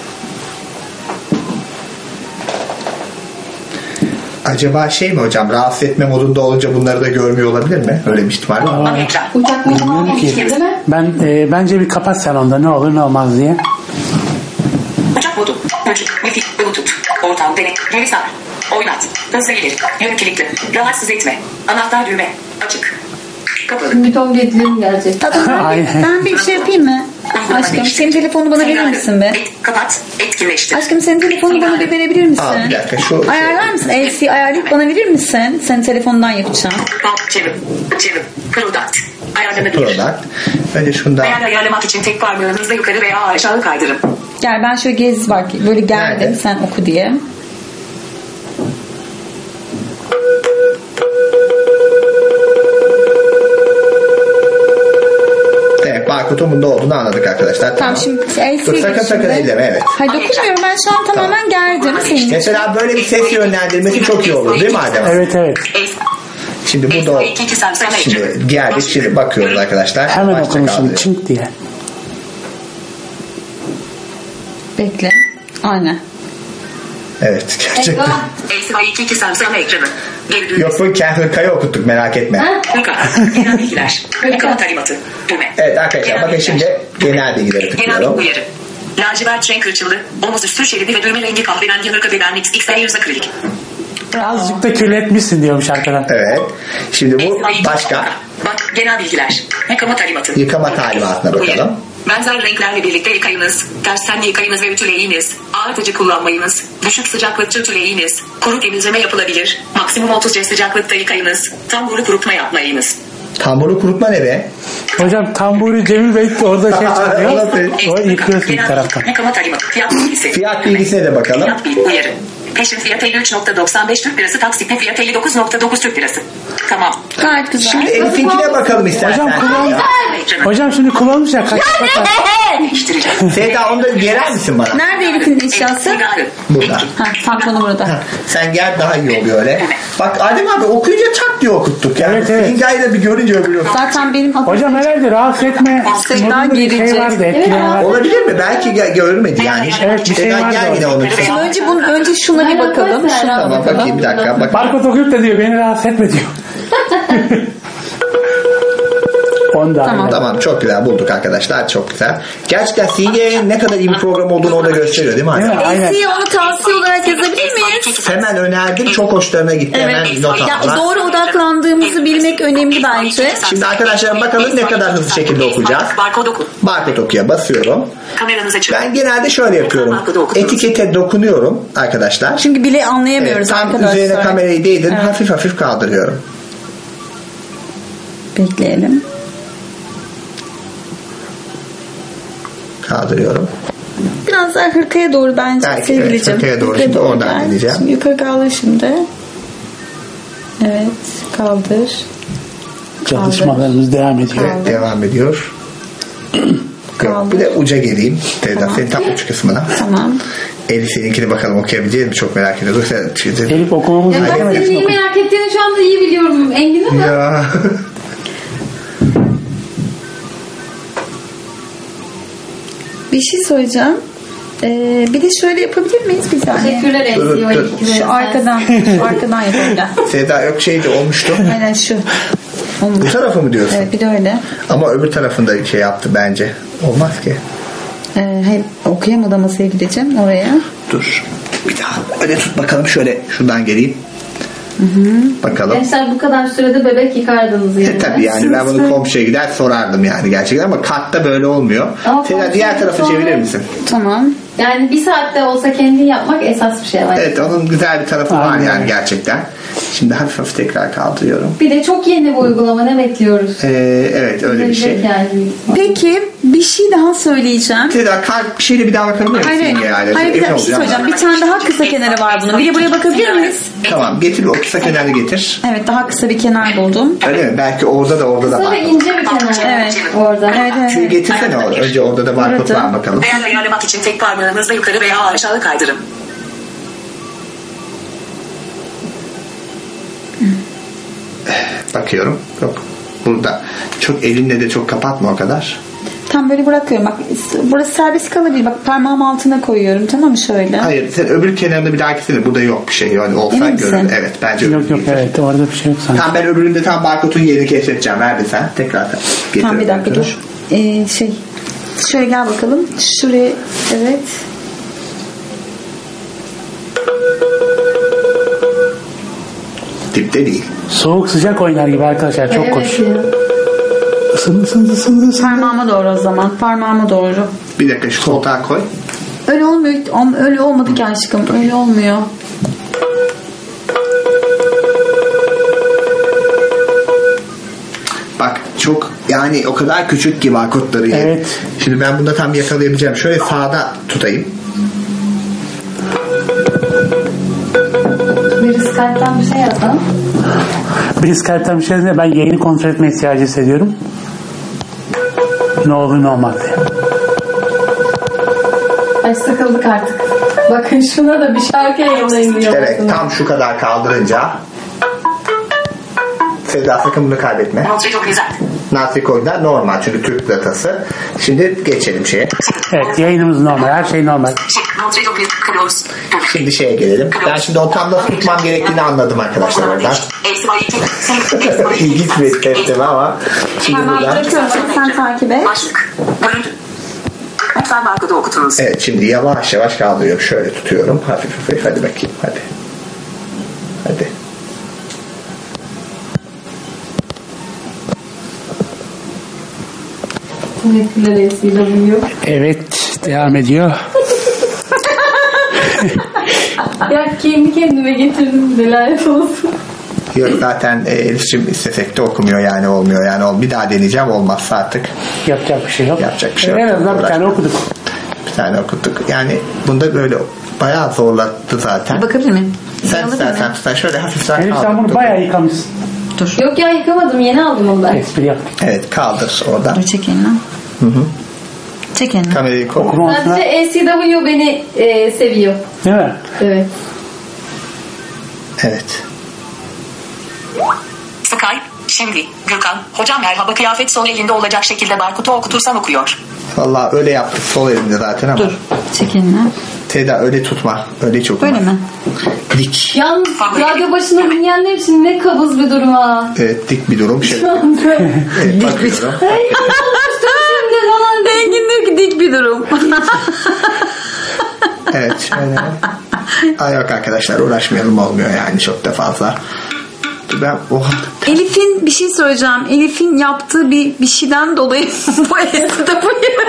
M: Acaba şey mi hocam, rahatsız etme modunda olunca bunları da görmüyor olabilir mi? Öyle bir ihtimal var mı?
Q: Uçak mı?
L: Bilmiyorum ki.
Q: Değil mi?
L: Ben e, bence bir kapat sen onda ne olur ne olmaz diye.
N: Uçak modu. Ölçü. Wifi. Bluetooth. Ortam. Denek. Geri sar. Oynat. Hızlı ileri. Yön kilitli. Rahatsız etme. Anahtar düğme. Açık. Kapalı.
Q: Bir ton getirelim gerçekten.
L: Aynen.
J: Ben bir şey yapayım mı? Aşkım senin telefonunu bana verir misin be?
N: Et, kapat. Etkinleştir.
J: Aşkım senin telefonunu bana bir verebilir misin?
M: Aa, bir dakika şu
J: Ayarlar mısın? L C ayarlayıp bana verir misin? Senin telefonundan yapacağım.
N: Bak çevir. Çevir. Product. Ayarlanabilir.
M: product. Bence şundan.
N: Değer ayarlamak için tek parmağınızla yukarı veya aşağı kaydırın.
J: Gel ben şöyle gez bak. Böyle geldim
M: Nerede?
J: sen oku diye.
M: Evet, barkodun bunda olduğunu anladık arkadaşlar.
J: Tamam şimdi L C
M: Dur, sakın sakın elleme, evet.
J: Hayır dokunmuyorum ben şu an tamamen gerdim senin.
M: Mesela böyle bir ses yönlendirmesi çok iyi olur değil mi Adem?
L: Evet evet.
M: Şimdi burada o- şimdi geldik şimdi bakıyoruz arkadaşlar.
L: Hemen
M: Başta
L: okumuşum
M: kaldırıyor.
L: çink diye.
J: Bekle. Aynen.
M: Evet gerçekten.
N: L C Y iki iki Samsung ekranı. Geri düğme.
M: Yok bu kendi hırkayı okuttuk merak etme.
N: Hırka. Genel bilgiler. Yıkama talimatı. Düğme.
M: Evet arkadaşlar bakın şimdi genel bilgileri
N: Genel
M: tıklıyorum.
N: uyarı. Lacivert renk hırçınlığı. Omuz üstü şeridi ve düğme rengi kahverengi hırka beden X X L yüz akrilik.
L: Azıcık da kirletmişsin diyormuş arkadan.
M: Evet. Şimdi bu başka.
N: Bak genel bilgiler. Yıkama talimatı.
M: Yıkama talimatına bakalım.
N: Benzer renklerle birlikte yıkayınız. Tersten yıkayınız ve ütüleyiniz. Ağırtıcı kullanmayınız. Düşük sıcaklıkta ütüleyiniz. Kuru temizleme yapılabilir. Maksimum otuz derece sıcaklıkta yıkayınız. Tamburu kurutma yapmayınız.
M: Tamburu kurutma ne be?
L: Hocam tamburi Cemil Bey orada şey çıkıyor. O yıkıyorsun bir taraftan.
N: Yıkama talimatı. Fiyat bilgisi.
M: Fiyat bilgisine de bakalım.
N: Fiyat bilgisi uyarı. Peşin fiyat elli üç nokta doksan beş Türk lirası. Taksitle fiyat elli dokuz nokta dokuz Türk lirası. Tamam.
J: Gayet güzel.
M: Şimdi Elif'inkine bakalım istersen.
L: Hocam kullanmış. Hocam şimdi kullanmış ya. Kaç bakar.
M: Seda onu da gerer misin bana?
J: Nerede Elif'in eşyası?
M: Burada.
J: Ha, tamponu burada.
M: Ha, sen gel daha iyi oluyor öyle. Bak Adem abi okuyunca çak diye okuttuk ya.
L: Evet, evet.
M: İngayla bir görünce öbürüyor.
J: Zaten benim
L: Hocam herhalde rahatsız etme.
J: Seda
L: Bir şey
J: gerici.
L: vardı, etkileri vardı.
M: Olabilir mi? Belki gö- görmedi yani.
L: Evet, bir şey
M: Seda
L: vardı
M: gel yine
L: orada.
M: onu.
J: Şimdi önce bunun önce şuna bir bakalım. Şuna
M: Tamam
J: bakalım.
M: bakayım bir dakika. Bak.
L: Barkod okuyup da diyor beni rahatsız etme diyor. Onda.
J: Tamam.
M: Tamam çok güzel bulduk arkadaşlar çok güzel. Gerçekten C G'nin ne kadar iyi bir program olduğunu o da gösteriyor değil mi?
L: Evet, aynen.
J: Eksiği onu tavsiye olarak yazabilir miyiz?
M: Hemen önerdim çok hoşlarına gitti hemen not
J: Ya,
M: aldılar.
J: doğru odaklandığımızı bilmek önemli bence.
M: Şimdi arkadaşlar bakalım ne kadar hızlı şekilde okuyacağız.
N: Barkod oku.
M: Barkod okuya basıyorum.
N: Kameranız açık.
M: Ben genelde şöyle yapıyorum. Etikete dokunuyorum arkadaşlar.
J: Çünkü bile anlayamıyoruz
M: Evet, tam
J: arkadaşlar.
M: üzerine kamerayı değdirip
J: Evet.
M: hafif hafif kaldırıyorum.
J: Bekleyelim.
M: Kaldırıyorum.
J: Biraz daha hırkaya doğru bence
M: Belki,
J: sevgilicim.
M: evet, hırkaya doğru.
J: Hırkaya
M: Şimdi oradan
J: gel.
M: gideceğim.
J: Şimdi yukarı kaldır şimdi. Evet kaldır.
L: Çalışmalarımız devam ediyor.
M: Evet, devam ediyor. Yok, bir de uca geleyim. Teyze,
J: Tamam.
M: senin tam uç kısmına.
J: Tamam.
M: Elif seninkini bakalım okuyabileceğiz mi? Çok merak ediyorum. Sen,
L: Elif okumamız
Q: Ya ben senin neyi merak ettiğini şu anda iyi biliyorum Engin ama.
M: Ya.
J: Bir şey söyleyeceğim. Ee, bir de şöyle yapabilir miyiz bir saniye?
Q: Teşekkürler Elif.
M: Dur, dur.
J: Şu arkadan, şu arkadan yapalım. Gel.
M: Seda yok şeydi olmuştu.
J: Aynen şu.
M: Bu tarafı mı diyorsun?
J: Evet bir de öyle.
M: Ama öbür tarafında şey yaptı bence. Olmaz ki.
J: Ee, hayır, okuyamadı ama sevgilicim oraya.
M: Dur. Bir daha öyle tut bakalım şöyle şuradan geleyim.
J: Hı hı.
M: Bakalım.
Q: Gençler bu kadar sürede bebek yıkardınız yani.
M: E, tabii yani ben bunu komşuya gider sorardım yani gerçekten ama katta böyle olmuyor.
Q: Ama
M: Seda diğer tarafı
Q: komşuya
M: çevirir
Q: sor-
M: misin?
J: Tamam.
Q: Yani bir saatte olsa kendin yapmak esas bir şey var.
M: Evet onun güzel bir tarafı var
L: Aynen.
M: yani gerçekten. Şimdi hafif hafif tekrar kaldırıyorum.
Q: Bir de çok yeni bir uygulama, ne bekliyoruz?
M: Ee, evet öyle bir şey.
Q: Gelecek yani.
J: Peki bir şey daha söyleyeceğim.
M: Seda kalp bir şeyle bir daha bakabilir misin?
J: Hayır,
M: Yani?
J: hayır bir,
M: Emin
J: dakika, bir şey
M: olacağım
J: söyleyeceğim.
M: ben.
J: Bir tane daha kısa kenarı var bunun. Bir de buraya bakabilir miyiz?
M: Tamam getir o kısa kenarı getir.
J: Evet daha kısa bir kenar buldum.
M: Öyle mi? Belki orada da orada da
Q: Kısa
M: var.
Q: ve ince bir kenar.
J: Evet.
Q: Orada.
J: Evet evet.
M: Şunu getirsene orada. Önce orada da barkod
J: Orada.
M: var bakalım.
N: Değer ayarlamak için tek parmağınızla yukarı veya aşağı kaydırın.
M: Bakıyorum. Yok. Burada. Çok elinle de çok kapatma o kadar.
J: Tam böyle bırakıyorum. Bak burası serbest kalabilir. Bak parmağım altına koyuyorum. Tamam mı şöyle?
M: Hayır sen öbür kenarında bir daha gitsene. Burada yok bir şey. Yani olsa
J: Emin misin?
M: görün. Evet bence
L: Yok yok evet orada bir şey yok sanki.
M: Tam ben öbüründe tam barkodun yerini keşfedeceğim. Ver bir sen. Tekrar getir.
J: Tamam bir dakika dur. Ee, şey şöyle gel bakalım. Şuraya evet.
M: Dipte değil.
L: Soğuk sıcak oynar gibi arkadaşlar çok
Q: Evet
L: hoş.
Q: ya.
L: Isındı ısındı ısındı ısındı.
J: Parmağıma doğru o zaman. Parmağıma doğru.
M: Bir dakika şu koltuğa koy.
J: Öyle olmuyor. Om- Öyle olmadı ki aşkım. Öyle olmuyor.
M: Bak çok yani o kadar küçük ki barkodları.
L: Evet.
M: Şimdi ben bunda tam yakalayabileceğim. Şöyle sağda tutayım.
Q: Bir Skype'tan bir şey yazalım.
L: Bir Skype'tan bir şey yazınca ben yayını kontrol etme ihtiyacı hissediyorum. Ne olur ne olmaz diye.
Q: Ay sıkıldık artık. Bakın şuna da bir şarkı yayınlayın diyor.
M: Evet tam şu kadar kaldırınca. Seda sakın bunu kaybetme.
N: Notri çok güzel.
M: Natri koyda normal çünkü Türk datası. Şimdi geçelim şeye.
L: Evet yayınımız normal her şey normal.
N: Notri çok güzel. Kırıyoruz.
M: Şimdi şeye gelelim. Ben şimdi o tam nasıl tutmam gerektiğini anladım arkadaşlar oradan. İlginç bir tepkim ama şimdi
J: Parmağı
M: buradan.
J: bırakıyorum. Sen takip et.
N: Başlık. Görüntü. Lütfen barkodu okutunuz.
M: Evet şimdi yavaş yavaş kaldırıyorum. Şöyle tutuyorum. Hafif hafif. Hadi bakayım. Hadi. Hadi.
Q: Teşekkürler Esi'yle buluyor.
L: Evet devam ediyor.
Q: Ya kendi kendime getirdim delalet olsun.
M: Yok zaten e, Elif'ciğim istesek de okumuyor yani olmuyor yani. Ol. Bir daha deneyeceğim olmazsa artık.
L: Yapacak bir şey yok.
M: Yapacak bir şey yok.
L: En azından bir tane okuduk.
M: Bir tane okuttuk. Yani bunda böyle bayağı zorlattı zaten.
J: Bakabilir miyim?
M: Sen istersen tutar şöyle hafiften kaldır.
L: Elif sen bunu bayağı yıkamışsın.
J: Dur.
Q: Yok ya yıkamadım. Yeni aldım onu ben.
L: Espri yaptık.
M: Evet kaldır oradan.
J: Dur çek elini.
M: Hı hı.
J: Çek elini.
M: Kamerayı koy.
Q: Sadece A C W beni e, seviyor.
L: Değil mi?
Q: Evet.
M: Evet.
N: Skype. Şimdi Gürkan. Hocam merhaba, kıyafet sol elinde olacak şekilde Barkut'u okutursan okuyor.
M: Vallahi öyle yaptık sol elimde zaten ama.
J: Dur. Çek elini.
M: Teda öyle tutma. Öyle çok.
J: Böyle mi?
M: Dik.
Q: Yalnız radyo başında dinleyenler için ne kabız bir durum ha.
M: Evet dik bir durum. Şey.
Q: Şu anda.
M: Evet, dik bir durum.
J: Engin diyor ki dik bir durum.
M: Evet şöyle. Ay yok arkadaşlar uğraşmayalım, olmuyor yani çok da fazla. Ben, oh.
J: Elif'in bir şey söyleyeceğim. Elif'in yaptığı bir bir şeyden dolayı bu esnada bu.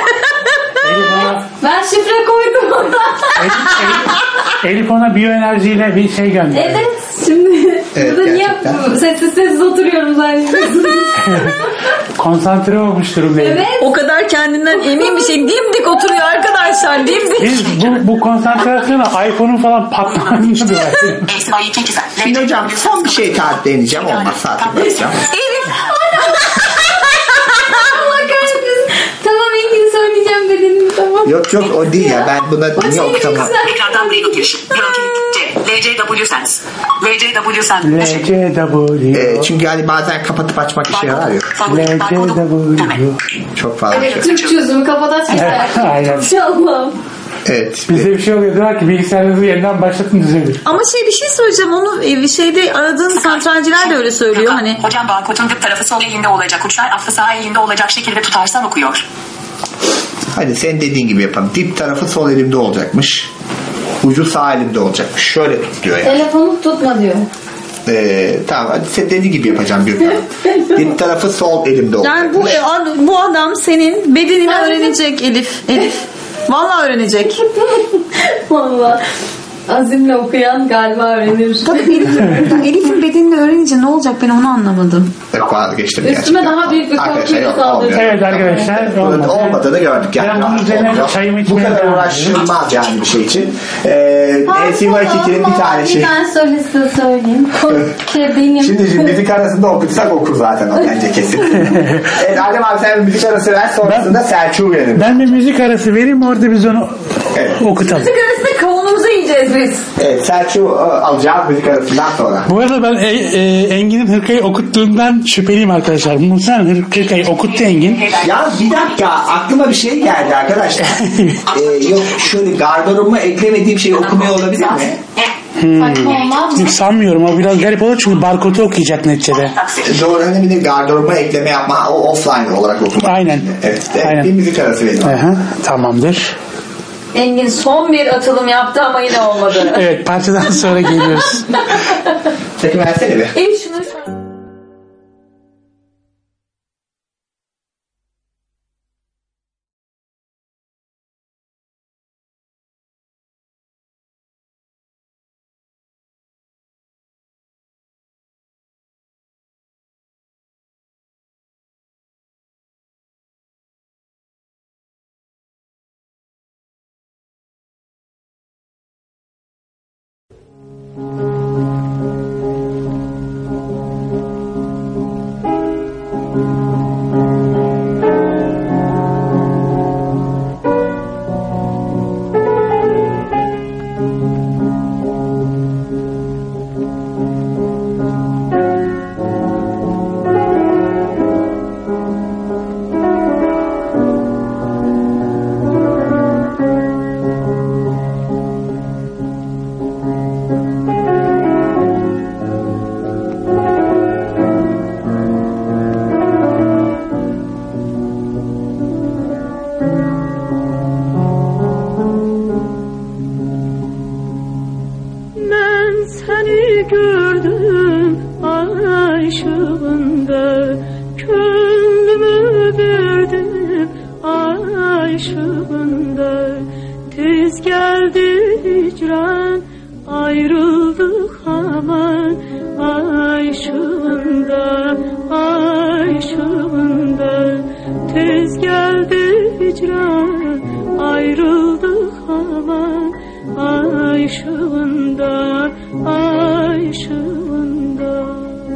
Q: Ben şifre koydum ona.
L: Elif, Elif, Elif ona biyoenerjiyle bir şey gönderdi.
Q: Evet. Şimdi
M: Evet,
Q: burada niye
M: gerçekten.
Q: sessiz sessiz oturuyorum zannediyorsunuz?
L: Konsantre olmuş durumdayım.
Q: Evet.
J: O kadar kendinden emin bir şey. Dimdik oturuyor arkadaşlar. Dimdik.
L: Biz bu, bu konsantrasyona iPhone'un falan patlamasını duvardım.
M: Şimdi hocam son bir şey tarif deneyeceğim, olmazsa artık bakacağım.
J: Elif.
Q: Allah kahretsin. Tamam Engin söyleyeceğim dedin tamam.
M: Yok yok o değil ya, ben buna niye okutamam.
N: Ekrandan buraya giriş. L C W Sense. L C W Sense.
L: L C W.
M: Ee, çünkü hani bazen kapatıp açmak işe yarar ya.
L: L C W.
M: Çok fazla
Q: Evet,
M: şey.
Q: Türk çözümü kapat açmışlar.
L: Aynen.
Q: İnşallah.
M: Evet.
L: Bize bir şey oluyor, diyorlar ki bilgisayarınızı yeniden başlatın düzelir.
J: Ama şey bir şey söyleyeceğim. Onu bir şeyde aradığın santralciler de öyle söylüyor. Hani
N: Hocam Barkut'un dip tarafı sol elinde olacak. Uçlar affı sağ elinde olacak şekilde tutarsan okuyor.
M: Hadi sen dediğin gibi yapalım. Dip tarafı sol elimde olacakmış. Ucu sağ elimde olacakmış. Şöyle tut diyor yani.
Q: Telefonu tutma diyor.
M: Ee, tamam hadi sen dediğin gibi yapacağım Gürkan. Dip tarafı sol elimde olacakmış.
J: yani bu bu adam senin bedenini öğrenecek Elif. Elif. Vallahi öğrenecek.
Q: Vallahi. Azimle okuyan galiba öğrenir.
J: Tabii Elif'in, Elif'in bedenini öğrenince ne olacak, ben onu anlamadım.
M: Yok vazgeçtim
Q: Üstüme
M: gerçekten.
Q: daha büyük bir
M: Arkadaşlar
Q: korkuyu
M: yok,
Q: kaldırdım.
M: olmuyor.
L: Evet arkadaşlar.
M: Olmadı. Olmadığını gördük yani.
L: Ben bunun üzerine
M: Olmuyor.
L: çayımı
M: Bu
L: içmeye
M: kadar
L: devam
M: uğraşılmaz yani bir şey için. Ee, L C M ikinin bir tane şey.
Q: Ben söyle size söyleyeyim. Şey benim.
M: Şimdi şimdi müzik arasında okutsak okur zaten o bence kesin. Evet Adem abi sen bir müzik arası ver, sonrasında Selçuk'u verelim.
L: Ben bir müzik arası vereyim, orada biz onu
M: Evet.
L: okutalım.
J: Müzik arasında kavunumuzu yiyeceğiz biz.
M: Evet Selçuk'u alacağız müzik arasından sonra.
L: Bu arada ben e, e, Engin'in hırkayı okuttuğundan şüpheliyim arkadaşlar. Muhtemelen hırkayı okuttu Engin.
M: Ya bir dakika aklıma bir şey geldi arkadaşlar. ee, yok şöyle gardırobuma eklemediğim şeyi okumuyor olabilir mi?
L: Hmm. Sanmıyorum, o biraz garip olur çünkü barkodu okuyacak neticede.
M: Doğru, hani bir de gardırobuma ekleme yapma, o offline olarak okuma.
L: Aynen.
M: Evet, evet
L: Aynen.
M: bir müzik arası verelim.
L: Aha, tamamdır.
J: Engin son bir atılım yaptı ama yine olmadı.
L: Evet, parçadan sonra geliyoruz.
M: Çekim versene bir.
J: Elif şunu
K: tez geldi hicran ayrıl
R: ışığında, ay ışığında.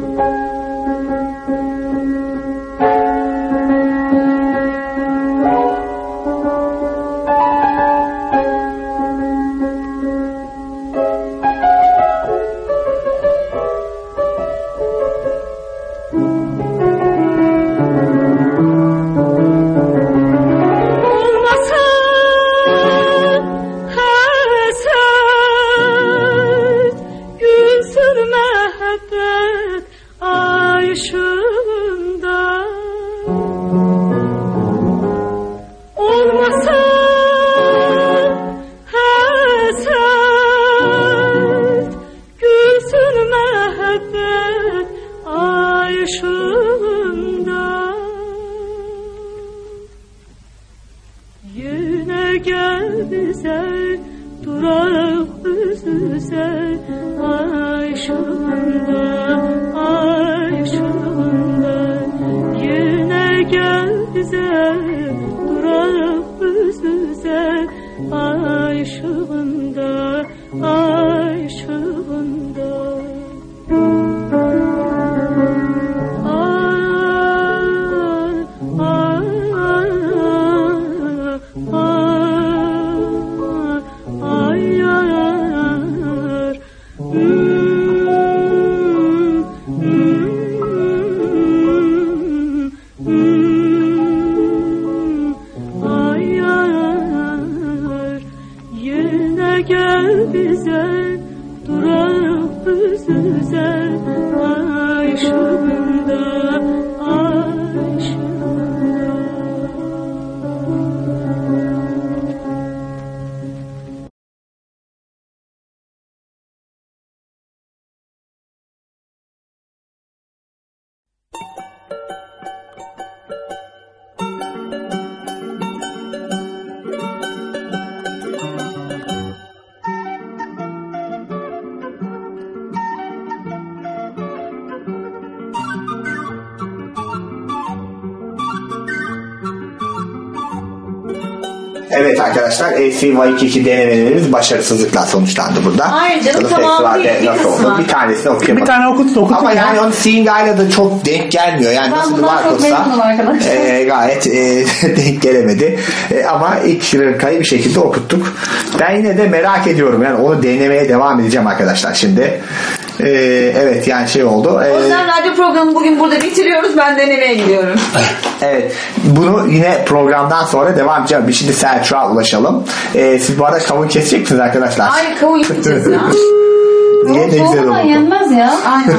M: Evet arkadaşlar, A C Y iki denemelerimiz başarısızlıkla sonuçlandı burada.
J: Hayır canım,
M: Bakalım
J: tamam değil,
M: festivalde
J: bir
M: nasıl
J: kısmı.
M: oldu? Bir tanesini okuyamadım.
L: Bir tane okuttu okuttu.
M: Ama yani onun Singa'yla da çok denk gelmiyor. Yani
J: Ben
M: nasıl
J: bundan
M: var
J: çok
M: olsa
J: memnunum arkadaşlar.
M: e, gayet e, denk gelemedi. E, ama ilk şırınkayı bir şekilde okuttuk. Ben yine de merak ediyorum. Yani onu denemeye devam edeceğim arkadaşlar şimdi. E, evet yani şey oldu. E,
J: O yüzden radyo programını bugün burada bitiriyoruz. Ben denemeye gidiyorum.
M: Evet. Bunu yine programdan sonra devam edeceğim. Bir şimdi Selçuk'a ulaşalım. Ee, siz bu arada kavun kesecek misiniz arkadaşlar?
J: Hayır, kavun yiyeceğiz ya.
M: Niye? Ne güzel oldu.
J: yenmez ya. Aynen.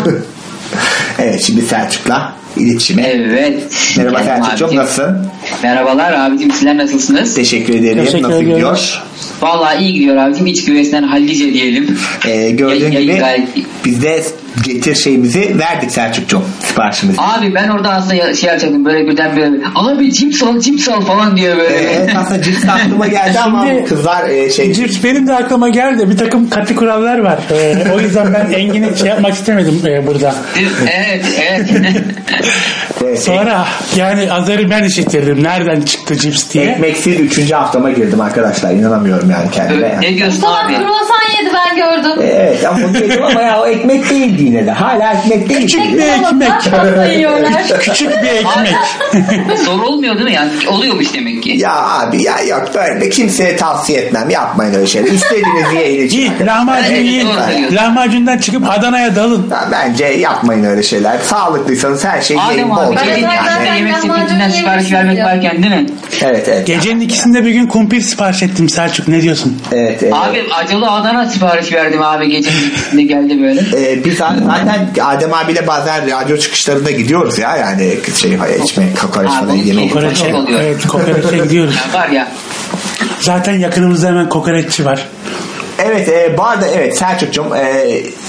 M: Evet, şimdi Selçuk'la iletişime.
S: Evet.
M: Merhaba
S: Geldim
M: Selçuk'cum,
S: abicim.
M: nasılsın?
S: Merhabalar abicim, sizler nasılsınız?
M: Teşekkür ederim.
L: Teşekkür
M: Nasıl
L: ediyoruz.
M: gidiyor?
S: Vallahi iyi gidiyor abicim. İç güvesinden hallice diyelim.
M: Ee, gördüğün
S: Yayın-
M: gibi
S: yayın gayet-
M: biz de getir şeyimizi verdik Selçuk'cum. Siparişimizi.
S: Abi ben orada aslında ya- şey yapacaktım, böyle birden böyle abi cips al cips al falan diyor böyle.
M: Ee, evet, aslında cips aklıma geldi ama
L: Şimdi
M: kızlar e, şey...
L: Cips benim de aklıma geldi. Bir takım katı kurallar var. Ee, o yüzden ben Engin'i şey yapmak istemedim e, burada.
S: Evet evet.
L: Sonra yani azarı ben işittirdim. Nereden çıktı cips diye.
M: Ekmeksiz üçüncü haftama girdim arkadaşlar. İnanamıyorum yani kendime.
S: Ne diyorsun
J: Sabah
S: abi?
J: kruvasan yedi, ben gördüm.
M: Evet ama onu yedim ama ya o ekmek değildi yine de. Hala ekmek değil.
L: Küçük bir ekmek. Küçük bir ekmek.
S: Zor olmuyor değil mi? Yani oluyormuş demek ki.
M: Ya abi ya yok böyle kimseye tavsiye etmem. Yapmayın öyle şeyler. İstediğiniz yiyin.
L: Git lahmacun
S: Evet,
L: yiyin.
S: doğru söylüyorsun.
L: Lahmacundan çıkıp Adana'ya dalın.
M: Ya bence yapmayın öyle şeyler. Sağlıklıysanız her şeyi yiyin.
S: Adem
M: Bol
S: abi
M: bol.
S: gecenin
J: zaten
S: ikisinde yemek
J: lahmacun
S: sepetinden sipariş vermek
J: yemiştim
S: varken değil mi?
M: Evet evet.
L: Gecenin ikisinde bir gün kumpir sipariş ettim Selçuk. Ne diyorsun?
M: Evet, evet.
S: Abi acılı Adana sipariş verdim abi, gecenin ikisinde geldi böyle.
M: Ee, biz zaten Adem abiyle bazen radyo çıkışlarında gidiyoruz ya yani şey içme kokoreç falan yemeği.
L: Kokoreçe,
S: çok oluyor.
L: evet, kokoreçe gidiyoruz.
S: Ya var ya.
L: Zaten yakınımızda hemen kokoreççi var.
M: Evet e, bu arada evet Selçuk'cum e,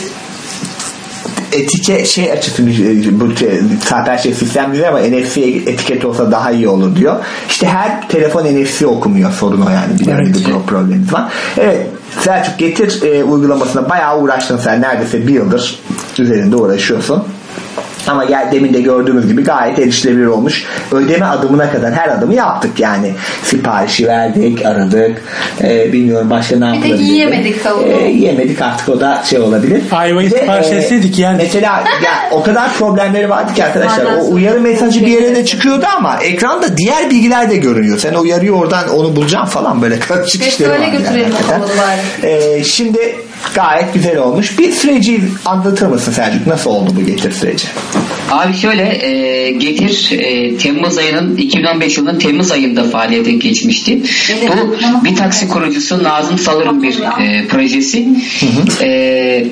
M: etike şey açısı bu zaten şey sistem güzel ama N F C etiket olsa daha iyi olur diyor. İşte her telefon N F C okumuyor, sorun o yani. Bir evet. bir problemimiz var. Evet Selçuk getir e, uygulamasına bayağı uğraştın sen. Neredeyse bir yıldır üzerinde uğraşıyorsun. Ama gel, demin de gördüğümüz gibi gayet erişilebilir olmuş. Ödeme adımına kadar her adımı yaptık yani. Siparişi verdik, aradık. Ee, bilmiyorum başka ne yapılabilir.
Q: Bir tek yiyemedik tavuğu.
M: Ee, yiyemedik, artık o da şey olabilir.
L: Ayvayı sipariş
M: e,
L: etseydik yani.
M: Mesela ya, o kadar problemleri vardı ki arkadaşlar. O uyarı mesajı bir yere de çıkıyordu ama ekranda diğer bilgiler de görünüyor. Sen o uyarıyı oradan onu bulacaksın falan, böyle karışık işleri var. Yani, ee, şimdi gayet güzel olmuş. Bir süreci anlatır mısın Selçuk? Nasıl oldu bu Getir süreci?
S: Abi şöyle e, Getir e, Temmuz ayının iki bin on beş yılının Temmuz ayında faaliyete geçmişti. Bu bir taksi kurucusu Nazım Salır'ın bir e, projesi. Hı hı. E,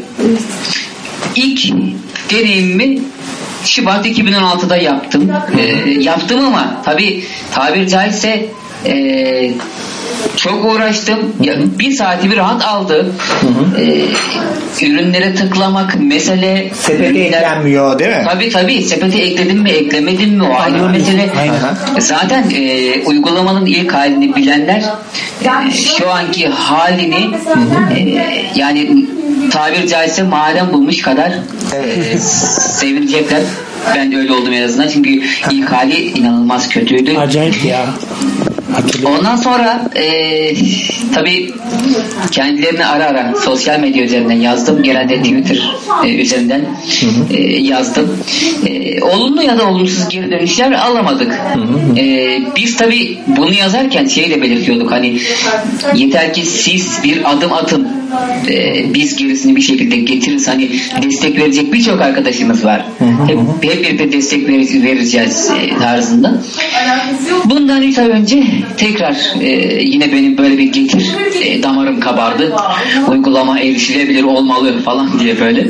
S: ilk deneyimimi Şubat iki bin on altıda yaptım. E, yaptım ama tabii tabir caizse e, çok uğraştım. Ya, bir saati bir rahat aldı. Hı hı. Ee, ürünlere tıklamak mesele.
M: Sepete eklenmiyor değil mi?
S: Tabii tabii. Sepete ekledim mi eklemedim mi o ayrı mesele. Aynen. Zaten e, uygulamanın ilk halini bilenler e, şu anki halini e, yani tabir caizse maden bulmuş kadar e, sevinecekler. Ben de öyle oldum en azından. Çünkü ilk hali inanılmaz kötüydü.
L: Acayip ya.
S: Ondan sonra e, tabii kendilerine ara ara sosyal medya üzerinden yazdım. Genelde Twitter e, üzerinden e, yazdım. E, olumlu ya da olumsuz geri dönüşler alamadık. E, biz tabii bunu yazarken şey de belirtiyorduk. Hani yeter ki siz bir adım atın. E, biz gerisini bir şekilde getiririz. Hani destek verecek birçok arkadaşımız var. Hep, hep birlikte destek vereceğiz e, tarzında. Bundan üç ay önce tekrar e, yine benim böyle bir Getir e, damarım kabardı. Uygulama erişilebilir olmalı falan diye böyle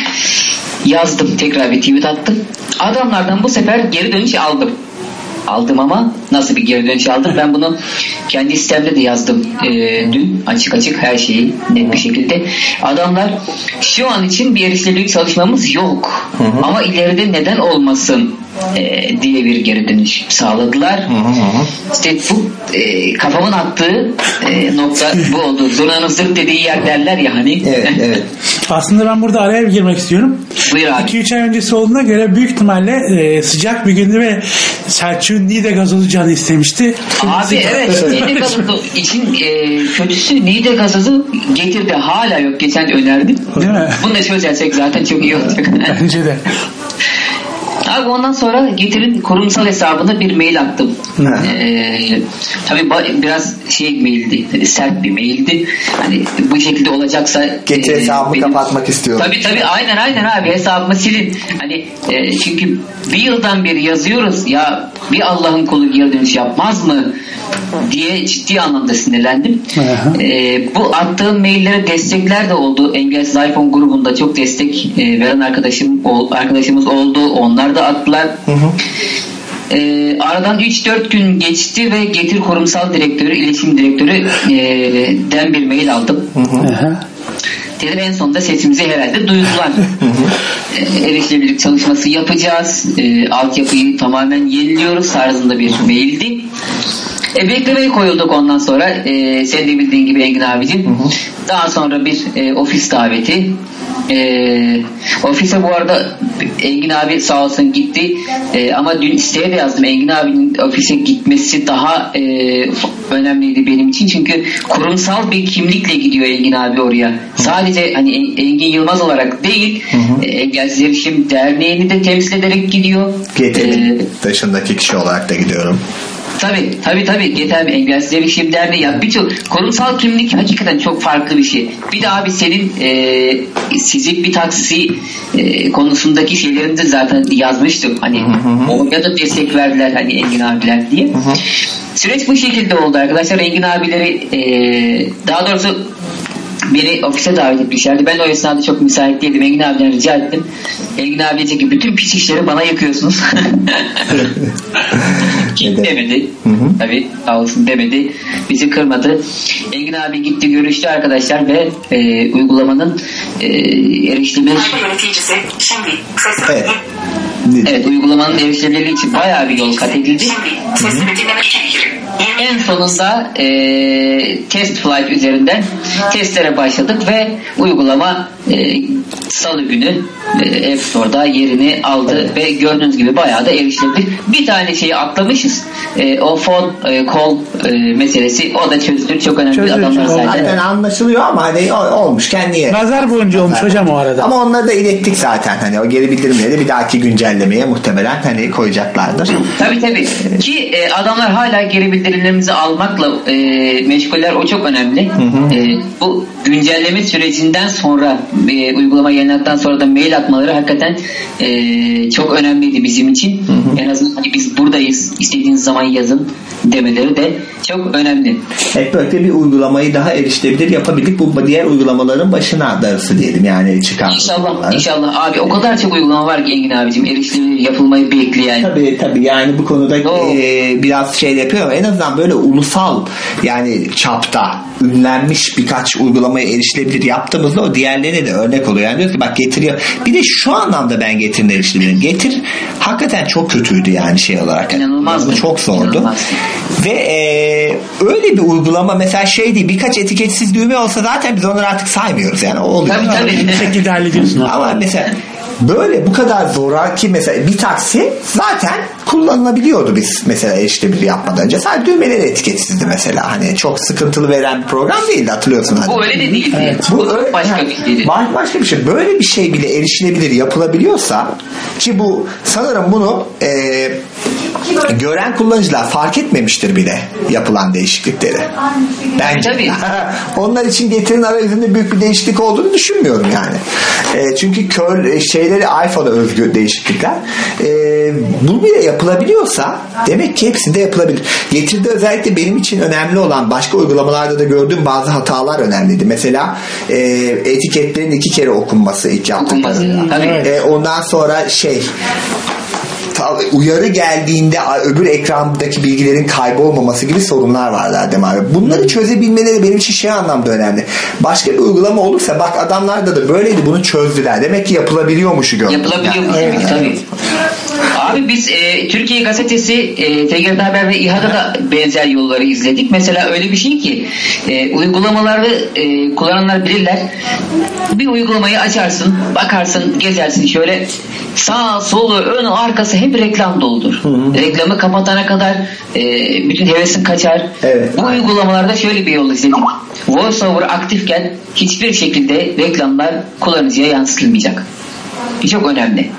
S: yazdım, tekrar bir tweet attım. Adamlardan bu sefer geri dönüş aldım. Aldım ama nasıl bir geri dönüş aldım? Ben bunu kendi sistemde de yazdım e, dün açık açık her şeyi net bir şekilde. Adamlar şu an için bir erişilebilirlik çalışmamız yok. Hı hı. Ama ileride neden olmasın e, diye bir geri dönüş sağladılar. Hı hı. İşte bu e, kafamın attığı e, nokta bu oldu. Zurnanın zırt dediği yer derler ya hani.
M: Evet, evet.
L: Aslında ben burada araya bir girmek istiyorum. iki üç ay öncesi olduğuna göre büyük ihtimalle e, sıcak bir gündü ve Selçuk'un Niğde gazozu canı istemişti.
S: Abi evet, Niğde gazozu için e, kötüsü Niğde gazozu Getir'de hala yok. Geçen önerdim.
L: Değil mi?
S: Bunu da çözersek zaten çok iyi olacak.
L: Bence de.
S: Abi ondan sonra Getir'in kurumsal hesabına bir mail attım. Ee, tabii biraz şey maildi, sert bir maildi. Hani bu şekilde olacaksa
M: Getir e, hesabımı benim, kapatmak istiyorum.
S: Tabii tabii aynen aynen abi, hesabımı silin. Hani e, çünkü bir yıldan beri yazıyoruz ya, bir Allah'ın kulu geri dönüş yapmaz mı diye ciddi anlamda sinirlendim. E, bu attığım maillere destekler de oldu. Engelsiz iPhone grubunda çok destek e, veren arkadaşım arkadaşımız oldu. Onlar da attılar. Hı hı. E, aradan üç dört gün geçti ve Getir kurumsal direktörü, iletişim direktörü e, den bir mail aldım. Hı hı. Dedim en sonunda sesimizi herhalde duydular. e, erişilebilirlik çalışması yapacağız. E, altyapıyı tamamen yeniliyoruz tarzında bir maildi. E, beklemeye koyulduk ondan sonra. E, sen de bildiğin gibi Engin abicim. Hı hı. Daha sonra bir e, ofis daveti. E, ofise bu arada Engin abi sağ olsun gitti. E, ama dün siteye de yazdım. Engin abinin ofise gitmesi daha e, önemliydi benim için. Çünkü kurumsal bir kimlikle gidiyor Engin abi oraya. Hı. Sadece hani Engin Yılmaz olarak değil, hı hı. E, Engelsiz Erişim Derneği'ni de temsil ederek gidiyor.
M: Getir'in e, dışındaki kişi olarak da gidiyorum.
S: Tabii tabii tabii Getir bir Engelsiz Erişim Derneği ya, birçok kurumsal kimlik hakikaten çok farklı bir şey. Bir de abi senin e, sizin bir taksi e, konusundaki şeylerini de zaten yazmıştım. Hani oraya da destek verdiler hani Engin abiler diye. Hı hı. Süreç bu şekilde oldu arkadaşlar. Engin abileri e, daha doğrusu beni ofise davet etmişlerdi. Ben o esnada çok müsait değildim. Engin abiden rica ettim. Engin abi diyecek ki bütün pis işleri bana yakıyorsunuz. demedi. Hı hı. Tabii sağ olsun demedi. Bizi kırmadı. Engin abi gitti, görüştü arkadaşlar ve e, uygulamanın e, erişilebilir
M: evet.
S: evet uygulamanın erişilebilirliği için bayağı bir yol kat edildi. Hı hı. En sonunda e, test flight üzerinden testlere başladık ve uygulama e, Salı günü e, App Store'da yerini aldı evet. ve gördüğünüz gibi bayağı da erişilebilir. Bir tane şeyi atlamışız. E, o phone e, call e, meselesi o da çözülür. Çok önemli
M: çözülür,
S: adamlar zaten.
M: Zaten anlaşılıyor ama hani olmuş kendi.
L: Nazar boncuğu olmuş hocam o arada.
M: Ama onları da ilettik zaten. Hani o geri bildirimleri bir dahaki güncellemeye muhtemelen hani koyacaklardır.
S: Tabii tabii. Ki e, adamlar hala geri bildirimlerimizi almakla e, meşguller. O çok önemli. Hı hı. E, bu güncelleme sürecinden sonra e, uygulama yayınlandıktan sonra da mail atmaları hakikaten e, çok önemliydi bizim için. Hı hı. En azından hani biz buradayız. İstediğiniz zaman yazın demeleri de çok önemli.
M: Evet, böyle bir uygulamayı daha erişilebilir yapabildik. Bu diğer uygulamaların başına darısı diyelim yani çıkan.
S: İnşallah. İnşallah abi. O kadar çok uygulama var ki Engin abicim. Erişilebilir yapılmayı bekleyen.
M: Tabii tabii yani bu konuda e, biraz şey yapıyor ama en azından böyle ulusal yani çapta ünlenmiş birkaç uygulamaya erişilebilir yaptığımızda o diğerlerine de örnek oluyor. Yani diyor ki bak getiriyor. Bir de şu anlamda ben Getir'in erişilebilir. Getir hakikaten çok kötüydü yani şey olarak.
S: İnanılmaz.
M: Çok zordu. İnanılmaz. Ve e, öyle bir uygulama mesela şey değil birkaç etiketsiz düğme olsa zaten biz onları artık saymıyoruz yani o oluyor.
S: Tabii tabii.
L: Bir şekilde hallediyorsun.
M: Ama mesela böyle bu kadar zoraki mesela bir taksi zaten kullanılabiliyordu biz mesela erişilebilir yapmadan önce. Sadece düğmeleri etiketsizdi mesela. Hani çok sıkıntılı veren bir program değildi hatırlıyorsun.
S: Bu öyle de değildi. Evet. Bu, bu öyle, başka bir şeydi.
M: Başka bir şey. Böyle bir şey bile erişilebilir yapılabiliyorsa ki bu sanırım bunu e, gören kullanıcılar fark etmemiştir bile yapılan değişiklikleri. Bence.
S: Tabii.
M: Onlar için Getir'in arayüzünde büyük bir değişiklik olduğunu düşünmüyorum yani. E, çünkü kör şeyleri iPhone'a özgü değişiklikler. E, bu bile yapılabiliyorsa demek ki hepsinde yapılabilir. Getir'de özellikle benim için önemli olan başka uygulamalarda da gördüğüm bazı hatalar önemliydi. Mesela e, etiketlerin iki kere okunması ilk yaptıkları. E, ondan sonra şey uyarı geldiğinde öbür ekrandaki bilgilerin kaybolmaması gibi sorunlar vardı Erdem abi. Bunları çözebilmeleri benim için şey anlamda önemli. Başka bir uygulama olursa bak adamlarda da böyleydi bunu çözdüler. Demek ki yapılabiliyormuşu gördüm.
S: Yapılabiliyormuş yani. Demek tabii. Abi biz e, Türkiye Gazetesi, e, T G R T Haber ve İHA'da da benzer yolları izledik. Mesela öyle bir şey ki e, uygulamaları e, kullananlar bilirler. Bir uygulamayı açarsın, bakarsın, gezersin şöyle sağ, solu, önü, arkası hep reklam doludur. Hı hı. Reklamı kapatana kadar e, bütün hevesin kaçar.
M: Evet.
S: Bu uygulamalarda şöyle bir yol izledik. VoiceOver aktifken hiçbir şekilde reklamlar kullanıcıya yansıtılmayacak. Bu çok önemli.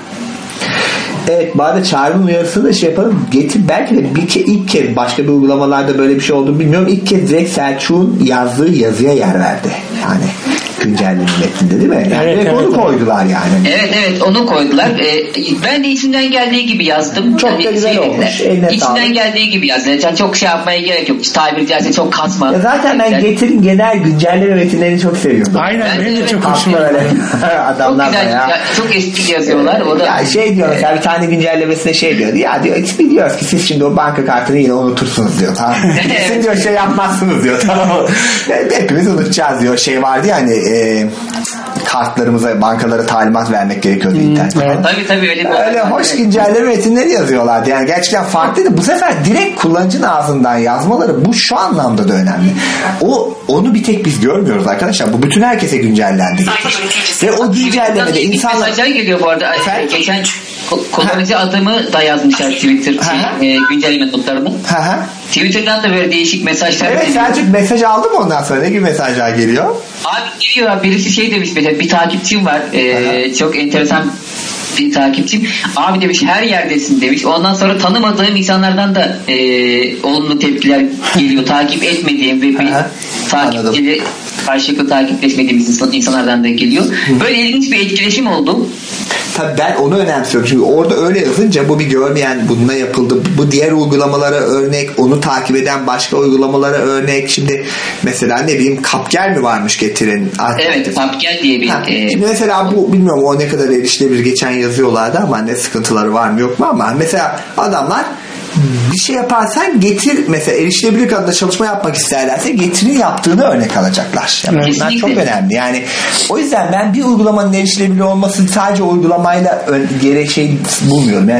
M: Evet, bari çağrının uyarısını da şey yapalım. Getir belki de bir ke, ilk kez başka bir uygulamalarda böyle bir şey olduğunu bilmiyorum. İlk kez direkt Selçuk'un yazdığı yazıya yer verdi. Yani güncelleme metninde değil mi? Yani evet, evet, onu koydular yani.
S: Evet evet onu koydular. Ee, ben de içinden geldiği gibi yazdım.
M: Çok yani da güzel olmuş.
S: İçinden sağlık. Geldiği gibi yazdım. Yani çok şey yapmaya gerek yok. Tabiri caizse çok kasma.
M: Ya zaten ben yani, Getir'in genel güncelleme metinlerini çok seviyorum.
L: Aynen
S: ben
L: benim de çok
M: hoşuma öyle. Adamlar
S: çok güzel,
M: ya.
S: ya. Çok eski yazıyorlar. O da
M: ya şey diyor mesela bir tane güncellemesine şey diyor. Ya diyor hiç biliyoruz ki siz şimdi o banka kartını yine unutursunuz diyor. Tamam. Siz diyor şey yapmazsınız diyor. Tamam. Hepimiz unutacağız diyor. Şey vardı ya hani e, kartlarımıza bankalara talimat vermek gerekiyordu hmm, internet.
S: Evet. Tabii tabii öyle.
M: Öyle hoş güncelleme metinleri yazıyorlardı. Yani gerçekten farklıydı. Bu sefer direkt kullanıcının ağzından yazmaları bu şu anlamda da önemli. O onu bir tek biz görmüyoruz arkadaşlar. Bu bütün herkese güncellendi. Ve o güncellemede insanlar
S: mesajlar geliyor bu arada. Efendim? Geçen kullanıcı adımı da yazmışlar Twitter şey, e, güncelleme notlarını. Twitter'dan da böyle değişik mesajlar.
M: Evet Selçuk mesaj aldı mı ondan sonra? Ne gibi mesajlar geliyor?
S: Abi geliyor. Birisi şey demiş mesela bir takipçim var. E, çok enteresan bir takipçim. Abi demiş her yerdesin demiş. Ondan sonra tanımadığım insanlardan da e, olumlu tepkiler geliyor. Takip etmediğim ve bir takipçili karşılıklı takipleşmediğimiz insanlardan da geliyor. Böyle ilginç bir etkileşim oldu.
M: Tabii ben onu önemsiyorum. Çünkü orada öyle yazınca bu bir görmeyen bununla yapıldı. Bu diğer uygulamalara örnek, onu takip eden başka uygulamalara örnek. Şimdi mesela ne bileyim Kapgel mi varmış Getir'in?
S: Evet Kapgel diye bir. Ha,
M: e... Şimdi mesela bu bilmiyorum o ne kadar erişilebilir geçen yazıyorlardı ama ne sıkıntıları var mı yok mu ama mesela adamlar bir şey yaparsan Getir mesela erişilebilir kadar çalışma yapmak isterlerse Getir'in yaptığını örnek alacaklar. Yani bunlar çok önemli. Yani o yüzden ben bir uygulamanın erişilebilir olması sadece uygulamayla gerek şey bulmuyorum. Yani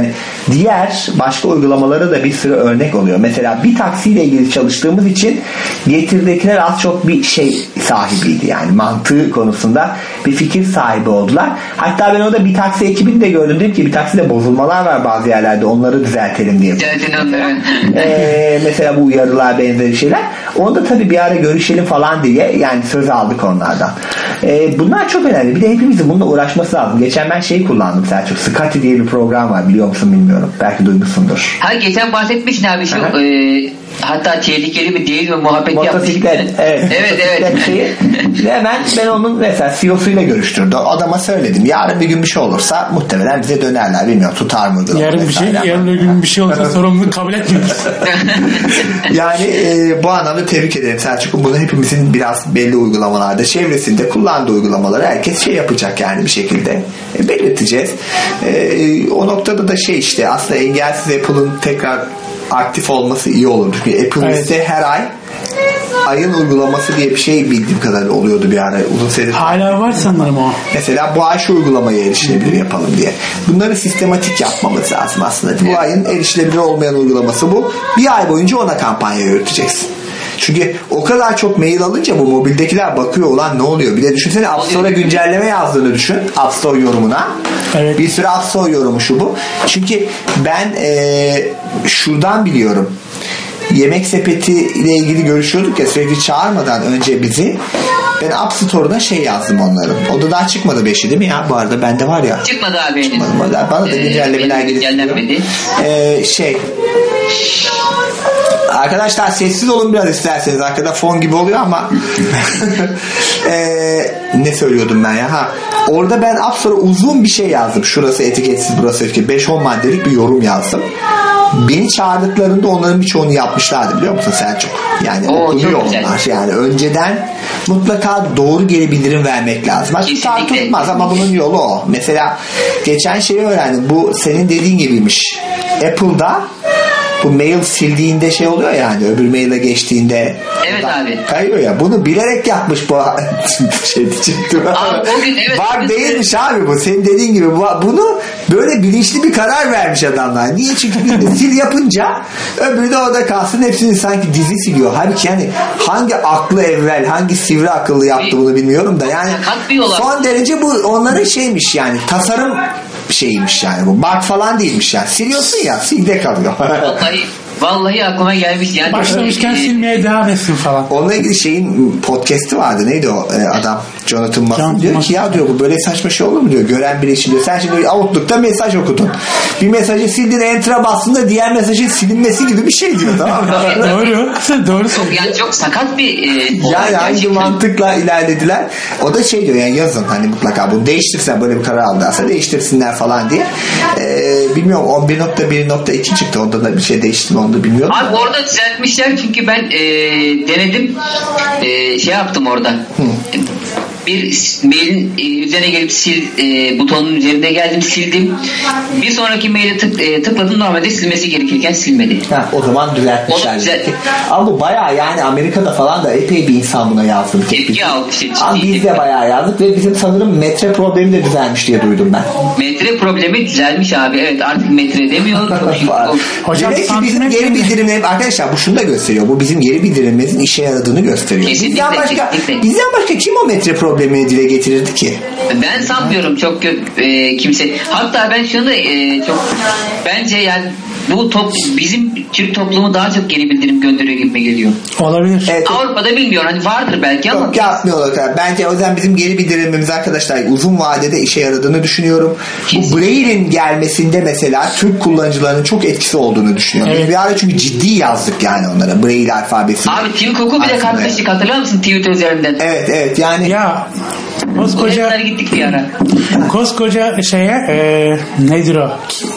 M: diğer başka uygulamalara da bir sürü örnek oluyor. Mesela bir taksiyle ilgili çalıştığımız için getirdikiler az çok bir şey sahibiydi. Yani mantığı konusunda bir fikir sahibi oldular. Hatta ben orada bir taksi ekibini de gördüm. Dedim ki bir takside bozulmalar var bazı yerlerde. Onları düzeltelim diye. ee, mesela bu uyarılar benzeri şeyler. Onu da tabii bir ara görüşelim falan diye yani söz aldık onlardan. Ee, bunlar çok önemli. Bir de hepimizin bununla uğraşması lazım. Geçen ben şeyi kullandım Selçuk. Scotty diye bir program var. Biliyor musun bilmiyorum. Belki duymuşsundur.
S: Ha geçen bahsetmişsin abi şu e, hatta tehlikeli mi değil mi muhabbet
M: motosiklet.
S: yapmıştık.
M: Evet.
S: Evet evet.
M: Şeyi, hemen ben onun mesela C E O'suyla görüştürdüm. Adama söyledim. Yarın bir gün bir şey olursa muhtemelen bize dönerler. Bilmiyorum tutar mı?
L: Yarın bir şey, yarın bir gün bir şey olursa sorumluluk kabul etmiyoruz.
M: Yani e, bu anlamda tebrik ederim Selçuk. Bunu hepimizin biraz belli uygulamalarda çevresinde kullandığı uygulamaları herkes şey yapacak yani bir şekilde e, belirteceğiz. E, o noktada da şey işte aslında engelsiz Apple'ın tekrar aktif olması iyi olur. Çünkü Apple evet. ise her ay ayın uygulaması diye bir şey bildiğim kadarıyla oluyordu bir ara uzun süredir.
L: Hala var sanırım o.
M: Mesela bu ay şu uygulamaya erişilebilir yapalım diye. Bunları sistematik yapmamız lazım aslında. Bu ayın erişilebilir olmayan uygulaması bu. Bir ay boyunca ona kampanya yürüteceksin. Çünkü o kadar çok mail alınca bu mobildekiler bakıyor ulan ne oluyor? Bir de düşünsene App Store'a güncelleme yazdığını düşün. App Store yorumuna. Evet. Bir sürü App Store yorumu şu bu. Çünkü ben ee, şuradan biliyorum. Yemek sepeti ile ilgili görüşüyorduk ya sürekli çağırmadan önce bizi. Ben App Store'da şey yazdım onların. O da daha çıkmadı beşi değil mi ya? Bu arada bende var ya.
S: Çıkmadı abi.
M: Çıkmadı. Bana da güncellemeler
S: geldi.
M: Ee, şey arkadaşlar sessiz olun biraz isterseniz. Arkada fon gibi oluyor ama ee, ne söylüyordum ben ya? Ha, orada ben App Store'a uzun bir şey yazdım. Şurası etiketsiz, burası etiketsiz. beş on maddelik bir yorum yazdım. Beni çağırdıklarında onların birçoğunu yapmışlardı biliyor musun Selçuk? Yani Oo, okunuyor onlar. Yani önceden mutlaka doğru geri bildirim vermek lazım. Tutar tutmaz ama bunun yolu o. Mesela geçen şeyi öğrendim. Bu senin dediğin gibiymiş. Apple'da bu mail sildiğinde şey oluyor ya hani öbür maile geçtiğinde
S: evet abi
M: kayıyor ya bunu bilerek yapmış bu şey diyecektim.
S: Abi o gün evet.
M: Bak değilmiş abi bu senin dediğin gibi bu, bunu böyle bilinçli bir karar vermiş adamlar. Niye? Çünkü bir sil yapınca öbürü de orada kalsın hepsini sanki dizi siliyor. Halbuki yani hangi aklı evvel hangi sivri akıllı yaptı bunu bilmiyorum da yani son derece bu onların şeymiş yani tasarım şeymiş yani bu. Bug falan değilmiş yani. Siliyorsun ya silde kalıyor.
S: Vallahi Vallahi aklıma gelmiş. Yani
L: başlamışken silmeye devam etsin falan.
M: Onunla ilgili şeyin podcast'i vardı. Neydi o e, adam? Jonathan Moss diyor ki ya diyor bu böyle saçma şey olur mu diyor. Gören biri için diyor. Sen şimdi Outlook'ta mesaj okudun. Bir mesajı sildin enter'a bastın da diğer mesajın silinmesi gibi bir şey diyor. Tamam mı?
L: Doğru. Doğru.
S: Çok, yani çok sakat bir e,
M: yani hangi mantıkla ilerlediler. O da şey diyor yani yazın hani mutlaka bunu değiştirsen böyle bir karar aldılarsa değiştirsinler falan diye. E, bilmiyorum on bir nokta bir nokta iki çıktı. Onda da bir şey değişti mi onu da bilmiyorum.
S: Abi orada düzeltmişler çünkü ben e, denedim e, şey yaptım orada. Hı. Bir mailin e, üzerine gelip sil e, butonun üzerinde geldim sildim. Bir sonraki maile tık, e, tıkladım normalde silmesi gerekirken silmedi.
M: Ha, o zaman düzeltmişler. Düzelt... Ama bu bayağı yani Amerika'da falan da epey bir insan buna yazdı.
S: Tepki aldı işte.
M: Ama biz de bayağı yazdık ve bizim sanırım metre problemi de düzelmiş diye duydum ben.
S: Metre problemi düzelmiş abi. Evet artık metre demiyor.
M: Hocam demek ki bizim geri bildirimlerimiz arkadaşlar bu şunu da gösteriyor. Bu bizim geri bildirimlerimizin işe yaradığını gösteriyor.
S: Kesinlikle,
M: bizden başka,
S: kesinlikle.
M: bizden başka kim o metre problemini dile getirirdi ki?
S: Ben sanmıyorum çok e, kimse. Hatta ben şunu da e, çok bence yani bu top bizim Türk toplumu daha çok geri bildirim gönderiyor gibi geliyor.
L: Olabilir.
M: Evet,
S: Avrupa'da bilmiyorum hani vardır belki
M: yok,
S: ama.
M: Yok yapmıyorlar. Bence o yüzden bizim geri bildirimimiz arkadaşlar uzun vadede işe yaradığını düşünüyorum. Kesin. Bu Braille'in gelmesinde mesela Türk kullanıcılarının çok etkisi olduğunu düşünüyorum. Evet. Bir ara çünkü ciddi yazdık yani onlara Braille alfabesi.
S: Abi Tim Cook'u bile katmıştık hatırlıyor musun Twitter üzerinden?
M: Evet evet yani.
L: Ya koskoca
S: gittik bir ara.
L: Koskoca şeye e, nedir o?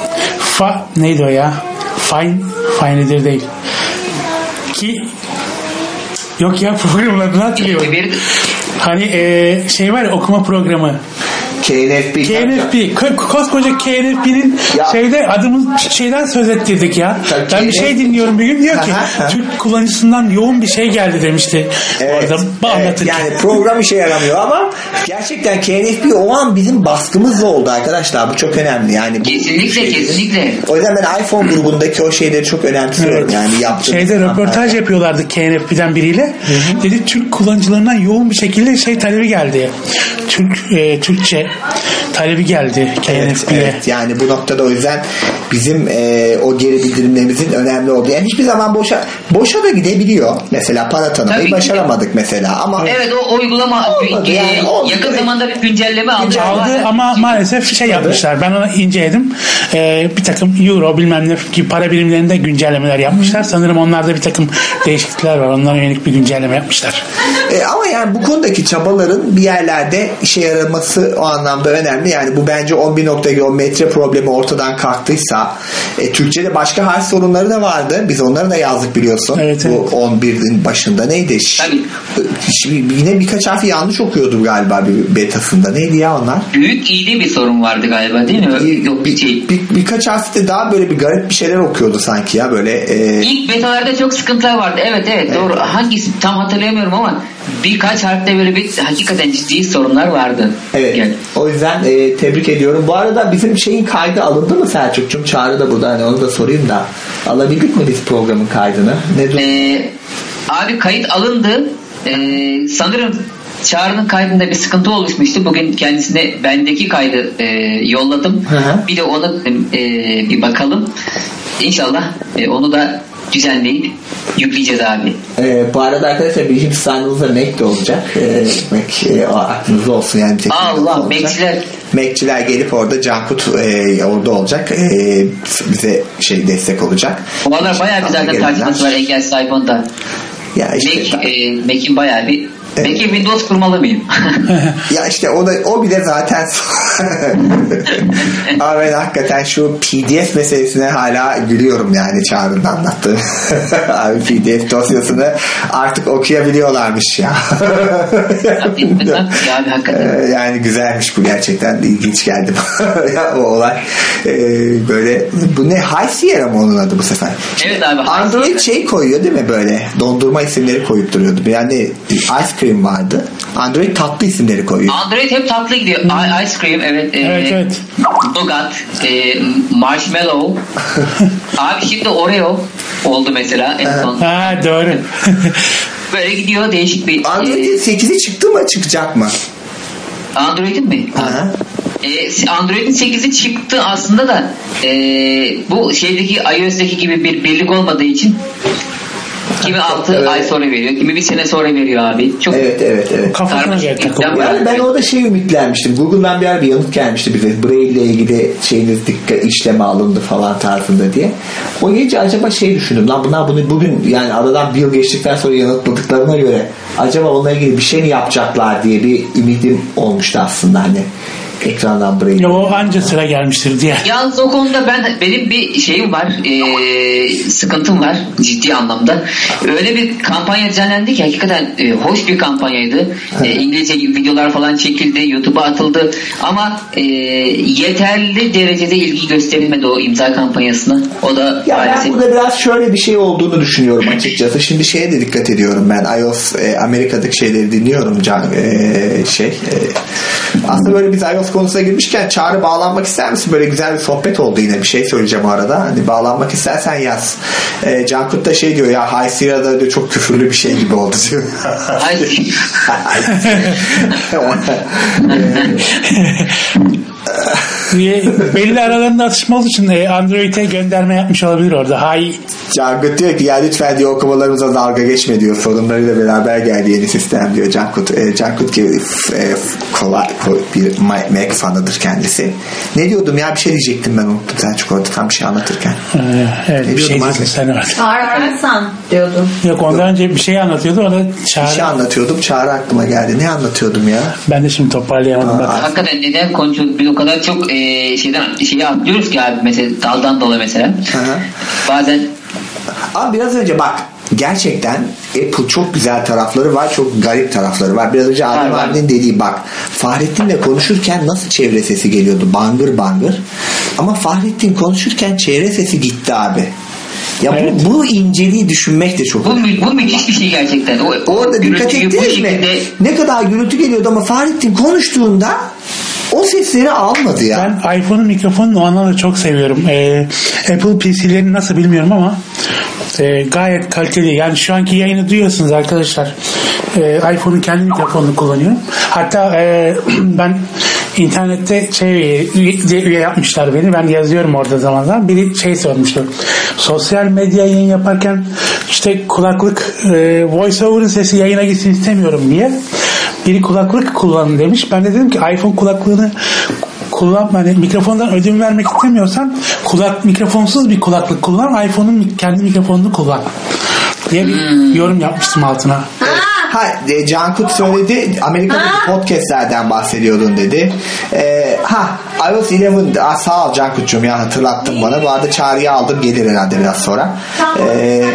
L: Fa, neydi o ya? Fine, Fine'dir değil. Ki yok ya programın adını hatırlıyorum. Hani e, şey var ya okuma programı.
M: K N F P.
L: K N F P. K- koskoca K N F P'nin şeyde adımız şeyden söz ettirdik ya. Tabii ben bir şey dinliyorum bir gün diyor ki Türk kullanıcısından yoğun bir şey geldi demişti.
M: Evet,
L: orada
M: evet, yani program işe yaramıyor ama gerçekten K N F P o an bizim baskımızla oldu arkadaşlar. Bu çok önemli. Yani bu
S: kesinlikle
M: şey,
S: kesinlikle.
M: O yüzden ben iPhone grubundaki o şeyleri çok önemsiyorum. Evet. Yani yaptığım
L: şeyde röportaj yapıyorlardı K N F P'den biriyle. Hı-hı. Dedi Türk kullanıcılarından yoğun bir şekilde şey talebi geldi. Türk e, Türkçe talebi geldi K N F P'ye.
M: Evet, evet, yani bu noktada o yüzden bizim e, o geri bildirimlerimizin önemli olduğu. Yani hiçbir zaman boşa boşa da gidebiliyor. Mesela para tanımayı Tabii başaramadık ki. mesela ama
S: evet o uygulama olmadı, e, yani, oldu, yakın evet. zamanda bir güncelleme aldı.
L: Aldı ama maalesef şey yapmışlar. Ben onu inceledim. Ee, bir takım euro bilmem ne gibi para birimlerinde güncellemeler yapmışlar. Hı. Sanırım onlarda bir takım değişiklikler var. Onlara yönelik bir güncelleme yapmışlar.
M: E, ama yani bu konudaki çabaların bir yerlerde işe yaraması o anlamda önemli. Yani bu bence on bir nokta geometri problemi ortadan kalktıysa e, Türkçe'de başka harf sorunları da vardı. Biz onları da yazdık biliyorsun. Evet, bu evet. on birin başında neydi? Tabii. Yine birkaç harfi yanlış okuyordu galiba bir betasında. Neydi ya onlar?
S: Büyük iyide bir sorun vardı galiba değil mi?
M: Yok bir, şey. bir, birkaç harfte daha böyle bir garip bir şeyler okuyordu sanki ya böyle. E...
S: İlk betalarda çok sıkıntılar vardı. Evet evet, evet. Doğru. Hangisi tam hatırlayamıyorum ama birkaç harfte böyle bir hakikaten ciddi sorunlar vardı.
M: Evet. Yani. O yüzden e, tebrik ediyorum. Bu arada bizim şeyin kaydı alındı mı Selçuk'cum? Çağrı da burada. Hani onu da sorayım da. Alabildik mi biz programın kaydını? Ne
S: ee, abi kayıt alındı. Ee, sanırım Çağrı'nın kaydında bir sıkıntı oluşmuştu. Bugün kendisine bendeki kaydı e, yolladım. Hı hı. Bir de onu e, bir bakalım. İnşallah e, onu da düzenleyip yükleyeceğiz abi.
M: Ee, bu arada arkadaşlar bizim standımızda Mac de olacak. Ee, Mac e, aklınızda olsun yani.
S: Allah Mac'ciler.
M: Mac'ciler gelip orada Cankut e, orada olacak. E, bize şey destek olacak.
S: Onlar bayağı bir zaten takipçisi var Engelsiz iPhone'da. Ya işte Mac, e, Mac'in bayağı bir Evet. Peki Windows kurmalı mıyım?
M: Ya işte o da o bile zaten ama ben hakikaten şu P D F meselesine hala gülüyorum yani Çağrı'nın anlattığı. Abi P D F dosyasını artık okuyabiliyorlarmış ya.
S: Yani hakikaten.
M: Yani güzelmiş bu, gerçekten ilginç geldi ya o olay. Ee, böyle bu ne, High Sierra mı onun adı bu sefer?
S: Evet abi.
M: Android şey koyuyor değil mi böyle? Dondurma isimleri koyup duruyordu. Yani Ice Cream vardı. Android tatlı isimleri koyuyor.
S: Android hep tatlı gidiyor. Hmm. Ice Cream evet.
L: Evet e, evet.
S: Nougat, e, Marshmallow. Abi şimdi Oreo oldu mesela en son.
L: Ha doğru.
S: Böyle gidiyor değişik bir.
M: Android'in sekizi çıktı mı, çıkacak mı?
S: Android'in mi?
M: Aha.
S: Ee, Android'in sekizi çıktı aslında da e, bu şeydeki iOS'deki gibi bir birlik olmadığı için kimi altı evet. ay sonra veriyor, kimi bir sene sonra veriyor abi. Çok
M: evet evet evet.
L: Kafasına geldi.
M: Yani ben orada şey ümitlenmiştim. Google'dan bir ara bir yanıt gelmişti bize. Braille ile ilgili şeyiniz dikkat işleme alındı falan tarzında diye. O gelince acaba şey düşündüm. Lan bunlar bunu bugün yani aradan bir yıl geçtikten sonra yanıtladıklarına göre acaba onunla ilgili bir şey mi yapacaklar diye bir ümidim olmuştu aslında hani. Ekrandan Braille.
L: Ya o anca sıra gelmiştir diye.
S: Yalnız o konuda ben benim bir şeyim var, e, sıkıntım var ciddi anlamda. Öyle bir kampanya düzenlendi ki hakikaten e, hoş bir kampanyaydı. E, İngilizce videolar falan çekildi, YouTube'a atıldı ama e, yeterli derecede ilgi gösterilmedi o imza kampanyasına. O da
M: ya maalesef. Ben burada biraz şöyle bir şey olduğunu düşünüyorum açıkçası. Şimdi şeye de dikkat ediyorum ben. iOS e, Amerika'daki şeyleri dinliyorum can e, şey. E, aslında böyle biz iOS konusuna girmişken Çağrı bağlanmak ister misin? Böyle güzel bir sohbet oldu, yine bir şey söyleyeceğim arada. Hani bağlanmak istersen yaz. E, Cankut da şey diyor ya, High Sierra'da diyor çok küfürlü bir şey gibi oldu diyor.
L: Belli aralarında atışma olduğu için Android'e gönderme yapmış olabilir orada. Hay.
M: Cankut diyor ki ya lütfen diyor okumalarımıza dalga geçme diyor. Sorunlarıyla beraber geldi yeni sistem diyor Cankut. E, Cankut ki e, kolay, kolay bir Mac fanıdır kendisi. Ne diyordum ya, bir şey diyecektim ben, unuttum. Sen çok orada tam bir şey anlatırken.
L: Ee, evet ne bir şey diyordun sen orada.
J: Çağrı diyordum.
L: Yok ondan önce bir şey anlatıyordu, o da Çağrı.
M: Bir şey anlatıyordum, Çağrı aklıma geldi. Ne anlatıyordum ya?
L: Ben de şimdi toparlayamadım.
S: Aa, hakikaten neden konuşuyoruz? Biz o kadar çok e, şeyden şeyi atlıyoruz ki abi, mesela daldan dola mesela. Hı-hı. Bazen
M: abi biraz önce bak gerçekten Apple çok güzel tarafları var, çok garip tarafları var. Biraz önce Adem abinin dediği bak, Fahrettin'le konuşurken nasıl çevre sesi geliyordu, bangır bangır, ama Fahrettin konuşurken çevre sesi gitti abi. Ya evet. bu, bu inceliği düşünmek de çok
S: bu, önemli. Bu müthiş bir şey gerçekten. O,
M: Orada dikkat ettiniz mi? Şekilde... Ne kadar gürültü geliyordu ama Fahrettin konuştuğunda o sesleri almadı ya.
L: Ben iPhone'un mikrofonunu o anlamda çok seviyorum. Ee, Apple P C'lerini nasıl bilmiyorum ama e, gayet kaliteli. Yani şu anki yayını duyuyorsunuz arkadaşlar. E, iPhone'un kendi mikrofonunu kullanıyorum. Hatta e, ben internette şey üye, üye yapmışlar beni. Ben yazıyorum orada zaman zaman. Biri şey sormuştu. Sosyal medya yayın yaparken işte kulaklık e, voiceover'ın sesi yayına gitsin istemiyorum diye. Biri kulaklık kullanın demiş. Ben de dedim ki iPhone kulaklığını kullan, hani mikrofondan ödün vermek istemiyorsan kulak mikrofonsuz bir kulaklık kullan, iPhone'un kendi mikrofonunu kullan diye bir hmm. yorum yapmıştım altına.
M: Ha, e, Cankut söyledi, Amerika'daki podcastlerden bahsediyordun dedi. E, ha iOS on, ah, sağ ol Cankut'cum ya, hatırlattın bana. Bu arada çağrıyı aldım, gelir herhalde biraz sonra. E,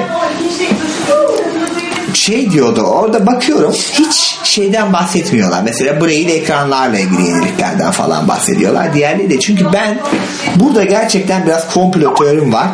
M: şey diyordu, orada bakıyorum hiç şeyden bahsetmiyorlar. Mesela Braille ekranlarla ilgili yeniliklerden falan bahsediyorlar. Diğerleri de, çünkü ben burada gerçekten biraz komplo teorim var.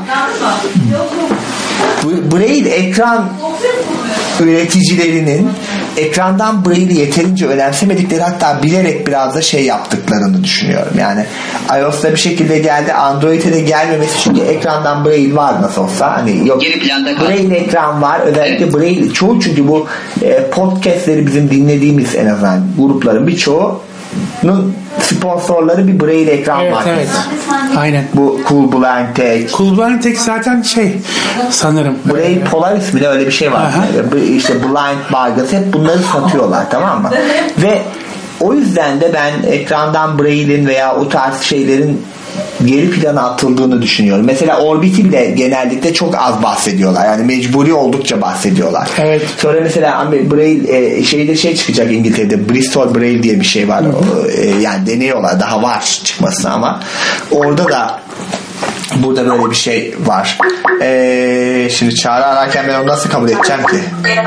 M: Braille ekran üreticilerinin ekrandan Braille'i yeterince önemsemedikleri, hatta bilerek biraz da şey yaptıklarını düşünüyorum. Yani iOS'ta bir şekilde geldi, Android'e de gelmemesi, çünkü ekrandan Braille var nasıl olsa, hani yok Braille ekran var, özellikle evet. Braille çoğu, çünkü bu e, podcastleri bizim dinlediğimiz en azından grupların birçoğunun sponsorları bir Braille ekran
L: evet,
M: var.
L: Evet. Aynen.
M: Bu Cool Blind Tech.
L: Cool Blind Tech zaten şey sanırım.
M: Braille Polaris mi, öyle bir şey var. Yani işte Blind Bargas, hep bunları satıyorlar, tamam mı? Ve o yüzden de ben ekrandan Braille'in veya o tarz şeylerin geri plana atıldığını düşünüyorum. Mesela Orbit'i bile genellikle çok az bahsediyorlar. Yani mecburi oldukça bahsediyorlar.
L: Evet.
M: Sonra mesela Braille e, şeyde şey çıkacak İngiltere'de, Bristol Braille diye bir şey var. O, e, yani deniyorlar. Daha var çıkmasına ama orada da burada böyle bir şey var. Ee, şimdi Çağrı ararken ben onu nasıl kabul edeceğim ki?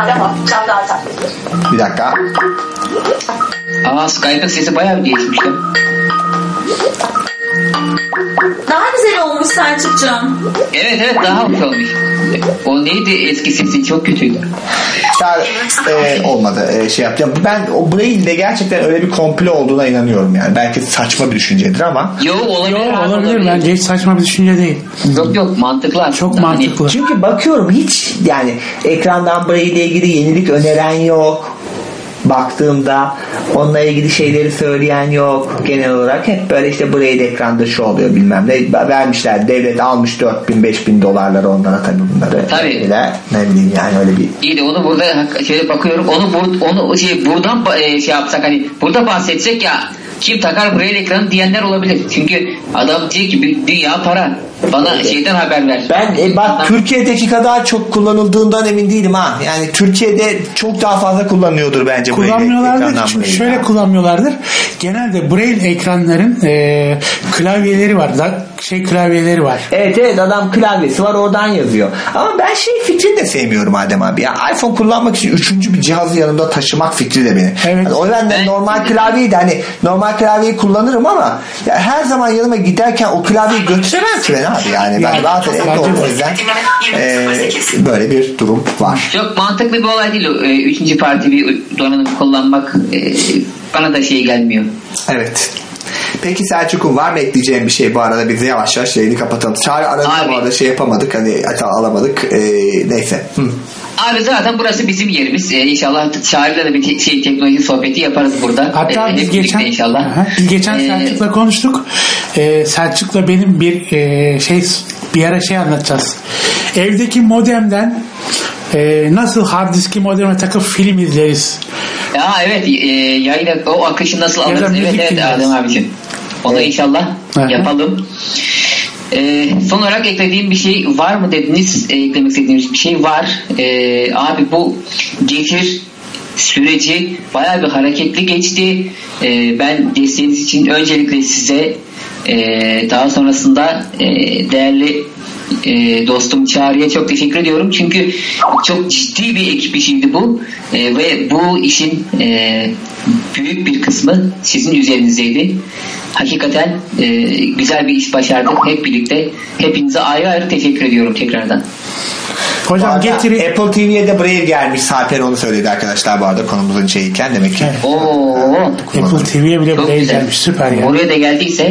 M: Bir dakika.
S: Aa, Skype'ın sesi bayağı değişmiş lan.
J: Daha güzel olmuş Selçuk'cum.
S: Evet evet, daha hoş olmuş. O neydi, eski sesi çok kötüydü.
M: Çağrı e, olmadı e, şey yapacağım. Ben o Braille'de gerçekten öyle bir komplo olduğuna inanıyorum yani. Belki saçma bir düşüncedir ama.
S: Yok olabilir.
L: Yok olabilir. olabilir. Bence hiç saçma bir düşünce değil.
S: Yok yok, mantıklı.
L: Çok
S: hani,
L: mantıklı.
M: Çünkü bakıyorum hiç yani ekrandan Braille ile ilgili yenilik öneren yok. Baktığımda onunla ilgili şeyleri söyleyen yok. Genel olarak hep böyle işte Braille ekranda şu oluyor bilmem ne. Vermişler, devlet almış dört bin beş bin dolarları onlara tabii bunları.
S: Tabii.
M: Öyle, ne bileyim yani öyle bir.
S: İyi de onu burada şöyle bakıyorum. Onu bur, onu şey buradan şey yapsak, hani burada bahsetsek ya, kim takar Braille ekranı diyenler olabilir. Çünkü adam diyor ki dünya para. Bana evet. şeyden haber ver.
M: Ben e, bak Türkiye'deki kadar çok kullanıldığından emin değilim ha. Yani Türkiye'de çok daha fazla kullanıyordur bence.
L: Kullanmıyorlardır. Çünkü şöyle ya. kullanmıyorlardır. Genelde Braille ekranların e, klavyeleri var. Da, şey klavyeleri var.
M: Evet evet, adam klavyesi var, oradan yazıyor. Ama ben şey fikrini de sevmiyorum Adem abi. Ya iPhone kullanmak için üçüncü bir cihazı yanımda taşımak fikri de benim.
L: Evet.
M: Yani o yüzden ben normal klavyeyi de hani normal klavyeyi kullanırım ama ya her zaman yanıma giderken o klavyeyi götüremem ki ben abi. Yani ben zaten evde olduğum yüzden e, böyle bir durum var.
S: Çok mantıklı bir olay değil o. Üçüncü parti bir donanım kullanmak e, bana da şey gelmiyor.
M: Evet. Peki Selçuk'un var mı ekleyeceğim bir şey bu arada? Biz yavaş yavaş yayını kapatalım. Çağrı aradı bu arada şey yapamadık, hani alamadık. E, neyse. Hı.
S: Abi zaten burası bizim yerimiz. Ee, inşallah Çağrı'yla da bir şey teknoloji sohbeti yaparız burada.
L: Hatta
S: ee,
L: biz geçen
S: inşallah.
L: Aha, biz geçen ee, Selçuk'la konuştuk. Ee, Selçuk'la benim bir e, şey bir ara şey anlatacağız. Evdeki modemden e, nasıl hard diski modeme takıp film izleriz.
S: Ya evet, e, yayına o akışı nasıl alırız? Evet evet Adem abicim. Onu evet. inşallah Aha. yapalım. Ee, son olarak eklediğim bir şey var mı dediniz? Ee, eklemek istediğiniz bir şey var. Ee, abi bu getir süreci bayağı bir hareketli geçti. Ee, ben desteğiniz için öncelikle size e, daha sonrasında e, değerli e, dostum Çağrı'ya çok teşekkür ediyorum. Çünkü çok ciddi bir ekip işiydi bu. E, ve bu işin e, büyük bir kısmı sizin üzerinizdeydi. Hakikaten e, güzel bir iş başardık hep birlikte. Hepinize ayrı ayrı teşekkür ediyorum tekrardan.
M: Hocam getirin. Apple T V'ye de Brave gelmiş. Sarper onu söyledi arkadaşlar bu arada konumuzun şeyiken demek ki.
S: Evet. Oo.
L: Apple T V'ye bile Brave gelmiş. Süper ya.
S: Oraya da geldiyse.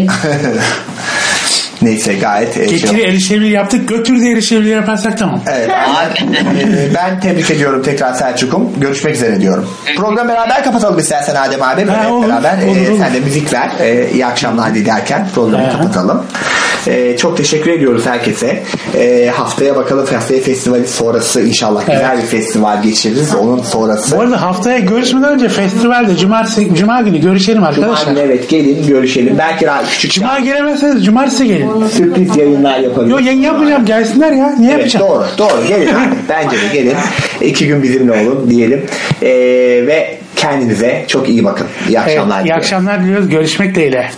M: Neyse gayet
L: Getiri şey erişebilir yaptık. Götür de erişebilir yaparsak tamam.
M: Evet. ee, ben tebrik ediyorum tekrar Selçuk'um. Görüşmek üzere diyorum. Programı beraber kapatalım istersen Adem abi.
L: Ha, olur,
M: beraber.
L: Olur,
M: ee,
L: olur.
M: Sen de müzik ver. Ee, iyi akşamlar dilerken programı ha. kapatalım. Ee, çok teşekkür ediyoruz herkese. Ee, haftaya bakalım haftaya festivali sonrası inşallah evet. güzel bir festival geçiririz. Onun sonrası.
L: Bu arada haftaya görüşmeden önce festivalde cumartesi, cuma günü görüşelim arkadaşlar.
M: Cuma günü evet gelin görüşelim. Belki küçük.
L: Cuma gelemezseniz cumartesi gelin.
M: Sürpriz yayınlar yapalım.
L: Yok yayın yapmayacağım gelsinler ya. Niye
M: evet,
L: yapacağım?
M: Doğru doğru gelin. Bence de gelin. İki gün bizimle olun diyelim. Ee, ve kendinize çok iyi bakın. İyi akşamlar
L: evet,
M: diliyorum.
L: İyi akşamlar diliyoruz. Görüşmek dileğiyle.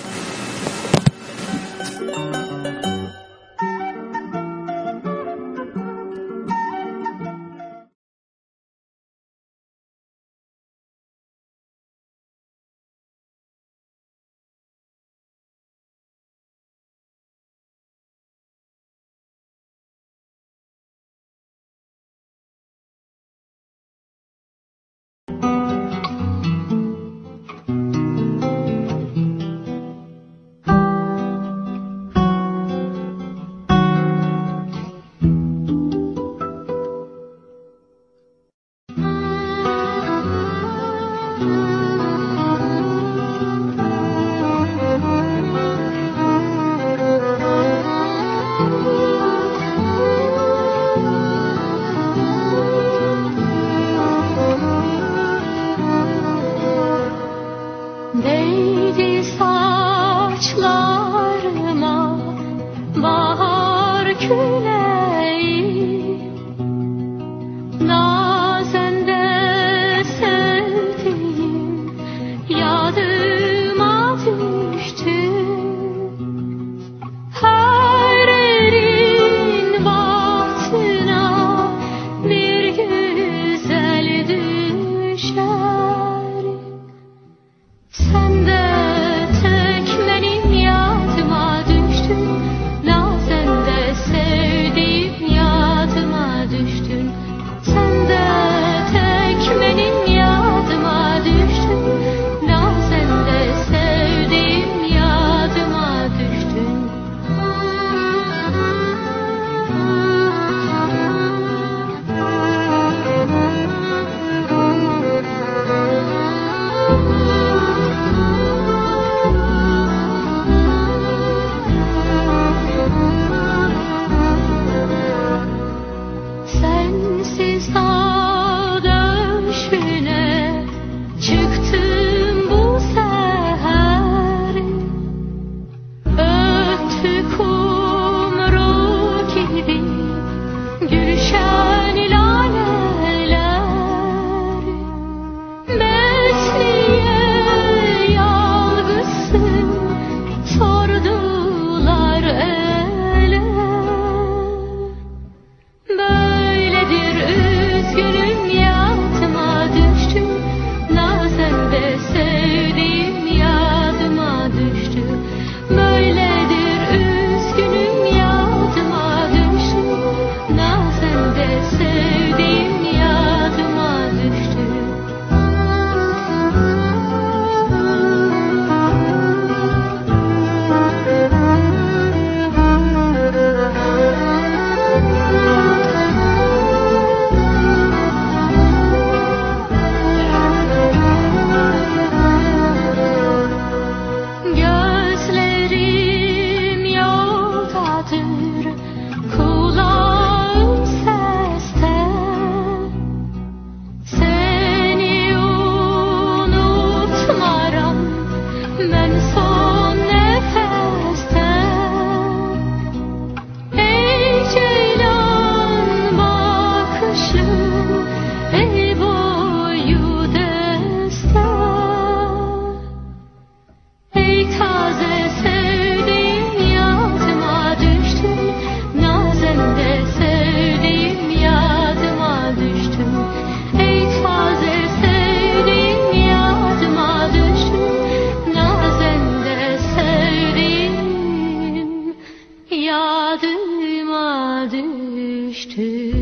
R: yadıma düştü.